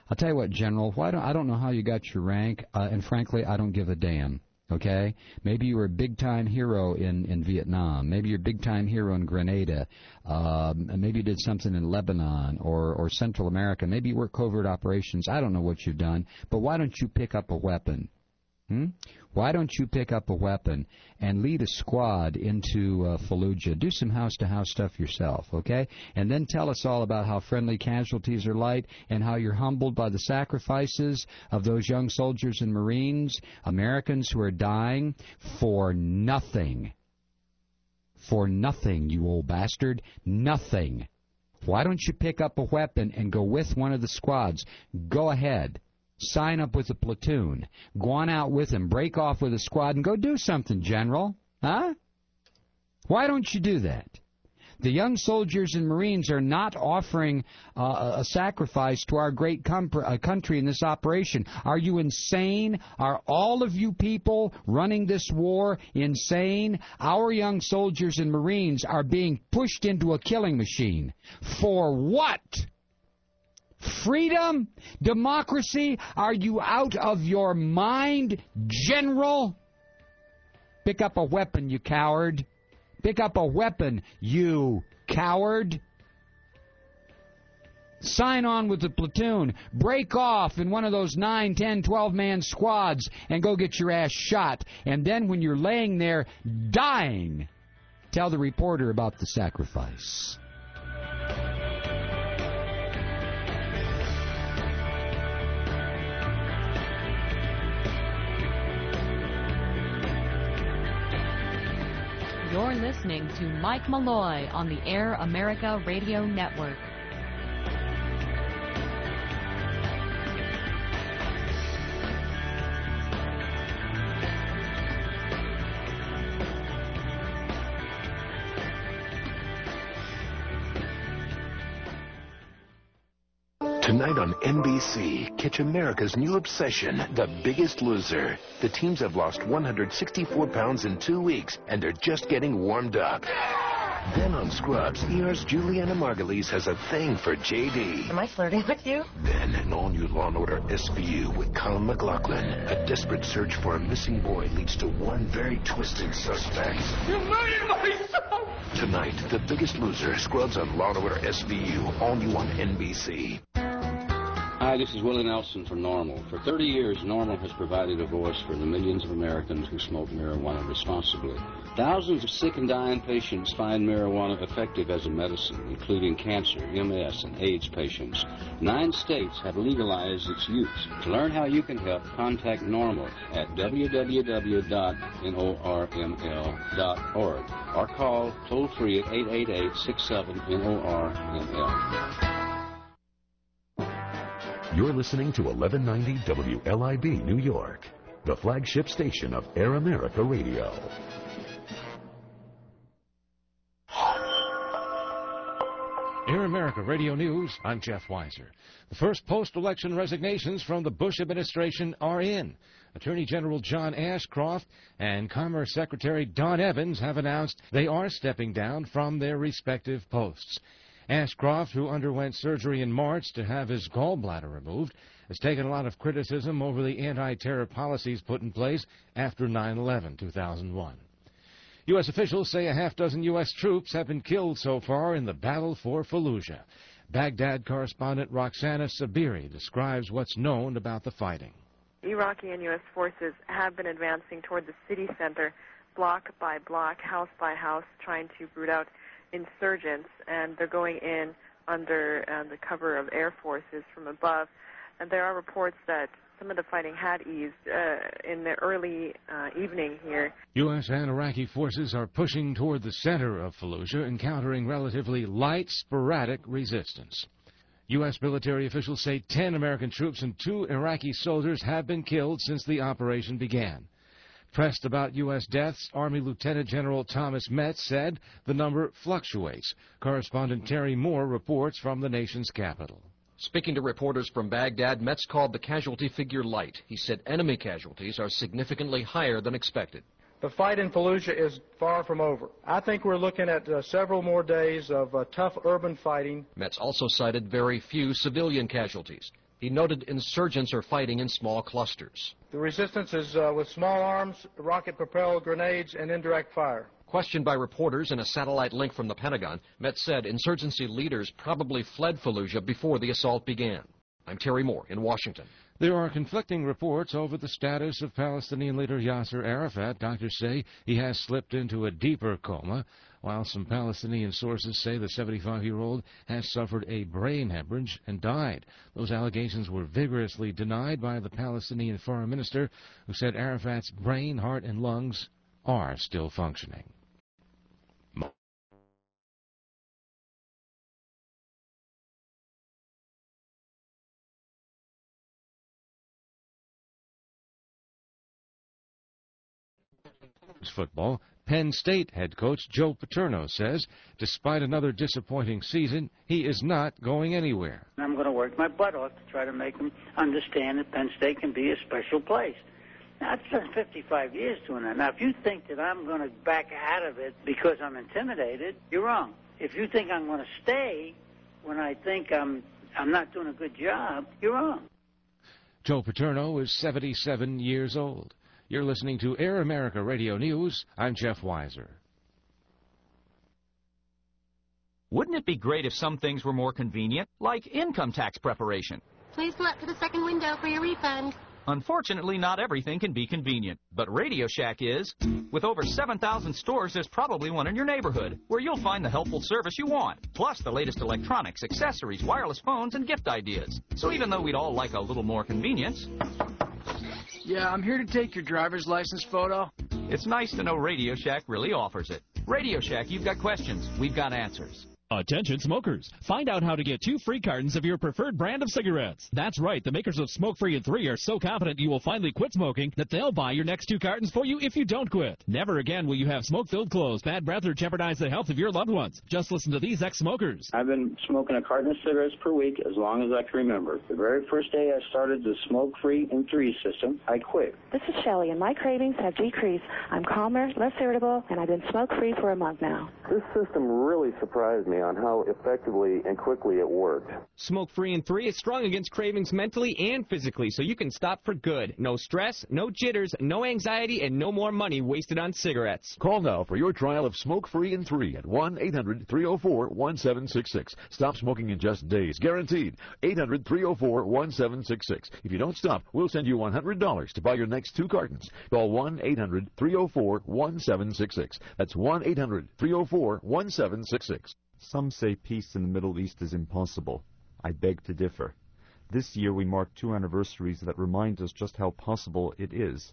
I'll tell you what, General, I don't know how you got your rank, and frankly, I don't give a damn. Okay? Maybe you were a big-time hero in Vietnam. Maybe you're a big-time hero in Grenada. Maybe you did something in Lebanon or Central America. Maybe you work covert operations. I don't know what you've done. But why don't you pick up a weapon? Why don't you pick up a weapon and lead a squad into Fallujah? Do some house-to-house stuff yourself, okay? And then tell us all about how friendly casualties are light and how you're humbled by the sacrifices of those young soldiers and Marines, Americans who are dying for nothing. For nothing, you old bastard. Nothing. Why don't you pick up a weapon and go with one of the squads? Go ahead. Sign up with a platoon. Go on out with them. Break off with a squad and go do something, General. Huh? Why don't you do that? The young soldiers and Marines are not offering a sacrifice to our great country in this operation. Are you insane? Are all of you people running this war insane? Our young soldiers and Marines are being pushed into a killing machine. For what? Freedom? Democracy? Are you out of your mind, General? Pick up a weapon, you coward. Pick up a weapon, you coward. Sign on with the platoon. Break off in one of those 9, 10, 12-man squads and go get your ass shot. And then when you're laying there dying, tell the reporter about the sacrifice. You're listening to Mike Malloy on the Air America Radio Network. Tonight on NBC, catch America's new obsession, The Biggest Loser. The teams have lost 164 pounds in 2 weeks, and they're just getting warmed up. Then on Scrubs, ER's Juliana Margulies has a thing for JD. Am I flirting with you? Then an all-new Law & Order SVU with Colin McLaughlin. A desperate search for a missing boy leads to one very twisted suspect. You murdered my son! Tonight, The Biggest Loser, Scrubs on Law & Order SVU, all new on NBC. Hi, this is Willie Nelson from NORML. For 30 years, NORML has provided a voice for the millions of Americans who smoke marijuana responsibly. Thousands of sick and dying patients find marijuana effective as a medicine, including cancer, MS, and AIDS patients. 9 states have legalized its use. To learn how you can help, contact NORML at www.norml.org or call toll-free at 888-67-NORML. You're listening to 1190 WLIB New York, the flagship station of Air America Radio. Air America Radio News, I'm Jeff Weiser. The first post-election resignations from the Bush administration are in. Attorney General John Ashcroft and Commerce Secretary Don Evans have announced they are stepping down from their respective posts. Ashcroft, who underwent surgery in March to have his gallbladder removed, has taken a lot of criticism over the anti-terror policies put in place after 9/11-2001. U.S. officials say a half-dozen U.S. troops have been killed so far in the battle for Fallujah. Baghdad correspondent Roxana Sabiri describes what's known about the fighting. Iraqi and U.S. forces have been advancing toward the city center, block by block, house by house, trying to root out insurgents, and they're going in under the cover of air forces from above. And there are reports that some of the fighting had eased in the early evening here. U.S. and Iraqi forces are pushing toward the center of Fallujah, encountering relatively light, sporadic resistance. U.S. military officials say 10 American troops and 2 Iraqi soldiers have been killed since the operation began. Pressed about U.S. deaths, Army Lieutenant General Thomas Metz said the number fluctuates. Correspondent Terry Moore reports from the nation's capital. Speaking to reporters from Baghdad, Metz called the casualty figure light. He said enemy casualties are significantly higher than expected. The fight in Fallujah is far from over. I think we're looking at several more days of tough urban fighting. Metz also cited very few civilian casualties. He noted insurgents are fighting in small clusters. The resistance is with small arms, rocket-propelled grenades, and indirect fire. Questioned by reporters in a satellite link from the Pentagon, Metz said insurgency leaders probably fled Fallujah before the assault began. I'm Terry Moore in Washington. There are conflicting reports over the status of Palestinian leader Yasser Arafat. Doctors say he has slipped into a deeper coma, while some Palestinian sources say the 75-year-old has suffered a brain hemorrhage and died. Those allegations were vigorously denied by the Palestinian foreign minister, who said Arafat's brain, heart, and lungs are still functioning. Football, Penn State head coach Joe Paterno says, despite another disappointing season, he is not going anywhere. I'm going to work my butt off to try to make them understand that Penn State can be a special place. Now, I've spent 55 years doing that. Now, if you think that I'm going to back out of it because I'm intimidated, you're wrong. If you think I'm going to stay when I think I'm not doing a good job, you're wrong. Joe Paterno is 77 years old. You're listening to Air America Radio News. I'm Jeff Weiser. Wouldn't it be great if some things were more convenient, like income tax preparation? Please go up to the second window for your refund. Unfortunately, not everything can be convenient, but Radio Shack is. With over 7,000 stores, there's probably one in your neighborhood where you'll find the helpful service you want, plus the latest electronics, accessories, wireless phones, and gift ideas. So even though we'd all like a little more convenience... Yeah, I'm here to take your driver's license photo. It's nice to know Radio Shack really offers it. Radio Shack, you've got questions, we've got answers. Attention smokers. Find out how to get 2 free cartons of your preferred brand of cigarettes. That's right, the makers of Smoke Free and 3 are so confident you will finally quit smoking that they'll buy your next 2 cartons for you if you don't quit. Never again will you have smoke-filled clothes, bad breath, or jeopardize the health of your loved ones. Just listen to these ex-smokers. I've been smoking a carton of cigarettes per week as long as I can remember. The very first day I started the Smoke Free and 3 system, I quit. This is Shelley, and my cravings have decreased. I'm calmer, less irritable, and I've been smoke-free for a month now. This system really surprised me on how effectively and quickly it worked. Smoke Free and 3 is strong against cravings mentally and physically, so you can stop for good. No stress, no jitters, no anxiety, and no more money wasted on cigarettes. Call now for your trial of Smoke Free and 3 at 1-800-304-1766. Stop smoking in just days, guaranteed. 800-304-1766. If you don't stop, we'll send you $100 to buy your next 2 cartons. Call 1-800-304-1766. That's 1-800-304-1766. Some say peace in the Middle East is impossible. I beg to differ. This year we mark 2 anniversaries that remind us just how possible it is.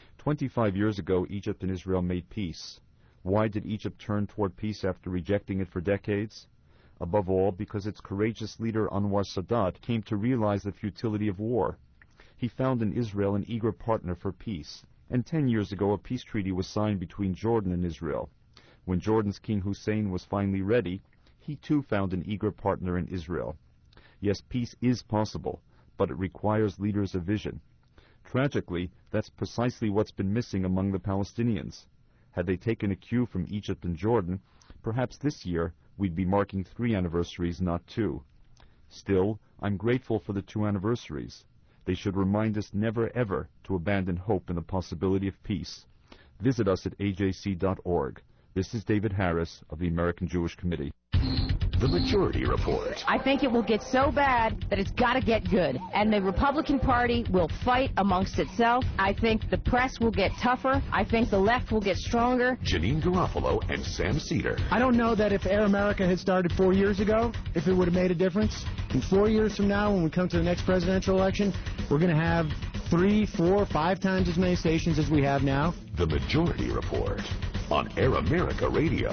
25 years ago, Egypt and Israel made peace. Why did Egypt turn toward peace after rejecting it for decades? Above all, because its courageous leader Anwar Sadat came to realize the futility of war. He found in Israel an eager partner for peace. And 10 years ago, a peace treaty was signed between Jordan and Israel. When Jordan's King Hussein was finally ready, he too found an eager partner in Israel. Yes, peace is possible, but it requires leaders of vision. Tragically, that's precisely what's been missing among the Palestinians. Had they taken a cue from Egypt and Jordan, perhaps this year we'd be marking 3 anniversaries, not 2. Still, I'm grateful for the 2 anniversaries. They should remind us never ever to abandon hope in the possibility of peace. Visit us at ajc.org. This is David Harris of the American Jewish Committee. The Majority Report. I think it will get so bad that it's got to get good. And the Republican Party will fight amongst itself. I think the press will get tougher. I think the left will get stronger. Janine Garofalo and Sam Cedar. I don't know that if Air America had started 4 years ago, if it would have made a difference. In 4 years from now, when we come to the next presidential election, we're going to have 3, 4, 5 times as many stations as we have now. The Majority Report on Air America Radio.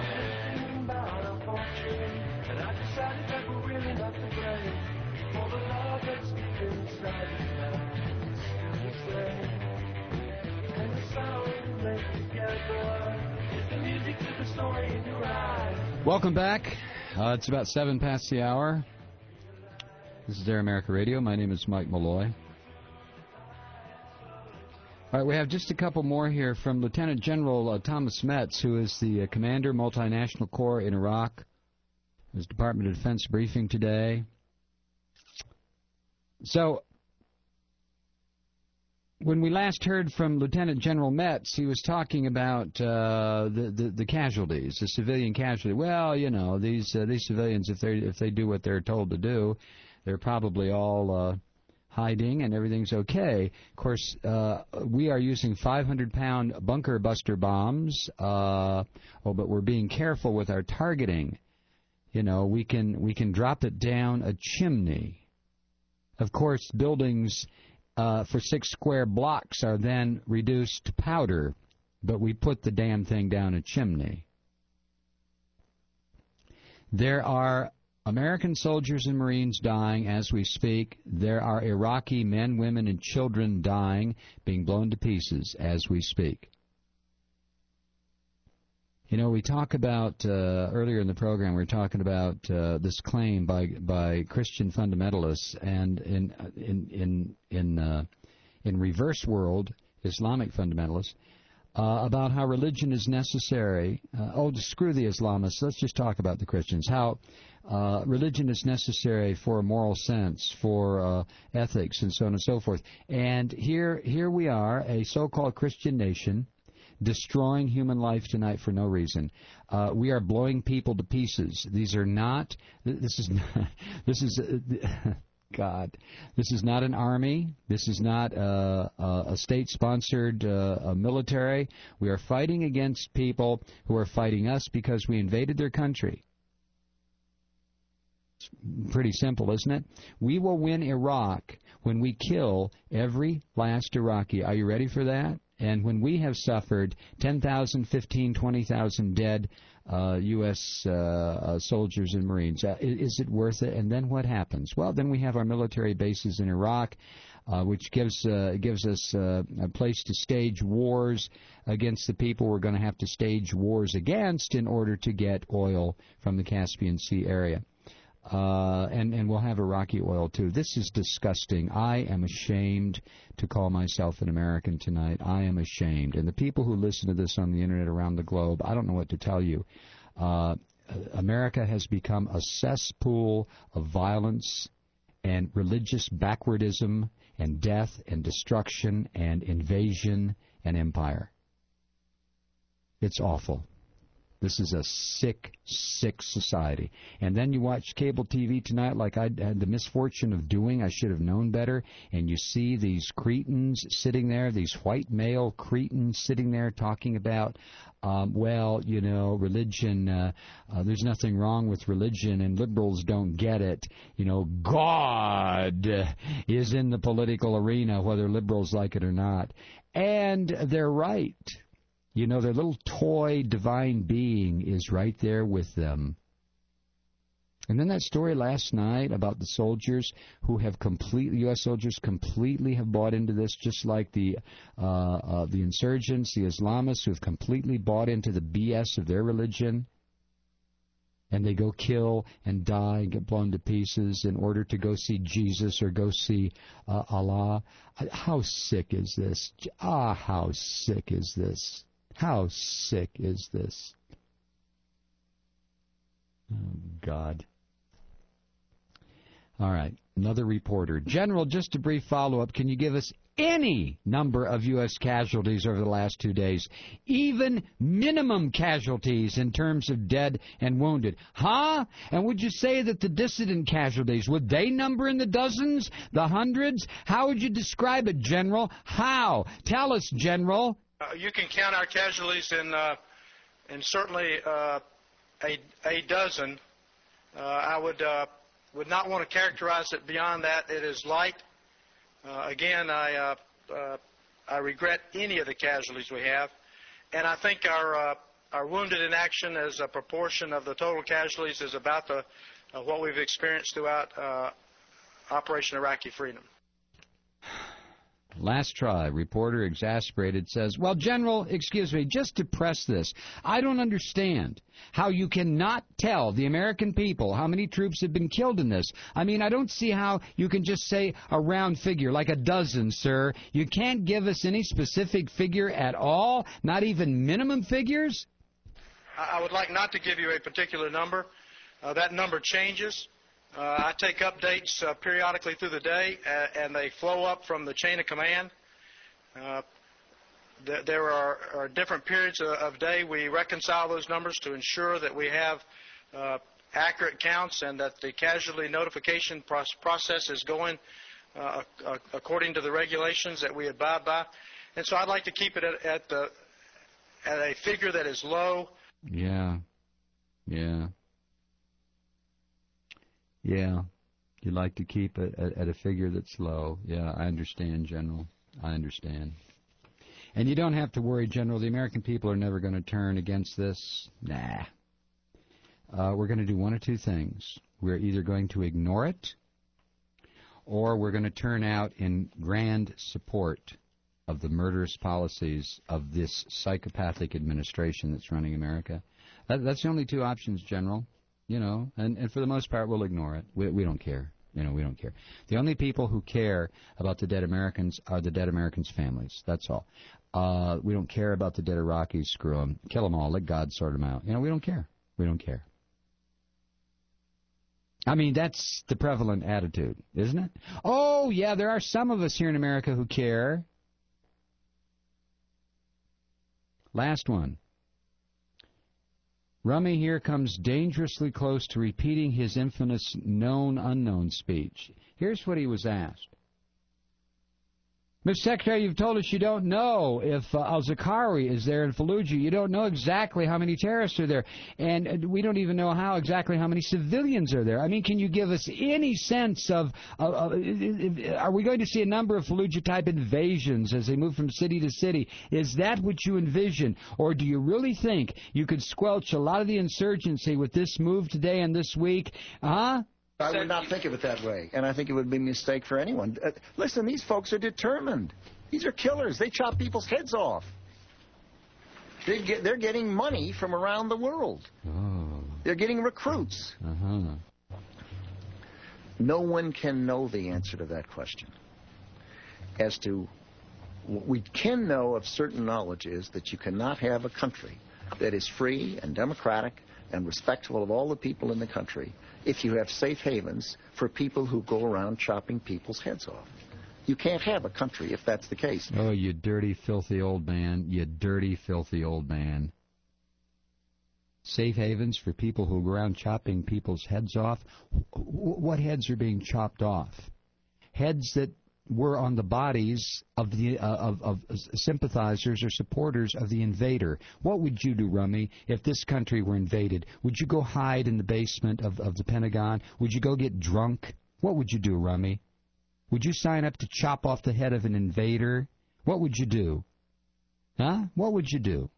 And I decided that we're really not to blame for the Welcome back. It's about 7 past the hour. This is Air America Radio. My name is Mike Malloy. All right, we have just a couple more here from Lieutenant General Thomas Metz, who is the Commander, Multinational Corps in Iraq. His Department of Defense briefing today. So, when we last heard from Lieutenant General Metz, he was talking about the casualties, the civilian casualty. Well, you know, these civilians, if they do what they're told to do, they're probably all hiding and everything's okay. Of course, we are using 500-pound bunker buster bombs, but we're being careful with our targeting. You know, we can drop it down a chimney. Of course, buildings for 6 square blocks are then reduced to powder, but we put the damn thing down a chimney. There are American soldiers and Marines dying as we speak. There are Iraqi men, women, and children dying, being blown to pieces as we speak. You know, we talk about, earlier in the program, we were talking about this claim by Christian fundamentalists and in reverse world, Islamic fundamentalists, about how religion is necessary. Screw the Islamists. Let's just talk about the Christians. How religion is necessary for a moral sense, for ethics, and so on and so forth. And here we are, a so-called Christian nation, destroying human life tonight for no reason. We are blowing people to pieces. These are not. This is God. This is not an army. This is not a state-sponsored military. We are fighting against people who are fighting us because we invaded their country. It's pretty simple, isn't it? We will win Iraq when we kill every last Iraqi. Are you ready for that? And when we have suffered 10,000, 15,000, 20,000 dead U.S. soldiers and Marines, is it worth it? And then what happens? Well, then we have our military bases in Iraq, which gives us a place to stage wars against the people we're going to have to stage wars against in order to get oil from the Caspian Sea area. And we'll have Iraqi oil, too. This is disgusting. I am ashamed to call myself an American tonight. I am ashamed. And the people who listen to this on the Internet around the globe, I don't know what to tell you. America has become a cesspool of violence and religious backwardism and death and destruction and invasion and empire. It's awful. This is a sick, sick society. And then you watch cable TV tonight like I had the misfortune of doing. I should have known better. And you see these cretins sitting there, these white male cretins sitting there talking about, well, you know, religion, there's nothing wrong with religion and liberals don't get it. You know, God is in the political arena whether liberals like it or not. And they're right. You know, their little toy divine being is right there with them. And then that story last night about the soldiers who have U.S. soldiers completely have bought into this, just like the insurgents, the Islamists who have completely bought into the BS of their religion. And they go kill and die and get blown to pieces in order to go see Jesus or go see Allah. How sick is this? How sick is this? How sick is this? Oh, God. All right, another reporter. General, just a brief follow-up. Can you give us any number of U.S. casualties over the last 2 days? Even minimum casualties in terms of dead and wounded. Huh? And would you say that the dissident casualties, would they number in the dozens, the hundreds? How would you describe it, General? How? Tell us, General. You can count our casualties in certainly a dozen. I would not want to characterize it beyond that. It is light. Again, I regret any of the casualties we have, and I think our wounded in action as a proportion of the total casualties is about what we've experienced throughout Operation Iraqi Freedom. Last try. Reporter, exasperated, says, well, General, excuse me, just to press this, I don't understand how you cannot tell the American people how many troops have been killed in this. I mean, I don't see how you can just say a round figure, like a dozen, sir. You can't give us any specific figure at all, not even minimum figures? I would like not to give you a particular number. That number changes. I take updates periodically through the day, and they flow up from the chain of command. There are different periods of day. We reconcile those numbers to ensure that we have accurate counts and that the casualty notification process is going according to the regulations that we abide by. And so I'd like to keep it at a figure that is low. Yeah. You'd like to keep it at a figure that's low. Yeah, I understand, General. I understand. And you don't have to worry, General. The American people are never going to turn against this. Nah. We're going to do one of two things. We're either going to ignore it, or we're going to turn out in grand support of the murderous policies of this psychopathic administration that's running America. That's the only two options, General. You know, and for the most part, we'll ignore it. We don't care. You know, we don't care. The only people who care about the dead Americans are the dead Americans' families. That's all. We don't care about the dead Iraqis. Screw them. Kill them all. Let God sort them out. You know, we don't care. We don't care. I mean, that's the prevalent attitude, isn't it? Oh, yeah, there are some of us here in America who care. Last one. Rummy here comes dangerously close to repeating his infamous known-unknown speech. Here's what he was asked. Mr. Secretary, you've told us you don't know if al-Zakhawi is there in Fallujah. You don't know exactly how many terrorists are there. And we don't even know exactly how many civilians are there. I mean, can you give us any sense of are we going to see a number of Fallujah-type invasions as they move from city to city? Is that what you envision? Or do you really think you could squelch a lot of the insurgency with this move today and this week? Huh? I would not think of it that way, and I think it would be a mistake for anyone. Listen, these folks are determined. These are killers. They chop people's heads off. They're getting money from around the world. Oh. They're getting recruits. No one can know the answer to that question. As to what we can know of certain knowledge is that you cannot have a country that is free and democratic and respectful of all the people in the country if you have safe havens for people who go around chopping people's heads off. You can't have a country if that's the case. Oh, you dirty, filthy old man. You dirty, filthy old man. Safe havens for people who go around chopping people's heads off? What heads are being chopped off? Heads that were on the bodies of the of sympathizers or supporters of the invader. What would you do, Rummy, if this country were invaded? Would you go hide in the basement of the Pentagon? Would you go get drunk? What would you do, Rummy? Would you sign up to chop off the head of an invader? What would you do? Huh? What would you do?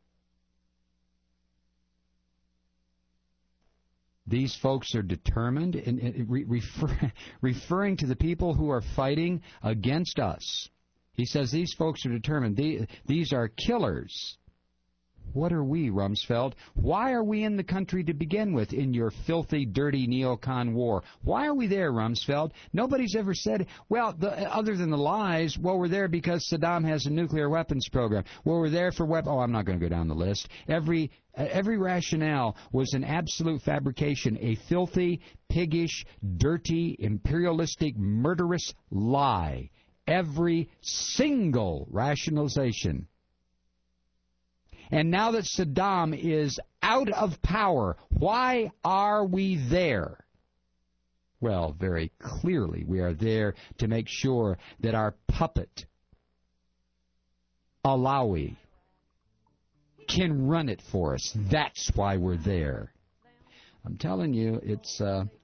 These folks are determined, referring to the people who are fighting against us. He says these folks are determined. These are killers. What are we, Rumsfeld? Why are we in the country to begin with in your filthy, dirty neocon war? Why are we there, Rumsfeld? Nobody's ever said, well, other than the lies, well, we're there because Saddam has a nuclear weapons program. Well, we're there for Oh, I'm not going to go down the list. Every rationale was an absolute fabrication, a filthy, piggish, dirty, imperialistic, murderous lie. Every single rationalization. And now that Saddam is out of power, why are we there? Well, very clearly we are there to make sure that our puppet, Alawi, can run it for us. That's why we're there. I'm telling you, it's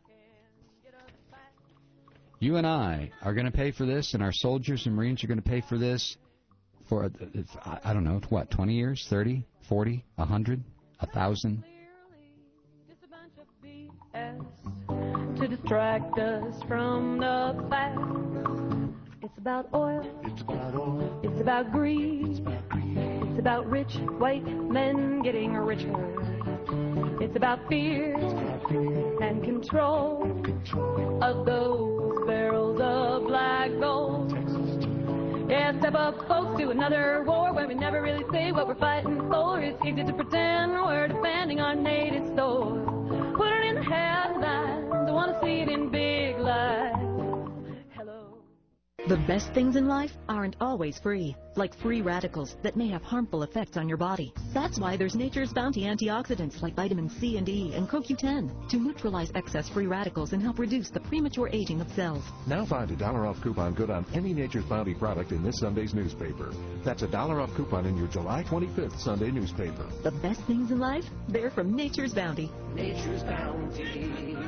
you and I are going to pay for this, and our soldiers and Marines are going to pay for this for, I don't know, what, 20 years, 30, 40, 100, 1,000? To distract us from the fact it's about oil. It's about oil. It's about greed. It's about greed. It's about rich white men getting richer. It's about fear, and control of those barrels of black gold. Yeah, step up, folks, to another war where we never really say what we're fighting for. It's easy to pretend we're defending our native soil. Put it in the headlines, I want to see it in big lights. The best things in life aren't always free, like free radicals that may have harmful effects on your body. That's why there's Nature's Bounty antioxidants like vitamin C and E and CoQ10 to neutralize excess free radicals and help reduce the premature aging of cells. Now find a $1 off coupon good on any Nature's Bounty product in this Sunday's newspaper. That's a $1 off coupon in your July 25th Sunday newspaper. The best things in life, they're from Nature's Bounty. Nature's Bounty,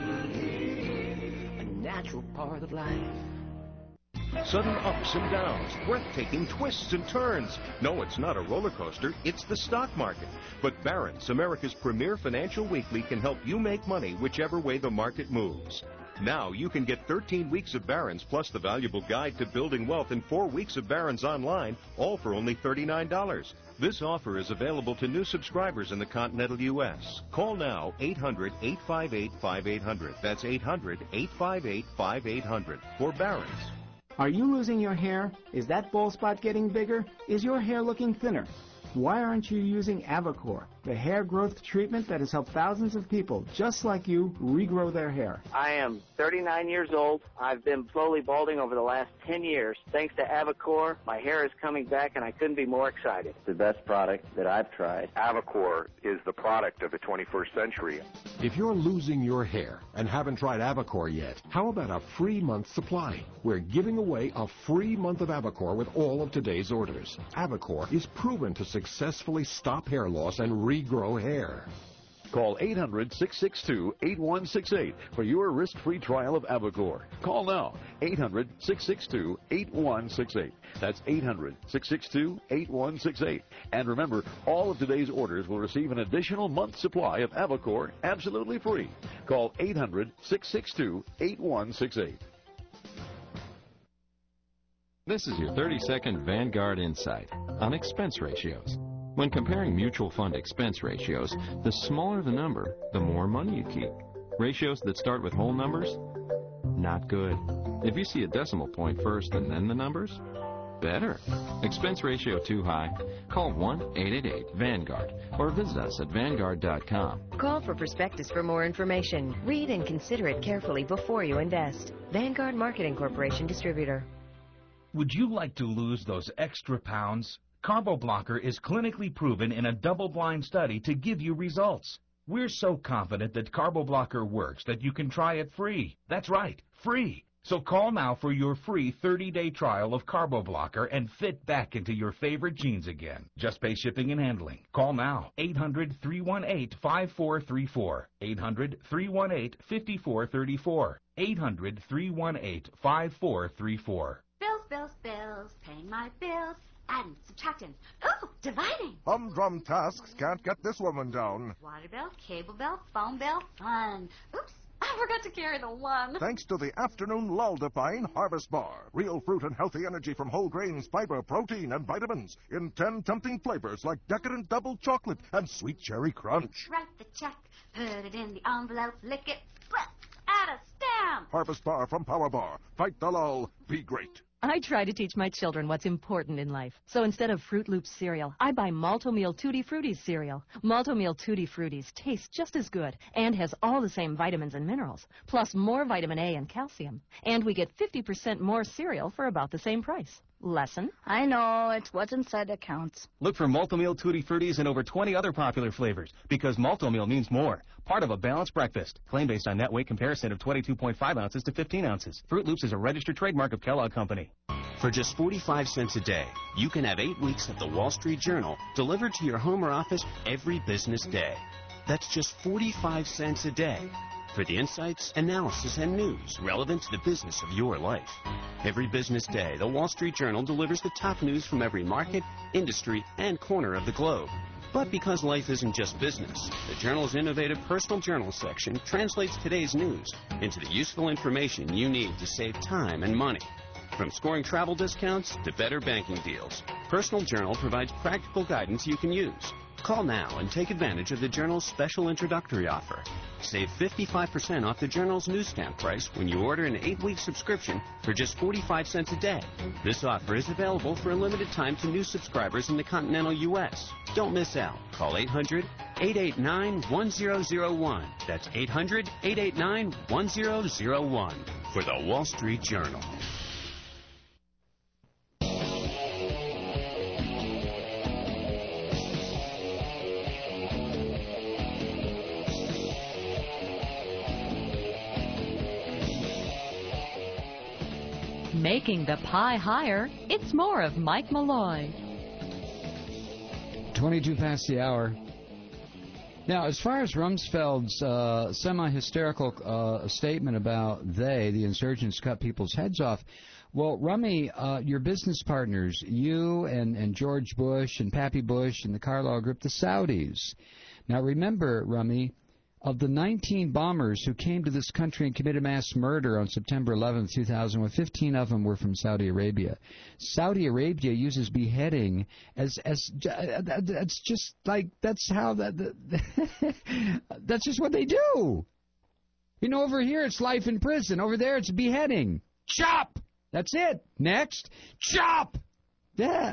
a natural part of life. Sudden ups and downs, breathtaking twists and turns. No, it's not a roller coaster, it's the stock market. But Barron's, America's premier financial weekly, can help you make money whichever way the market moves. Now you can get 13 weeks of Barron's plus the valuable guide to building wealth and 4 weeks of Barron's online, all for only $39. This offer is available to new subscribers in the continental U.S. Call now 800-858-5800. That's 800-858-5800 for Barron's. Are you losing your hair? Is that bald spot getting bigger? Is your hair looking thinner? Why aren't you using Avacor, the hair growth treatment that has helped thousands of people just like you regrow their hair? I am 39 years old. I've been slowly balding over the last 10 years. Thanks to Avacor, my hair is coming back, and I couldn't be more excited. The best product that I've tried. Avacor is the product of the 21st century. If you're losing your hair and haven't tried Avacor yet, how about a free month supply? We're giving away a free month of Avacor with all of today's orders. Avacor is proven to successfully stop hair loss and regrow hair. Call 800-662-8168 for your risk-free trial of Avacor. Call now, 800-662-8168. That's 800-662-8168. And remember, all of today's orders will receive an additional month's supply of Avacor absolutely free. Call 800-662-8168. This is your 30-second Vanguard Insight on expense ratios. When comparing mutual fund expense ratios, the smaller the number, the more money you keep. Ratios that start with whole numbers? Not good. If you see a decimal point first and then the numbers? Better. Expense ratio too high? Call 1-888-VANGUARD or visit us at Vanguard.com. Call for prospectus for more information. Read and consider it carefully before you invest. Vanguard Marketing Corporation Distributor. Would you like to lose those extra pounds? Carbo Blocker is clinically proven in a double-blind study to give you results. We're so confident that Carbo Blocker works that you can try it free. That's right, free. So call now for your free 30-day trial of Carbo Blocker and fit back into your favorite jeans again. Just pay shipping and handling. Call now, 800-318-5434, 800-318-5434, 800-318-5434. Bills, paying my bills, adding, subtracting, ooh, dividing. Humdrum tasks can't get this woman down. Water bill, cable bill, phone bill, fun. Oops, I forgot to carry the one. Thanks to the afternoon lull-defying Harvest Bar. Real fruit and healthy energy from whole grains, fiber, protein, and vitamins. In 10 tempting flavors like decadent double chocolate and sweet cherry crunch. Write the check, put it in the envelope, lick it, add a stamp. Harvest Bar from Power Bar. Fight the lull. Be great. I try to teach my children what's important in life. So instead of Fruit Loops cereal, I buy Malto-Meal Tutti Fruities cereal. Malto-Meal Tutti Fruities tastes just as good and has all the same vitamins and minerals, plus more vitamin A and calcium. And we get 50% more cereal for about the same price. Lesson? I know, it's what's inside that counts. Look for Malto-Meal Tutti Fruities and over 20 other popular flavors, because Malto-Meal means more. Part of a balanced breakfast. Claim based on net weight comparison of 22.5 ounces to 15 ounces. Fruit Loops is a registered trademark of Kellogg Company. For just 45 cents a day, you can have 8 weeks of the Wall Street Journal delivered to your home or office every business day. That's just 45 cents a day for the insights, analysis, and news relevant to the business of your life. Every business day, the Wall Street Journal delivers the top news from every market, industry, and corner of the globe. But because life isn't just business, the Journal's innovative personal journal section translates today's news into the useful information you need to save time and money. From scoring travel discounts to better banking deals, Personal Journal provides practical guidance you can use. Call now and take advantage of the Journal's special introductory offer. Save 55% off the Journal's newsstand price when you order an 8-week subscription for just 45 cents a day. This offer is available for a limited time to new subscribers in the continental U.S. Don't miss out. Call 800-889-1001. That's 800-889-1001 for the Wall Street Journal. Making the pie higher, it's more of Mike Malloy. 22 past the hour. Now, as far as Rumsfeld's semi-hysterical statement about the insurgents, cut people's heads off, well, Rummy, your business partners, you and George Bush and Pappy Bush and the Carlyle Group, the Saudis. Now, remember, Rummy, of the 19 bombers who came to this country and committed mass murder on September 11, 2001, 15 of them were from Saudi Arabia. Saudi Arabia uses beheading as that's just like that's how that's just what they do. You know, over here it's life in prison. Over there it's beheading. Chop. That's it. Next, chop. Yeah.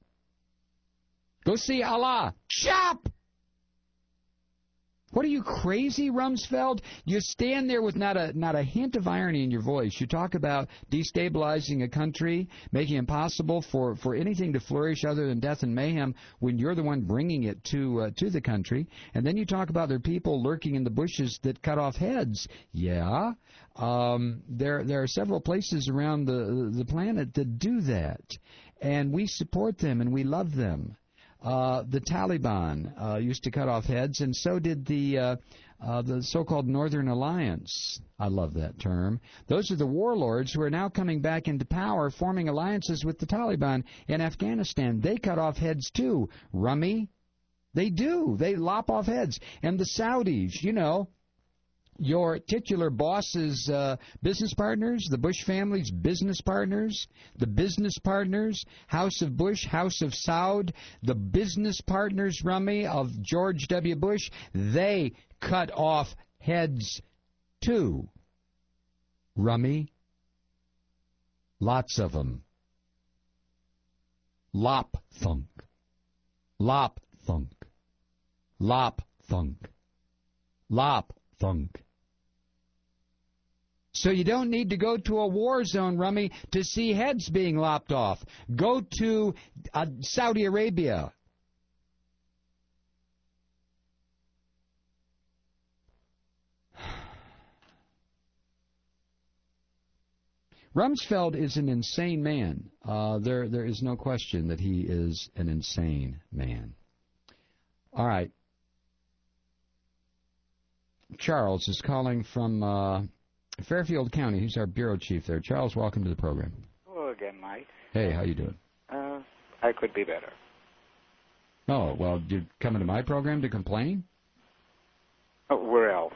Go see Allah. Chop. What are you, crazy, Rumsfeld? You stand there with not a hint of irony in your voice. You talk about destabilizing a country, making it impossible for anything to flourish other than death and mayhem when you're the one bringing it to the country. And then you talk about there are people lurking in the bushes that cut off heads. Yeah, there are several places around the planet that do that. And we support them and we love them. The Taliban used to cut off heads, and so did the so-called Northern Alliance. I love that term. Those are the warlords who are now coming back into power, forming alliances with the Taliban in Afghanistan. They cut off heads too. Rummy, they do. They lop off heads. And the Saudis, you know, your titular boss's business partners, the Bush family's business partners, the business partners, House of Bush, House of Saud, the business partners, Rummy, of George W. Bush, they cut off heads too. Rummy, lots of them. Lop thunk. Lop thunk. Lop thunk. Lop thunk. So you don't need to go to a war zone, Rummy, to see heads being lopped off. Go to Saudi Arabia. Rumsfeld is an insane man. There is no question that he is an insane man. All right. Charles is calling from Fairfield County. He's our bureau chief there. Charles, welcome to the program. Hello again, Mike. Hey, how you doing? I could be better. Oh, well, you're coming to my program to complain? Oh, where else?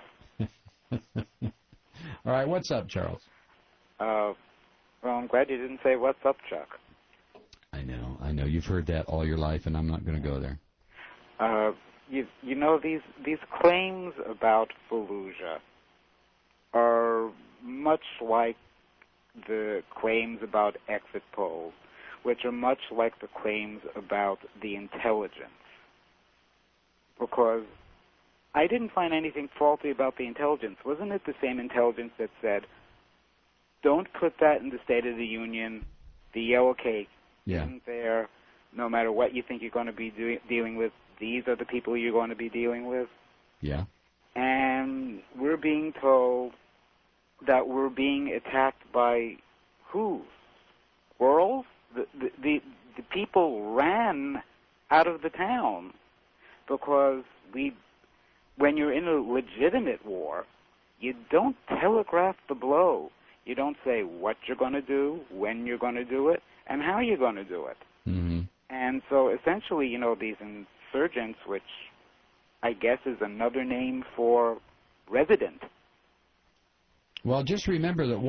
All right, what's up, Charles? Well, I'm glad you didn't say what's up, Chuck. I know. You've heard that all your life, and I'm not going to go there. You know, these claims about Fallujah are much like the claims about exit polls, which are much like the claims about the intelligence. Because I didn't find anything faulty about the intelligence. Wasn't it the same intelligence that said, don't put that in the State of the Union, the yellow cake isn't there, no matter what you think you're going to be dealing with, these are the people you're going to be dealing with? Yeah. And we're being told that we're being attacked by who? Squirrels? The people ran out of the town because when you're in a legitimate war, you don't telegraph the blow. You don't say what you're going to do, when you're going to do it, and how you're going to do it. Mm-hmm. And so essentially, you know, these insurgents, which I guess is another name for resident, Well, just remember that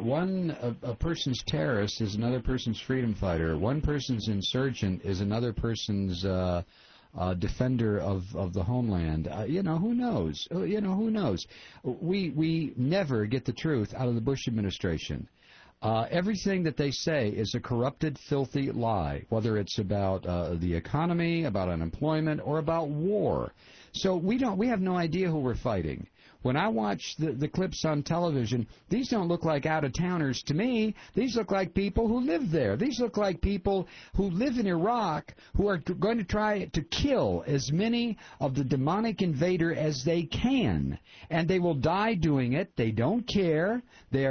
a person's terrorist is another person's freedom fighter. One person's insurgent is another person's defender of the homeland. Who knows? Who knows? We never get the truth out of the Bush administration. Everything that they say is a corrupted, filthy lie, whether it's about the economy, about unemployment, or about war. So we have no idea who we're fighting. When I watch the clips on television, these don't look like out-of-towners to me. These look like people who live there. These look like people who live in Iraq who are going to try to kill as many of the demonic invader as they can. And they will die doing it. They don't care. They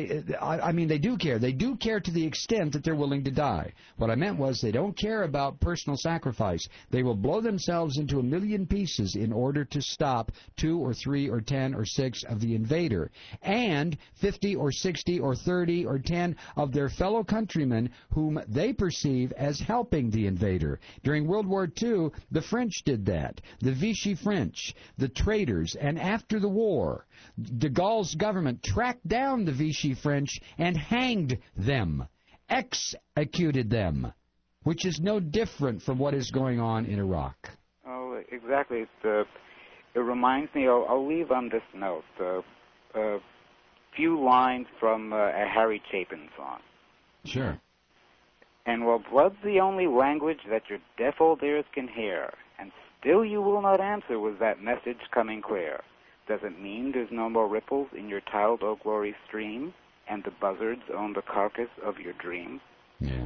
do care. They do care to the extent that they're willing to die. What I meant was they don't care about personal sacrifice. They will blow themselves into a million pieces in order to stop 2 or 3 or 10 or 6 of the invader, and 50 or 60 or 30 or 10 of their fellow countrymen whom they perceive as helping the invader. During World War II, the French did that, the Vichy French, the traitors, and after the war, de Gaulle's government tracked down the Vichy French and hanged them, executed them, which is no different from what is going on in Iraq. Oh, exactly. It reminds me, I'll leave on this note, a few lines from a Harry Chapin song. Sure. And while blood's the only language that your deaf old ears can hear, and still you will not answer, was that message coming clear? Does it mean there's no more ripples in your tiled oak glory stream, and the buzzards own the carcass of your dreams? Yeah.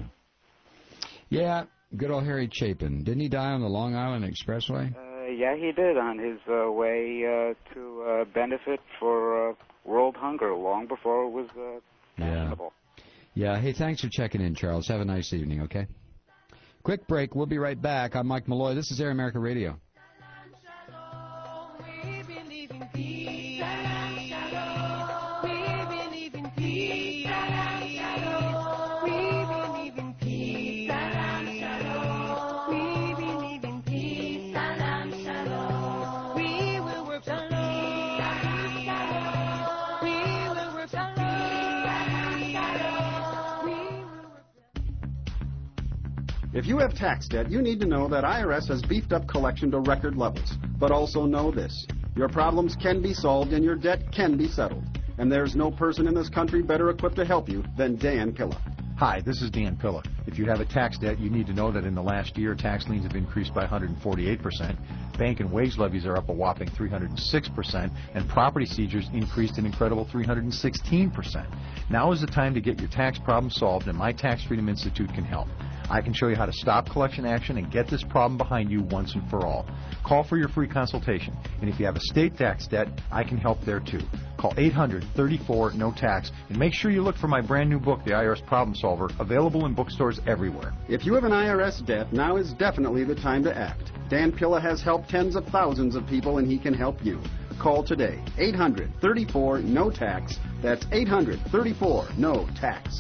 Yeah, good old Harry Chapin. Didn't he die on the Long Island Expressway? Yeah, he did, on his way to benefit for world hunger long before it was fashionable. Yeah, hey, thanks for checking in, Charles. Have a nice evening, okay? Quick break. We'll be right back. I'm Mike Malloy. This is Air America Radio. If you have tax debt, you need to know that IRS has beefed up collection to record levels. But also know this: your problems can be solved and your debt can be settled. And there's no person in this country better equipped to help you than Dan Pilla. Hi, this is Dan Pilla. If you have a tax debt, you need to know that in the last year, tax liens have increased by 148%, bank and wage levies are up a whopping 306%, and property seizures increased an incredible 316%. Now is the time to get your tax problem solved, and my Tax Freedom Institute can help. I can show you how to stop collection action and get this problem behind you once and for all. Call for your free consultation. And if you have a state tax debt, I can help there too. Call 800-34-NO-TAX and make sure you look for my brand new book, The IRS Problem Solver, available in bookstores everywhere. If you have an IRS debt, now is definitely the time to act. Dan Pilla has helped tens of thousands of people, and he can help you. Call today. 800-34-NO-TAX. That's 800-34-NO-TAX.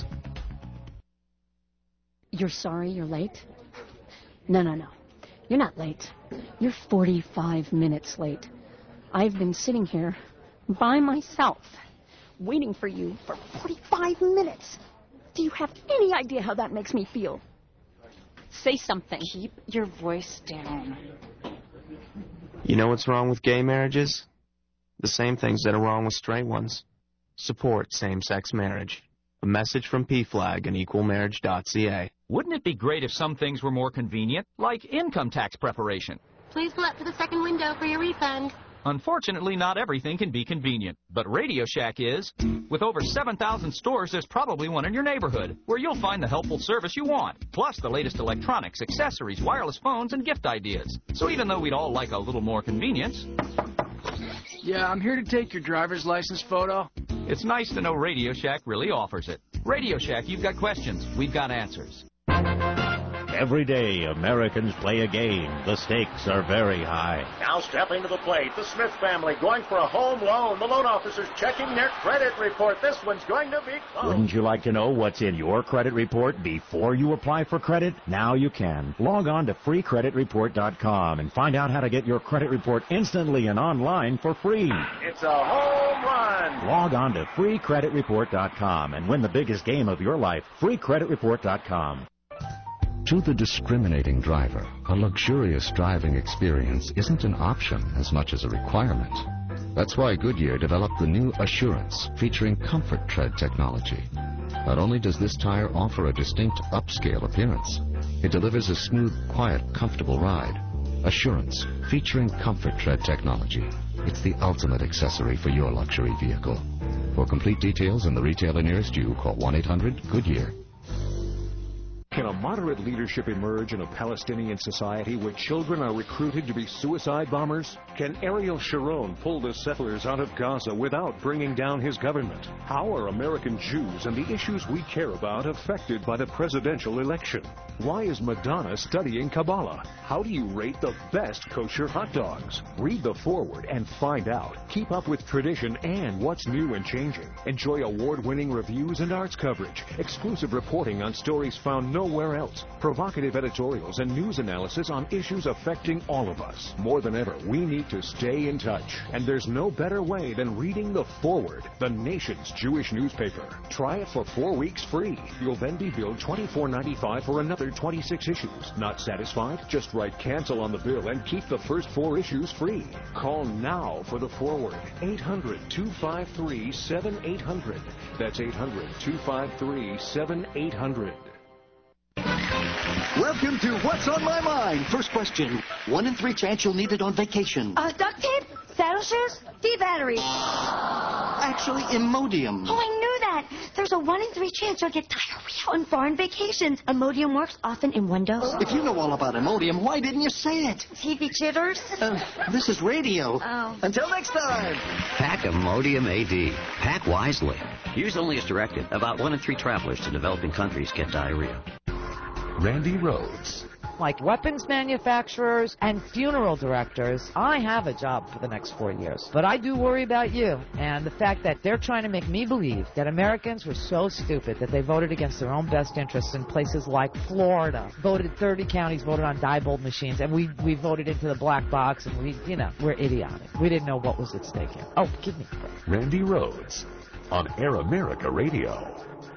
You're sorry you're late? No. You're not late. You're 45 minutes late. I've been sitting here by myself, waiting for you for 45 minutes. Do you have any idea how that makes me feel? Say something. Keep your voice down. You know what's wrong with gay marriages? The same things that are wrong with straight ones. Support same-sex marriage. A message from PFLAG and equalmarriage.ca. Wouldn't it be great if some things were more convenient, like income tax preparation? Please pull up to the second window for your refund. Unfortunately, not everything can be convenient, but Radio Shack is. With over 7,000 stores, there's probably one in your neighborhood, where you'll find the helpful service you want, plus the latest electronics, accessories, wireless phones, and gift ideas. So even though we'd all like a little more convenience... Yeah, I'm here to take your driver's license photo. It's nice to know Radio Shack really offers it. Radio Shack, you've got questions, we've got answers. Every day, Americans play a game. The stakes are very high. Now stepping to the plate, the Smith family going for a home loan. The loan officers checking their credit report. This one's going to be close. Wouldn't you like to know what's in your credit report before you apply for credit? Now you can. Log on to freecreditreport.com and find out how to get your credit report instantly and online for free. It's a home run. refund. Log on to freecreditreport.com and win the biggest game of your life. freecreditreport.com. To the discriminating driver, a luxurious driving experience isn't an option as much as a requirement. That's why Goodyear developed the new Assurance, featuring Comfort Tread technology. Not only does this tire offer a distinct upscale appearance, it delivers a smooth, quiet, comfortable ride. Assurance, featuring Comfort Tread technology. It's the ultimate accessory for your luxury vehicle. For complete details and the retailer nearest you, call 1-800-GOODYEAR. Can a moderate leadership emerge in a Palestinian society where children are recruited to be suicide bombers? Can Ariel Sharon pull the settlers out of Gaza without bringing down his government? How are American Jews and the issues we care about affected by the presidential election? Why is Madonna studying Kabbalah? How do you rate the best kosher hot dogs? Read the foreword and find out. Keep up with tradition and what's new and changing. Enjoy award-winning reviews and arts coverage, exclusive reporting on stories found nowhere else, provocative editorials and news analysis on issues affecting all of us. More than ever, we need to stay in touch. And there's no better way than reading the foreword, the nation's Jewish newspaper. Try it for 4 weeks free. You'll then be billed $24.95 for another 26 issues. Not satisfied? Just write cancel on the bill and keep the first 4 issues free. Call now for the foreword. 800-253-7800. That's 800-253-7800. Welcome to What's on My Mind. First question. 1 in 3 chance you'll need it on vacation. Duct tape? Saddle shoes? D-batteries. Actually, Imodium. Oh, I knew that. There's a 1 in 3 chance you'll get diarrhea on foreign vacations. Imodium works often in one dose. If you know all about Imodium, why didn't you say it? TV jitters? This is radio. Oh. Until next time. Pack Imodium AD. Pack wisely. Used only as directed. About 1 in 3 travelers to developing countries get diarrhea. Randy Rhodes. Like weapons manufacturers and funeral directors, I have a job for the next 4 years. But I do worry about you and the fact that they're trying to make me believe that Americans were so stupid that they voted against their own best interests in places like Florida. 30 counties voted on Diebold machines, and we voted into the black box, and we're idiotic. We didn't know what was at stake here. Oh, give me a break. Randy Rhodes on Air America Radio.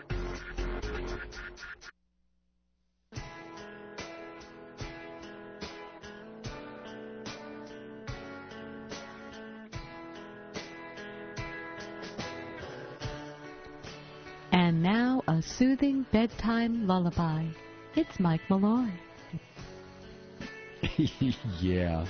And now a soothing bedtime lullaby. It's Mike Malloy. Yeah.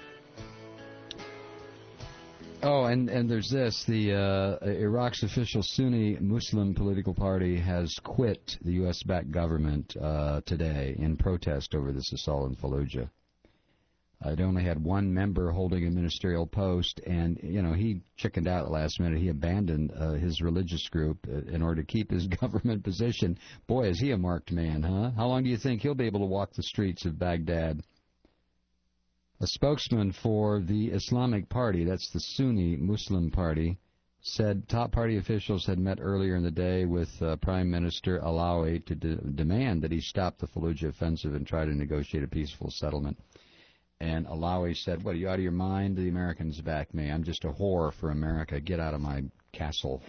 Oh, and there's this. The Iraq's official Sunni Muslim political party has quit the U.S.-backed government today in protest over this assault in Fallujah. It only had one member holding a ministerial post, and, he chickened out at the last minute. He abandoned his religious group in order to keep his government position. Boy, is he a marked man, huh? How long do you think he'll be able to walk the streets of Baghdad? A spokesman for the Islamic Party, that's the Sunni Muslim Party, said top party officials had met earlier in the day with Prime Minister Alawi to demand that he stop the Fallujah offensive and try to negotiate a peaceful settlement. And Alawi said, what, are you out of your mind? The Americans back me. I'm just a whore for America. Get out of my castle.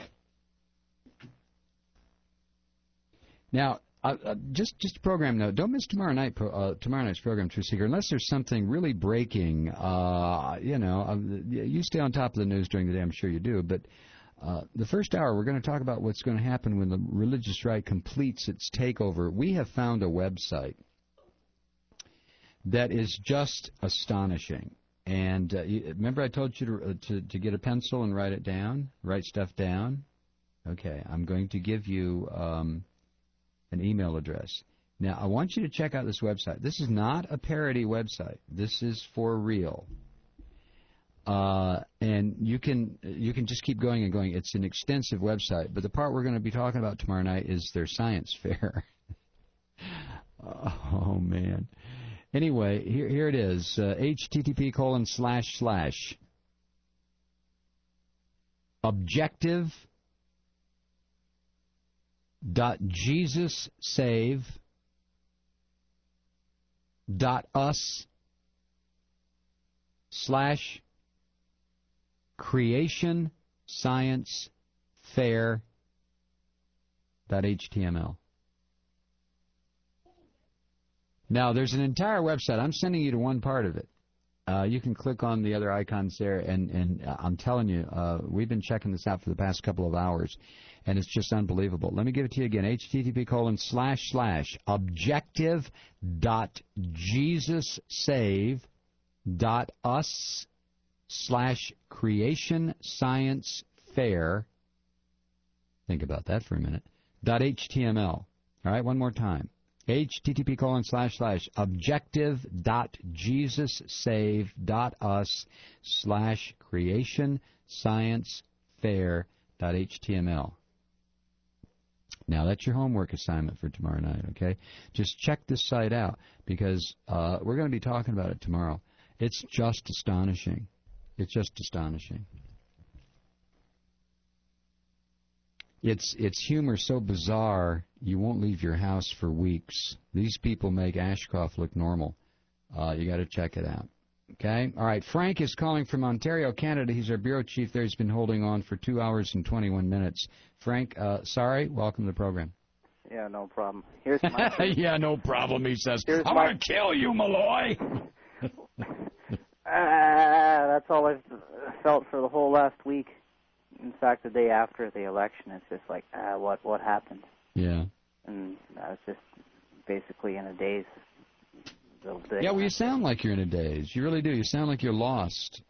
Now, just a program note. Don't miss tomorrow night's program, True Seeker, unless there's something really breaking. You stay on top of the news during the day. I'm sure you do. But the first hour, we're going to talk about what's going to happen when the religious right completes its takeover. We have found a website that is just astonishing. And remember I told you to get a pencil and write it down, write stuff down? Okay, I'm going to give you an email address. Now, I want you to check out this website. This is not a parody website. This is for real. And you can just keep going and going. It's an extensive website, but the part we're going to be talking about tomorrow night is their science fair. Oh, man. Anyway, here it is, objective.jesussave.us/creation creationsciencefair.html. Now, there's an entire website. I'm sending you to one part of it. You can click on the other icons there, and I'm telling you, we've been checking this out for the past couple of hours, and it's just unbelievable. Let me give it to you again, http://objective.jesussave.us/creationsciencefair. Think about that for a minute. .html. All right, one more time. http://objective.jesussave.us/creationsciencefair.html. Now, that's your homework assignment for tomorrow night, okay? Just check this site out, because we're going to be talking about it tomorrow. It's just astonishing. It's just astonishing. It's humor so bizarre, you won't leave your house for weeks. These people make Ashcroft look normal. You got to check it out. Okay? All right, Frank is calling from Ontario, Canada. He's our bureau chief there. He's been holding on for 2 hours and 21 minutes. Frank, sorry, welcome to the program. Yeah, no problem. Here's my yeah, no problem, he says. I'm going to kill you, Malloy! That's all I've felt for the whole last week. In fact, the day after the election, it's just like, what happened? Yeah. And I was just basically in a daze. Yeah, well, you sound like you're in a daze. You really do. You sound like you're lost.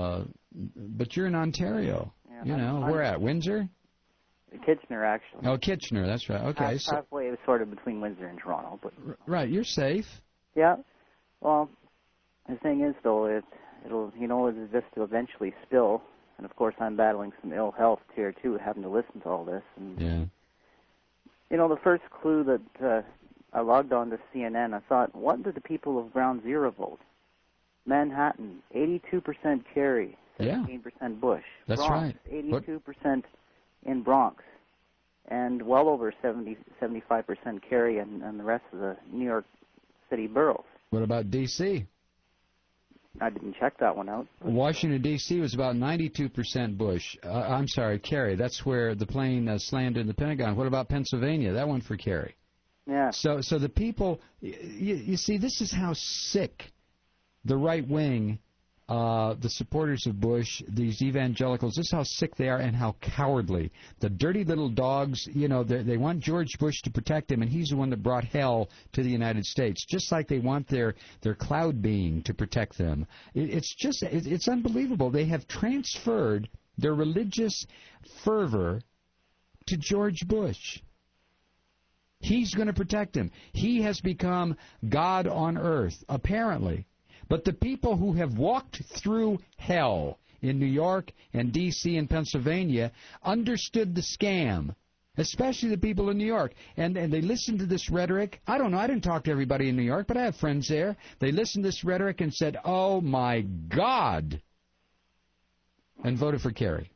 But you're in Ontario. Yeah, you know, where at? Windsor? Kitchener, actually. Oh, Kitchener, that's right. Okay. Halfway, sort of between Windsor and Toronto. But right, you're safe. Yeah. Well, the thing is, though, it'll just eventually spill. And, of course, I'm battling some ill health here, too, having to listen to all this. And, yeah. You know, the first clue that I logged on to CNN, I thought, what did the people of Ground Zero vote? Manhattan, 82% Kerry, 17% Bush. That's Bronx, right. 82% in Bronx. And well over 75% Kerry and the rest of the New York City boroughs. What about D.C.? I didn't check that one out. Washington, D.C. was about 92% Bush. I'm sorry, Kerry. That's where the plane slammed in the Pentagon. What about Pennsylvania? That one for Kerry. Yeah. So the people, you see, this is how sick the right wing, the supporters of Bush, these evangelicals, this is how sick they are and how cowardly. The dirty little dogs, you know, they want George Bush to protect him, and he's the one that brought hell to the United States, just like they want their cloud being to protect them. It's unbelievable. They have transferred their religious fervor to George Bush. He's going to protect him. He has become God on earth, apparently. But the people who have walked through hell in New York and D.C. and Pennsylvania understood the scam, especially the people in New York. And they listened to this rhetoric. I don't know. I didn't talk to everybody in New York, but I have friends there. They listened to this rhetoric and said, oh, my God, and voted for Kerry.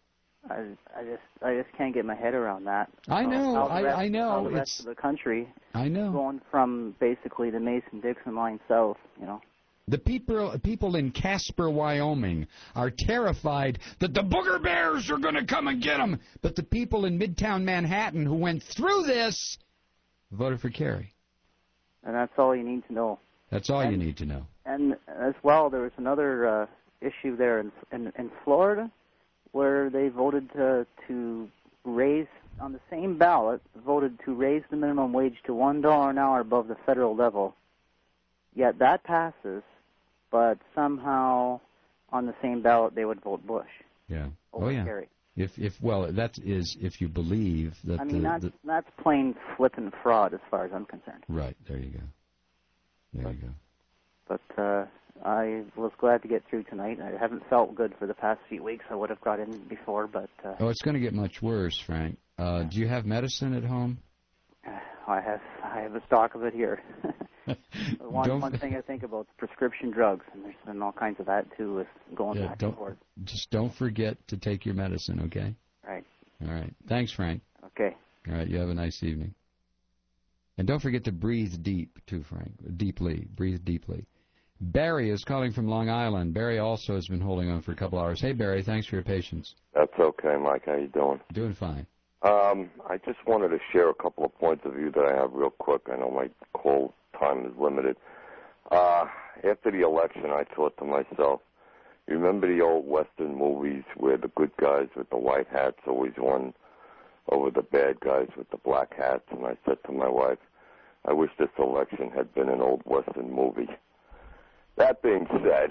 I just can't get my head around that. I know. I know. How the rest of the country. I know. Going from basically the Mason-Dixon line south, you know. The people in Casper, Wyoming, are terrified that the booger bears are going to come and get them. But the people in Midtown Manhattan who went through this voted for Kerry. And that's all you need to know. That's all you need to know. And as well, there was another issue there in Florida, where they voted to raise, on the same ballot, voted to raise the minimum wage to $1 an hour above the federal level. Yet that passes, but somehow on the same ballot they would vote Bush. Yeah. Over Kerry. If you believe that. I mean, that's plain flippin' fraud as far as I'm concerned. Right. There you go. There you go. But I was glad to get through tonight. I haven't felt good for the past few weeks. I would have got in before, but... oh, it's going to get much worse, Frank. Do you have medicine at home? I have a stock of it here. One thing I think about is prescription drugs, and there's been all kinds of that, too, with going back and forth. Just don't forget to take your medicine, okay? Right. All right. Thanks, Frank. Okay. All right. You have a nice evening. And don't forget to breathe deep, too, Frank. Deeply. Breathe deeply. Barry is calling from Long Island. Barry also has been holding on for a couple hours. Hey, Barry, thanks for your patience. That's okay, Mike. How you doing? Doing fine. I just wanted to share a couple of points of view that I have real quick. I know my call time is limited. After the election, I thought to myself, you remember the old Western movies where the good guys with the white hats always won over the bad guys with the black hats? And I said to my wife, I wish this election had been an old Western movie. That being said,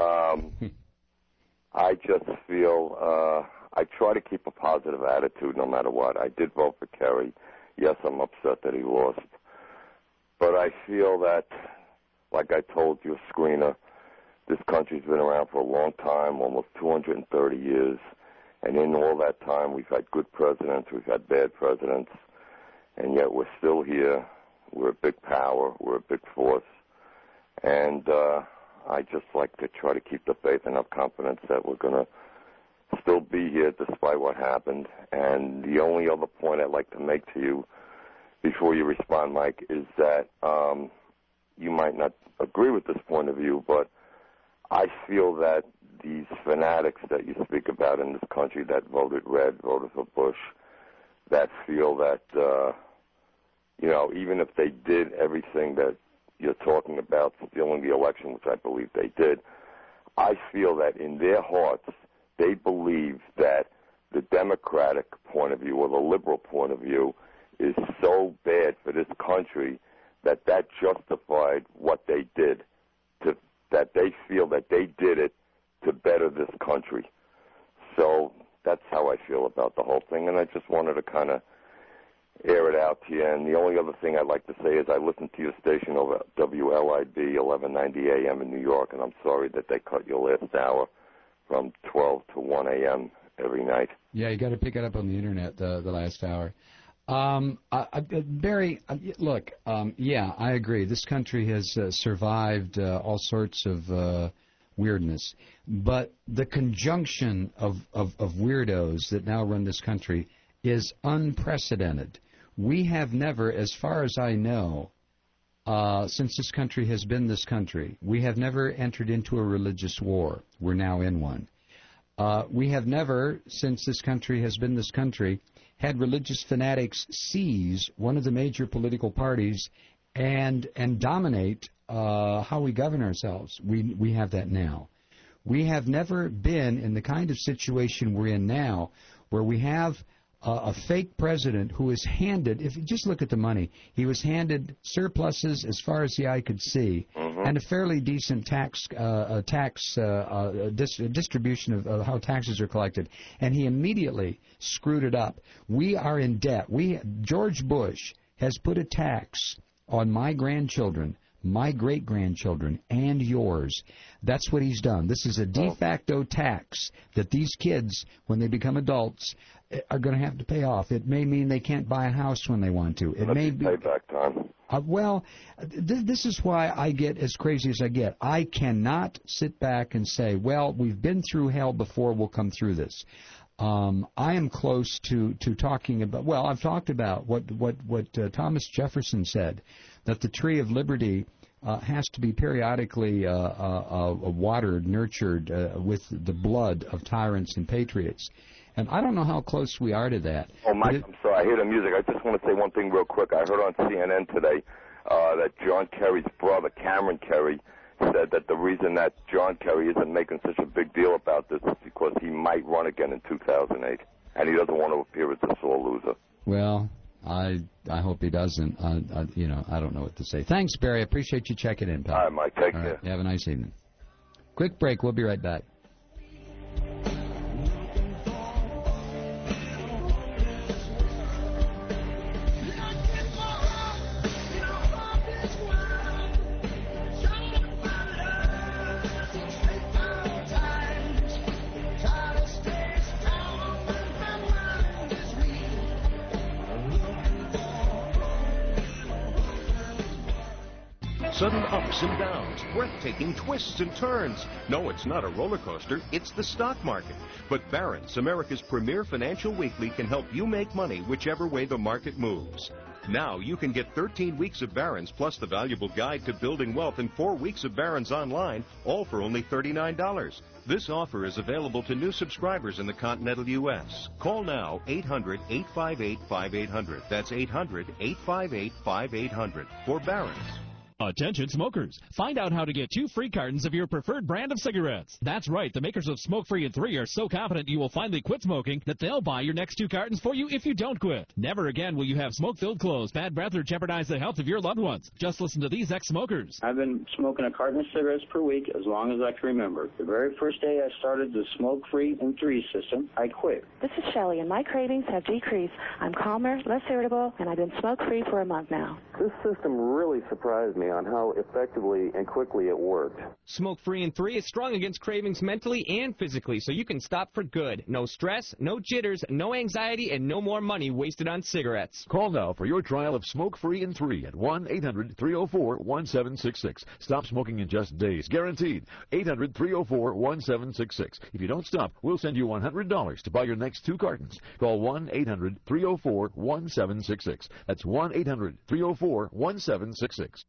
I just feel I try to keep a positive attitude no matter what. I did vote for Kerry. Yes, I'm upset that he lost. But I feel that, like I told your screener, this country's been around for a long time, almost 230 years. And in all that time, we've had good presidents, we've had bad presidents, and yet we're still here. We're a big power. We're a big force. And I just like to try to keep the faith and have confidence that we're going to still be here despite what happened. And the only other point I'd like to make to you before you respond, Mike, is that you might not agree with this point of view, but I feel that these fanatics that you speak about in this country that voted red, voted for Bush, that feel that, even if they did everything that you're talking about, stealing the election, which I believe they did, I feel that in their hearts, they believe that the Democratic point of view or the liberal point of view is so bad for this country that justified what they did, that they feel that they did it to better this country. So that's how I feel about the whole thing, and I just wanted to kind of air it out to you. And the only other thing I'd like to say is I listen to your station over WLIB 1190 AM in New York, and I'm sorry that they cut your last hour from 12 to 1 a.m. every night. Yeah, you got to pick it up on the Internet, the last hour. Barry, look, yeah, I agree. This country has survived all sorts of weirdness. But the conjunction of weirdos that now run this country is unprecedented. We have never, as far as I know, since this country has been this country, we have never entered into a religious war. We're now in one. We have never, since this country has been this country, had religious fanatics seize one of the major political parties and dominate how we govern ourselves. We have that now. We have never been in the kind of situation we're in now where we have a fake president who is handed, if you just look at the money, he was handed surpluses as far as the eye could see, and a fairly decent distribution of how taxes are collected, and he immediately screwed it up. We are in debt. George Bush has put a tax on my grandchildren, my great-grandchildren, and yours. That's what he's done. This is a de facto tax that these kids, when they become adults, are going to have to pay off. It may mean they can't buy a house when they want to. It may be payback time. This is why I get as crazy as I get. I cannot sit back and say, well, we've been through hell before, we'll come through this. I am close to talking about, well, I've talked about what Thomas Jefferson said, that the tree of liberty has to be periodically watered, nurtured with the blood of tyrants and patriots. And I don't know how close we are to that. Oh, Mike, I'm sorry. I hear the music. I just want to say one thing real quick. I heard on CNN today that John Kerry's brother, Cameron Kerry, said that the reason that John Kerry isn't making such a big deal about this is because he might run again in 2008, and he doesn't want to appear as a sore loser. Well, I hope he doesn't. I don't know what to say. Thanks, Barry. I appreciate you checking in, pal. All right, Mike. Take care. Right, have a nice evening. Quick break. We'll be right back. Sudden ups and downs, breathtaking twists and turns. No, it's not a roller coaster, it's the stock market. But Barron's, America's premier financial weekly, can help you make money whichever way the market moves. Now you can get 13 weeks of Barron's plus the valuable guide to building wealth and 4 weeks of Barron's online, all for only $39. This offer is available to new subscribers in the continental U.S. Call now 800-858-5800. That's 800-858-5800 for Barron's. Attention smokers, find out how to get 2 free cartons of your preferred brand of cigarettes. That's right, the makers of Smoke Free and 3 are so confident you will finally quit smoking that they'll buy your next 2 cartons for you if you don't quit. Never again will you have smoke-filled clothes, bad breath, or jeopardize the health of your loved ones. Just listen to these ex-smokers. I've been smoking a carton of cigarettes per week as long as I can remember. The very first day I started the Smoke Free and 3 system, I quit. This is Shelley, and my cravings have decreased. I'm calmer, less irritable, and I've been smoke-free for a month now. This system really surprised me on how effectively and quickly it worked. Smoke Free and 3 is strong against cravings mentally and physically, so you can stop for good. No stress, no jitters, no anxiety, and no more money wasted on cigarettes. Call now for your trial of Smoke Free and 3 at 1-800-304-1766. Stop smoking in just days, guaranteed. 800-304-1766. If you don't stop, we'll send you $100 to buy your next 2 cartons. Call 1-800-304-1766. That's 1-800-304-1766.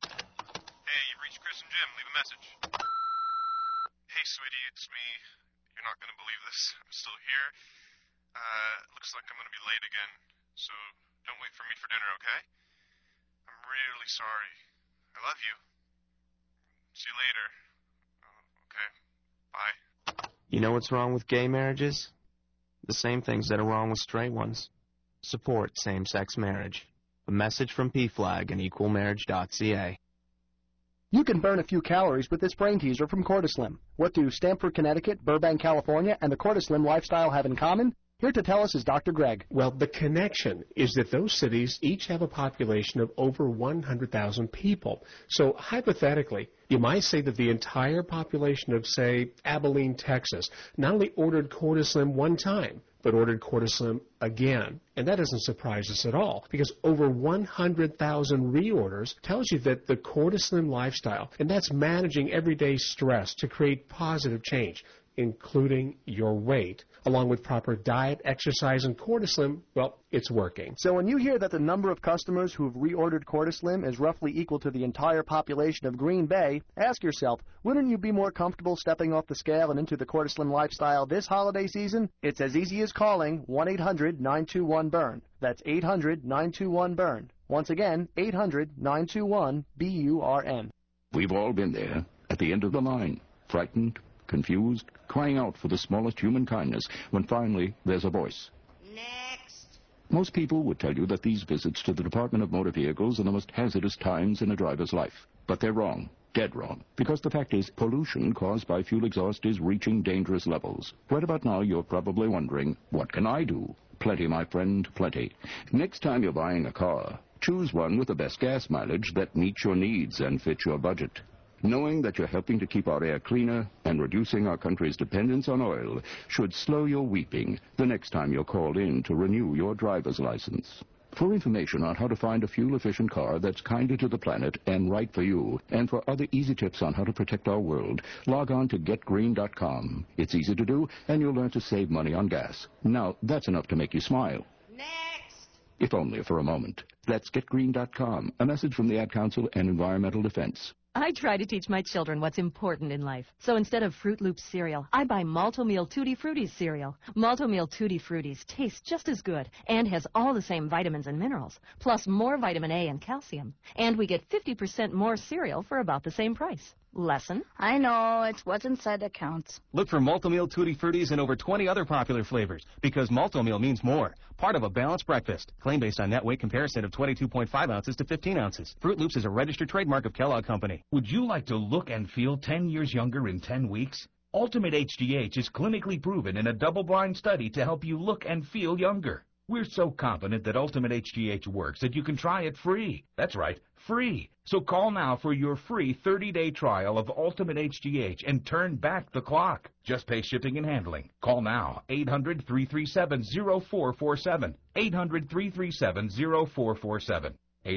Hey, sweetie, it's me. You're not going to believe this. I'm still here. Looks like I'm going to be late again, so don't wait for me for dinner, okay? I'm really sorry. I love you. See you later. Okay, bye. You know what's wrong with gay marriages? The same things that are wrong with straight ones. Support same-sex marriage. A message from PFLAG and equalmarriage.ca. You can burn a few calories with this brain teaser from Cortislim. What do Stamford, Connecticut, Burbank, California, and the Cortislim lifestyle have in common? Here to tell us is Dr. Greg. Well, the connection is that those cities each have a population of over 100,000 people. So hypothetically, you might say that the entire population of, say, Abilene, Texas, not only ordered Cortislim one time, but ordered Cortislim again. And that doesn't surprise us at all, because over 100,000 reorders tells you that the Cortislim lifestyle, and that's managing everyday stress to create positive change, including your weight, along with proper diet, exercise, and Cortislim, well, it's working. So when you hear that the number of customers who have reordered Cortislim is roughly equal to the entire population of Green Bay, ask yourself, wouldn't you be more comfortable stepping off the scale and into the Cortislim lifestyle this holiday season? It's as easy as calling 1-800-921-BURN. That's 800-921-BURN. Once again, 800-921-BURN. We've all been there, at the end of the line, frightened, confused, crying out for the smallest human kindness, when finally there's a voice. Next. Most people would tell you that these visits to the Department of Motor Vehicles are the most hazardous times in a driver's life. But they're wrong. Dead wrong. Because the fact is, pollution caused by fuel exhaust is reaching dangerous levels. Right about now, you're probably wondering, what can I do? Plenty, my friend, plenty. Next time you're buying a car, choose one with the best gas mileage that meets your needs and fits your budget. Knowing that you're helping to keep our air cleaner and reducing our country's dependence on oil should slow your weeping the next time you're called in to renew your driver's license. For information on how to find a fuel-efficient car that's kinder to the planet and right for you, and for other easy tips on how to protect our world, log on to getgreen.com. It's easy to do, and you'll learn to save money on gas. Now, that's enough to make you smile. Next. If only for a moment. That's getgreen.com. A message from the Ad Council and Environmental Defense. I try to teach my children what's important in life. So instead of Fruit Loops cereal, I buy Malto-Meal Tutti Frutti cereal. Malto-Meal Tutti Fruttis tastes just as good and has all the same vitamins and minerals, plus more vitamin A and calcium. And we get 50% more cereal for about the same price. Lesson? I know, it's what's inside that counts. Look for Malto-Meal Tutti Fruttis and over 20 other popular flavors, because Malto-Meal means more. Part of a balanced breakfast. Claim based on net weight comparison of 22.5 ounces to 15 ounces. Fruit Loops is a registered trademark of Kellogg Company. Would you like to look and feel 10 years younger in 10 weeks? Ultimate HGH is clinically proven in a double-blind study to help you look and feel younger. We're so confident that Ultimate HGH works that you can try it free. That's right, free. So call now for your free 30-day trial of Ultimate HGH and turn back the clock. Just pay shipping and handling. Call now, 800-337-0447. 800-337-0447.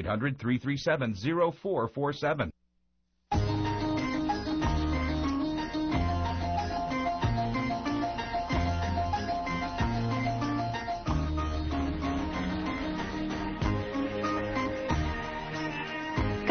800-337-0447.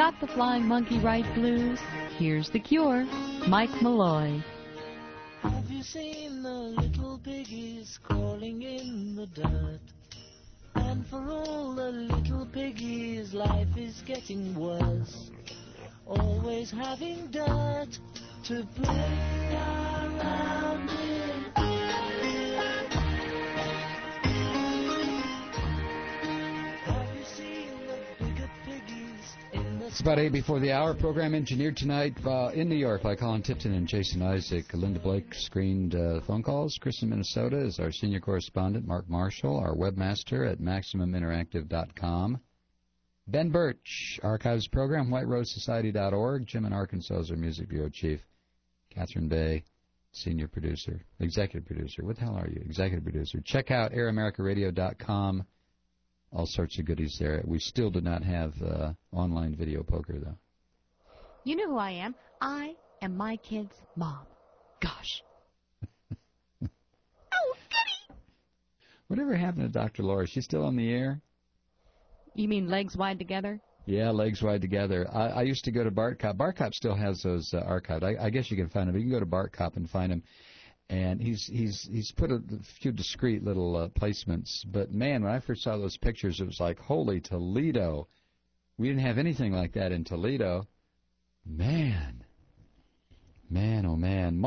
Got the flying monkey right blues? Here's the cure. Mike Malloy. Have you seen the little piggies crawling in the dirt? And for all the little piggies, life is getting worse. Always having dirt to play around in. Have you seen the bigger piggies in the... It's about 8 before the hour. Program engineered tonight in New York by Colin Tipton and Jason Isaac. Linda Blake screened phone calls. Chris in Minnesota is our senior correspondent. Mark Marshall, our webmaster at MaximumInteractive.com. Ben Birch, archives program, whiterosesociety.org. Jim in Arkansas is our music bureau chief. Catherine Bay, senior producer, executive producer. What the hell are you? Executive producer. Check out AirAmericaRadio.com. All sorts of goodies there. We still do not have online video poker, though. You know who I am. I am my kid's mom. Gosh. Oh, goody! Whatever happened to Dr. Laura? Is she still on the air? You mean legs wide together? Yeah, legs wide together. I used to go to Bart Cop. Bart Cop still has those archived. I guess you can find them. You can go to Bart Cop and find them. And he's put a few discreet little placements. But, man, when I first saw those pictures, it was like, holy Toledo. We didn't have anything like that in Toledo. Man, oh, man.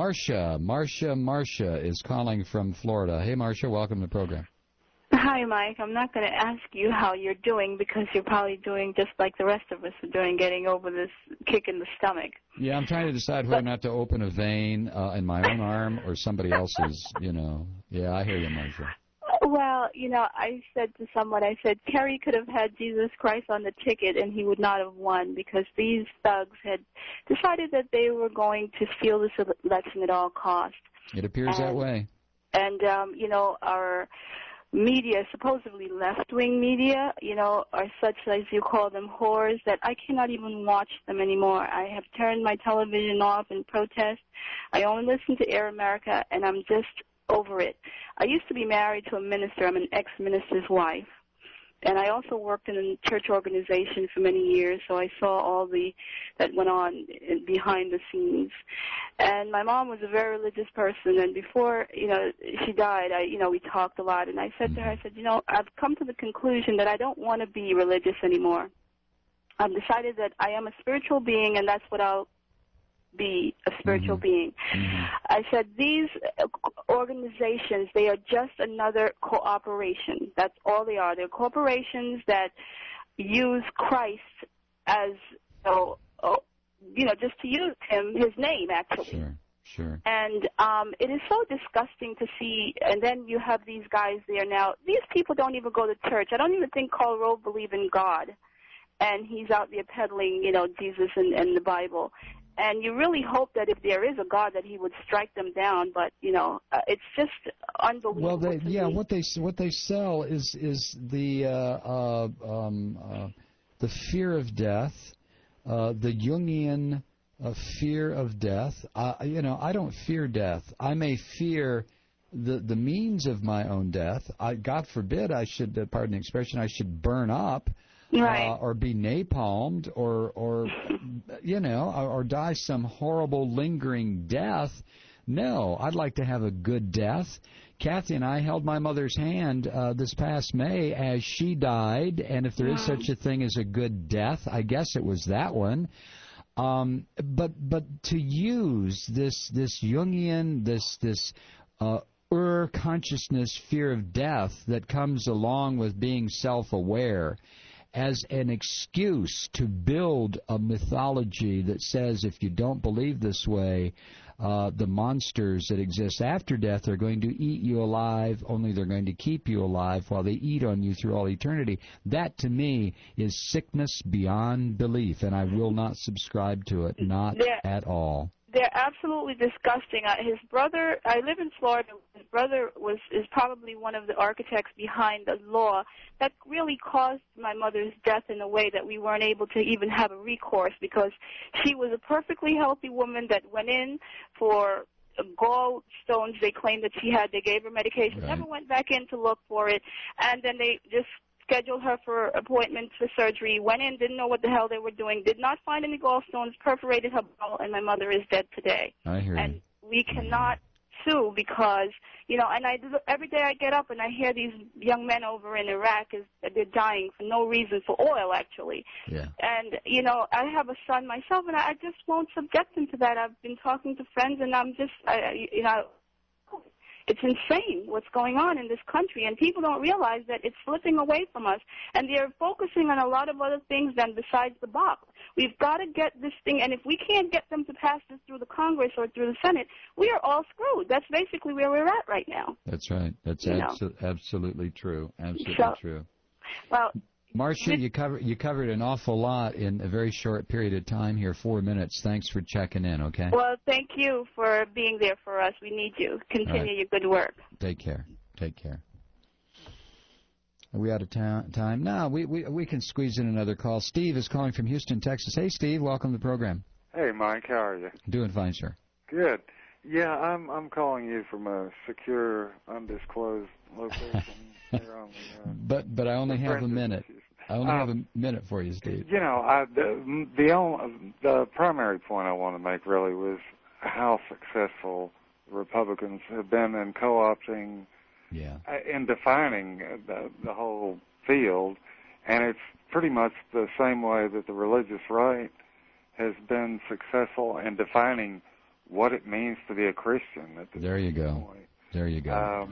Marcia is calling from Florida. Hey, Marcia, welcome to the program. Hi, Mike. I'm not going to ask you how you're doing because you're probably doing just like the rest of us are doing, getting over this kick in the stomach. Yeah, I'm trying to decide whether or not to open a vein in my own arm or somebody else's, you know. Yeah, I hear you, Marcia. Well, you know, I said to someone, I said, Kerry could have had Jesus Christ on the ticket and he would not have won because these thugs had decided that they were going to steal this election at all costs. It appears that way. And, you know, our media, supposedly left-wing media, you know, are such, as you call them, whores, that I cannot even watch them anymore. I have turned my television off in protest. I only listen to Air America, and I'm just over it. I used to be married to a minister. I'm an ex-minister's wife. And I also worked in a church organization for many years, so I saw all that went on behind the scenes. And my mom was a very religious person, and before, you know, she died, we talked a lot, and I said to her, I said, you know, I've come to the conclusion that I don't want to be religious anymore. I've decided that I am a spiritual being, and that's what I'll be, a spiritual being. I said, these organizations, they are just another cooperation. That's all they are. They're corporations that use Christ as, just to use his name, actually. Sure. And it is so disgusting to see, and then you have these guys there now. These people don't even go to church. I don't even think Karl Rove believed in God. And he's out there peddling, you know, Jesus and the Bible. And you really hope that if there is a God that he would strike them down, but you know, it's just unbelievable. Well, what they sell is the fear of death, the Jungian fear of death. I don't fear death. I may fear the means of my own death. God forbid I should, pardon the expression, I should burn up. Right. Or be napalmed, or die some horrible lingering death. No, I'd like to have a good death. Kathy and I held my mother's hand this past May as she died, and if there is such a thing as a good death, I guess it was that one. But to use this Jungian, this consciousness fear of death that comes along with being self-aware as an excuse to build a mythology that says if you don't believe this way, the monsters that exist after death are going to eat you alive, only they're going to keep you alive while they eat on you through all eternity. That, to me, is sickness beyond belief, and I will not subscribe to it, not at all. They're absolutely disgusting. His brother, I live in Florida, his brother is probably one of the architects behind the law that really caused my mother's death in a way that we weren't able to even have a recourse because she was a perfectly healthy woman that went in for gallstones they claimed that she had. They gave her medication, never went back in to look for it, and then they just scheduled her for appointments for surgery, went in, didn't know what the hell they were doing, did not find any gallstones, perforated her bowel, and my mother is dead today. I hear and you. We cannot sue because, and every day I get up and I hear these young men over in Iraq, they're dying for no reason, for oil, actually. Yeah. And, I have a son myself, and I just won't subject him to that. I've been talking to friends, and I'm just, it's insane what's going on in this country, and people don't realize that it's slipping away from us, and they're focusing on a lot of other things than besides the box. We've got to get this thing, and if we can't get them to pass this through the Congress or through the Senate, we are all screwed. That's basically where we're at right now. That's right. That's absolutely true. Absolutely true. Well, Marcia, you covered an awful lot in a very short period of time here, 4 minutes. Thanks for checking in, okay? Well, thank you for being there for us. We need you. Continue your good work. Take care. Take care. Are we out of time? No, we can squeeze in another call. Steve is calling from Houston, Texas. Hey, Steve, welcome to the program. Hey, Mike, how are you? Doing fine, sir. Good. Yeah, I'm calling you from a secure, undisclosed location. But I only have a minute. I only have a minute for you, Steve. The primary point I want to make really was how successful Republicans have been in co-opting, in defining the whole field, and it's pretty much the same way that the religious right has been successful in defining what it means to be a Christian. There you go. There you go.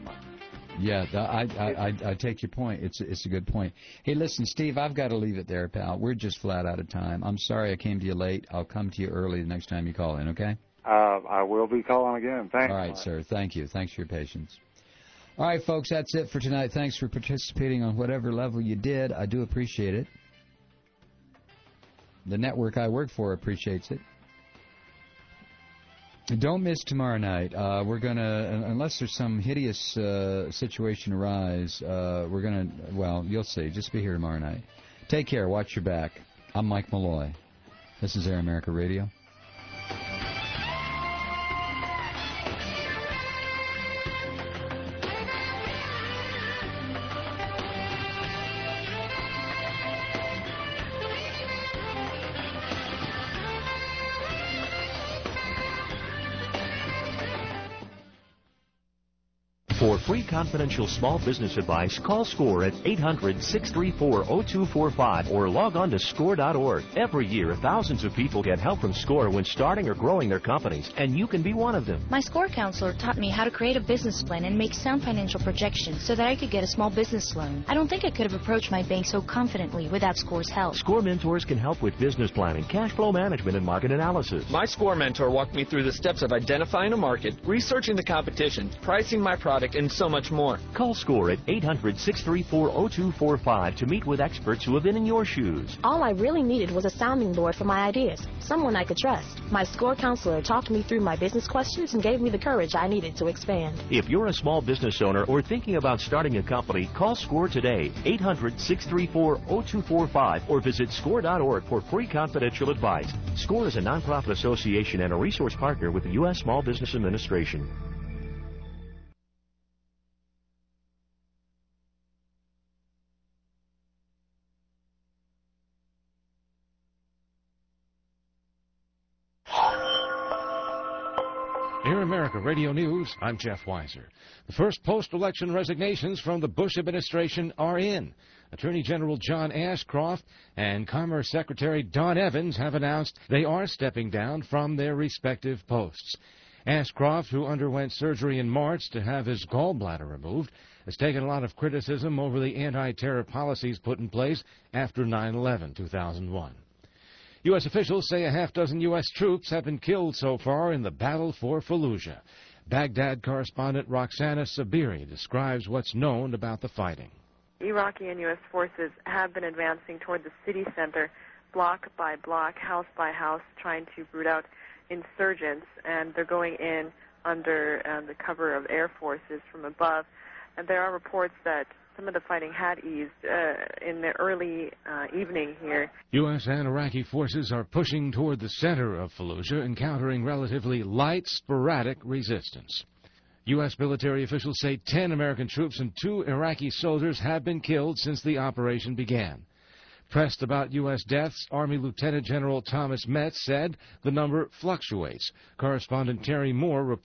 I take your point. It's a good point. Hey, listen, Steve, I've got to leave it there, pal. We're just flat out of time. I'm sorry I came to you late. I'll come to you early the next time you call in, okay? I will be calling again. Thanks. All right, sir. Thank you. Thanks for your patience. All right, folks, that's it for tonight. Thanks for participating on whatever level you did. I do appreciate it. The network I work for appreciates it. Don't miss tomorrow night. We're going to, unless there's some hideous situation arise, we're going to, well, you'll see. Just be here tomorrow night. Take care. Watch your back. I'm Mike Malloy. This is Air America Radio. For free confidential small business advice, call SCORE at 800-634-0245 or log on to SCORE.org. Every year, thousands of people get help from SCORE when starting or growing their companies, and you can be one of them. My SCORE counselor taught me how to create a business plan and make sound financial projections so that I could get a small business loan. I don't think I could have approached my bank so confidently without SCORE's help. SCORE mentors can help with business planning, cash flow management, and market analysis. My SCORE mentor walked me through the steps of identifying a market, researching the competition, pricing my product, and so much more. Call SCORE at 800-634-0245 to meet with experts who have been in your shoes. All I really needed was a sounding board for my ideas, someone I could trust. My SCORE counselor talked me through my business questions and gave me the courage I needed to expand. If you're a small business owner or thinking about starting a company, call SCORE today, 800-634-0245, or visit SCORE.org for free confidential advice. SCORE is a nonprofit association and a resource partner with the U.S. Small Business Administration. Air America Radio News, I'm Jeff Weiser. The first post-election resignations from the Bush administration are in. Attorney General John Ashcroft and Commerce Secretary Don Evans have announced they are stepping down from their respective posts. Ashcroft, who underwent surgery in March to have his gallbladder removed, has taken a lot of criticism over the anti-terror policies put in place after 9/11/2001. U.S. officials say a half-dozen U.S. troops have been killed so far in the battle for Fallujah. Baghdad correspondent Roxana Sabiri describes what's known about the fighting. Iraqi and U.S. forces have been advancing toward the city center, block by block, house by house, trying to root out insurgents, and they're going in under the cover of air forces from above. And there are reports that some of the fighting had eased in the early evening here. U.S. and Iraqi forces are pushing toward the center of Fallujah, encountering relatively light, sporadic resistance. U.S. military officials say 10 American troops and 2 Iraqi soldiers have been killed since the operation began. Pressed about U.S. deaths, Army Lieutenant General Thomas Metz said the number fluctuates. Correspondent Terry Moore reports.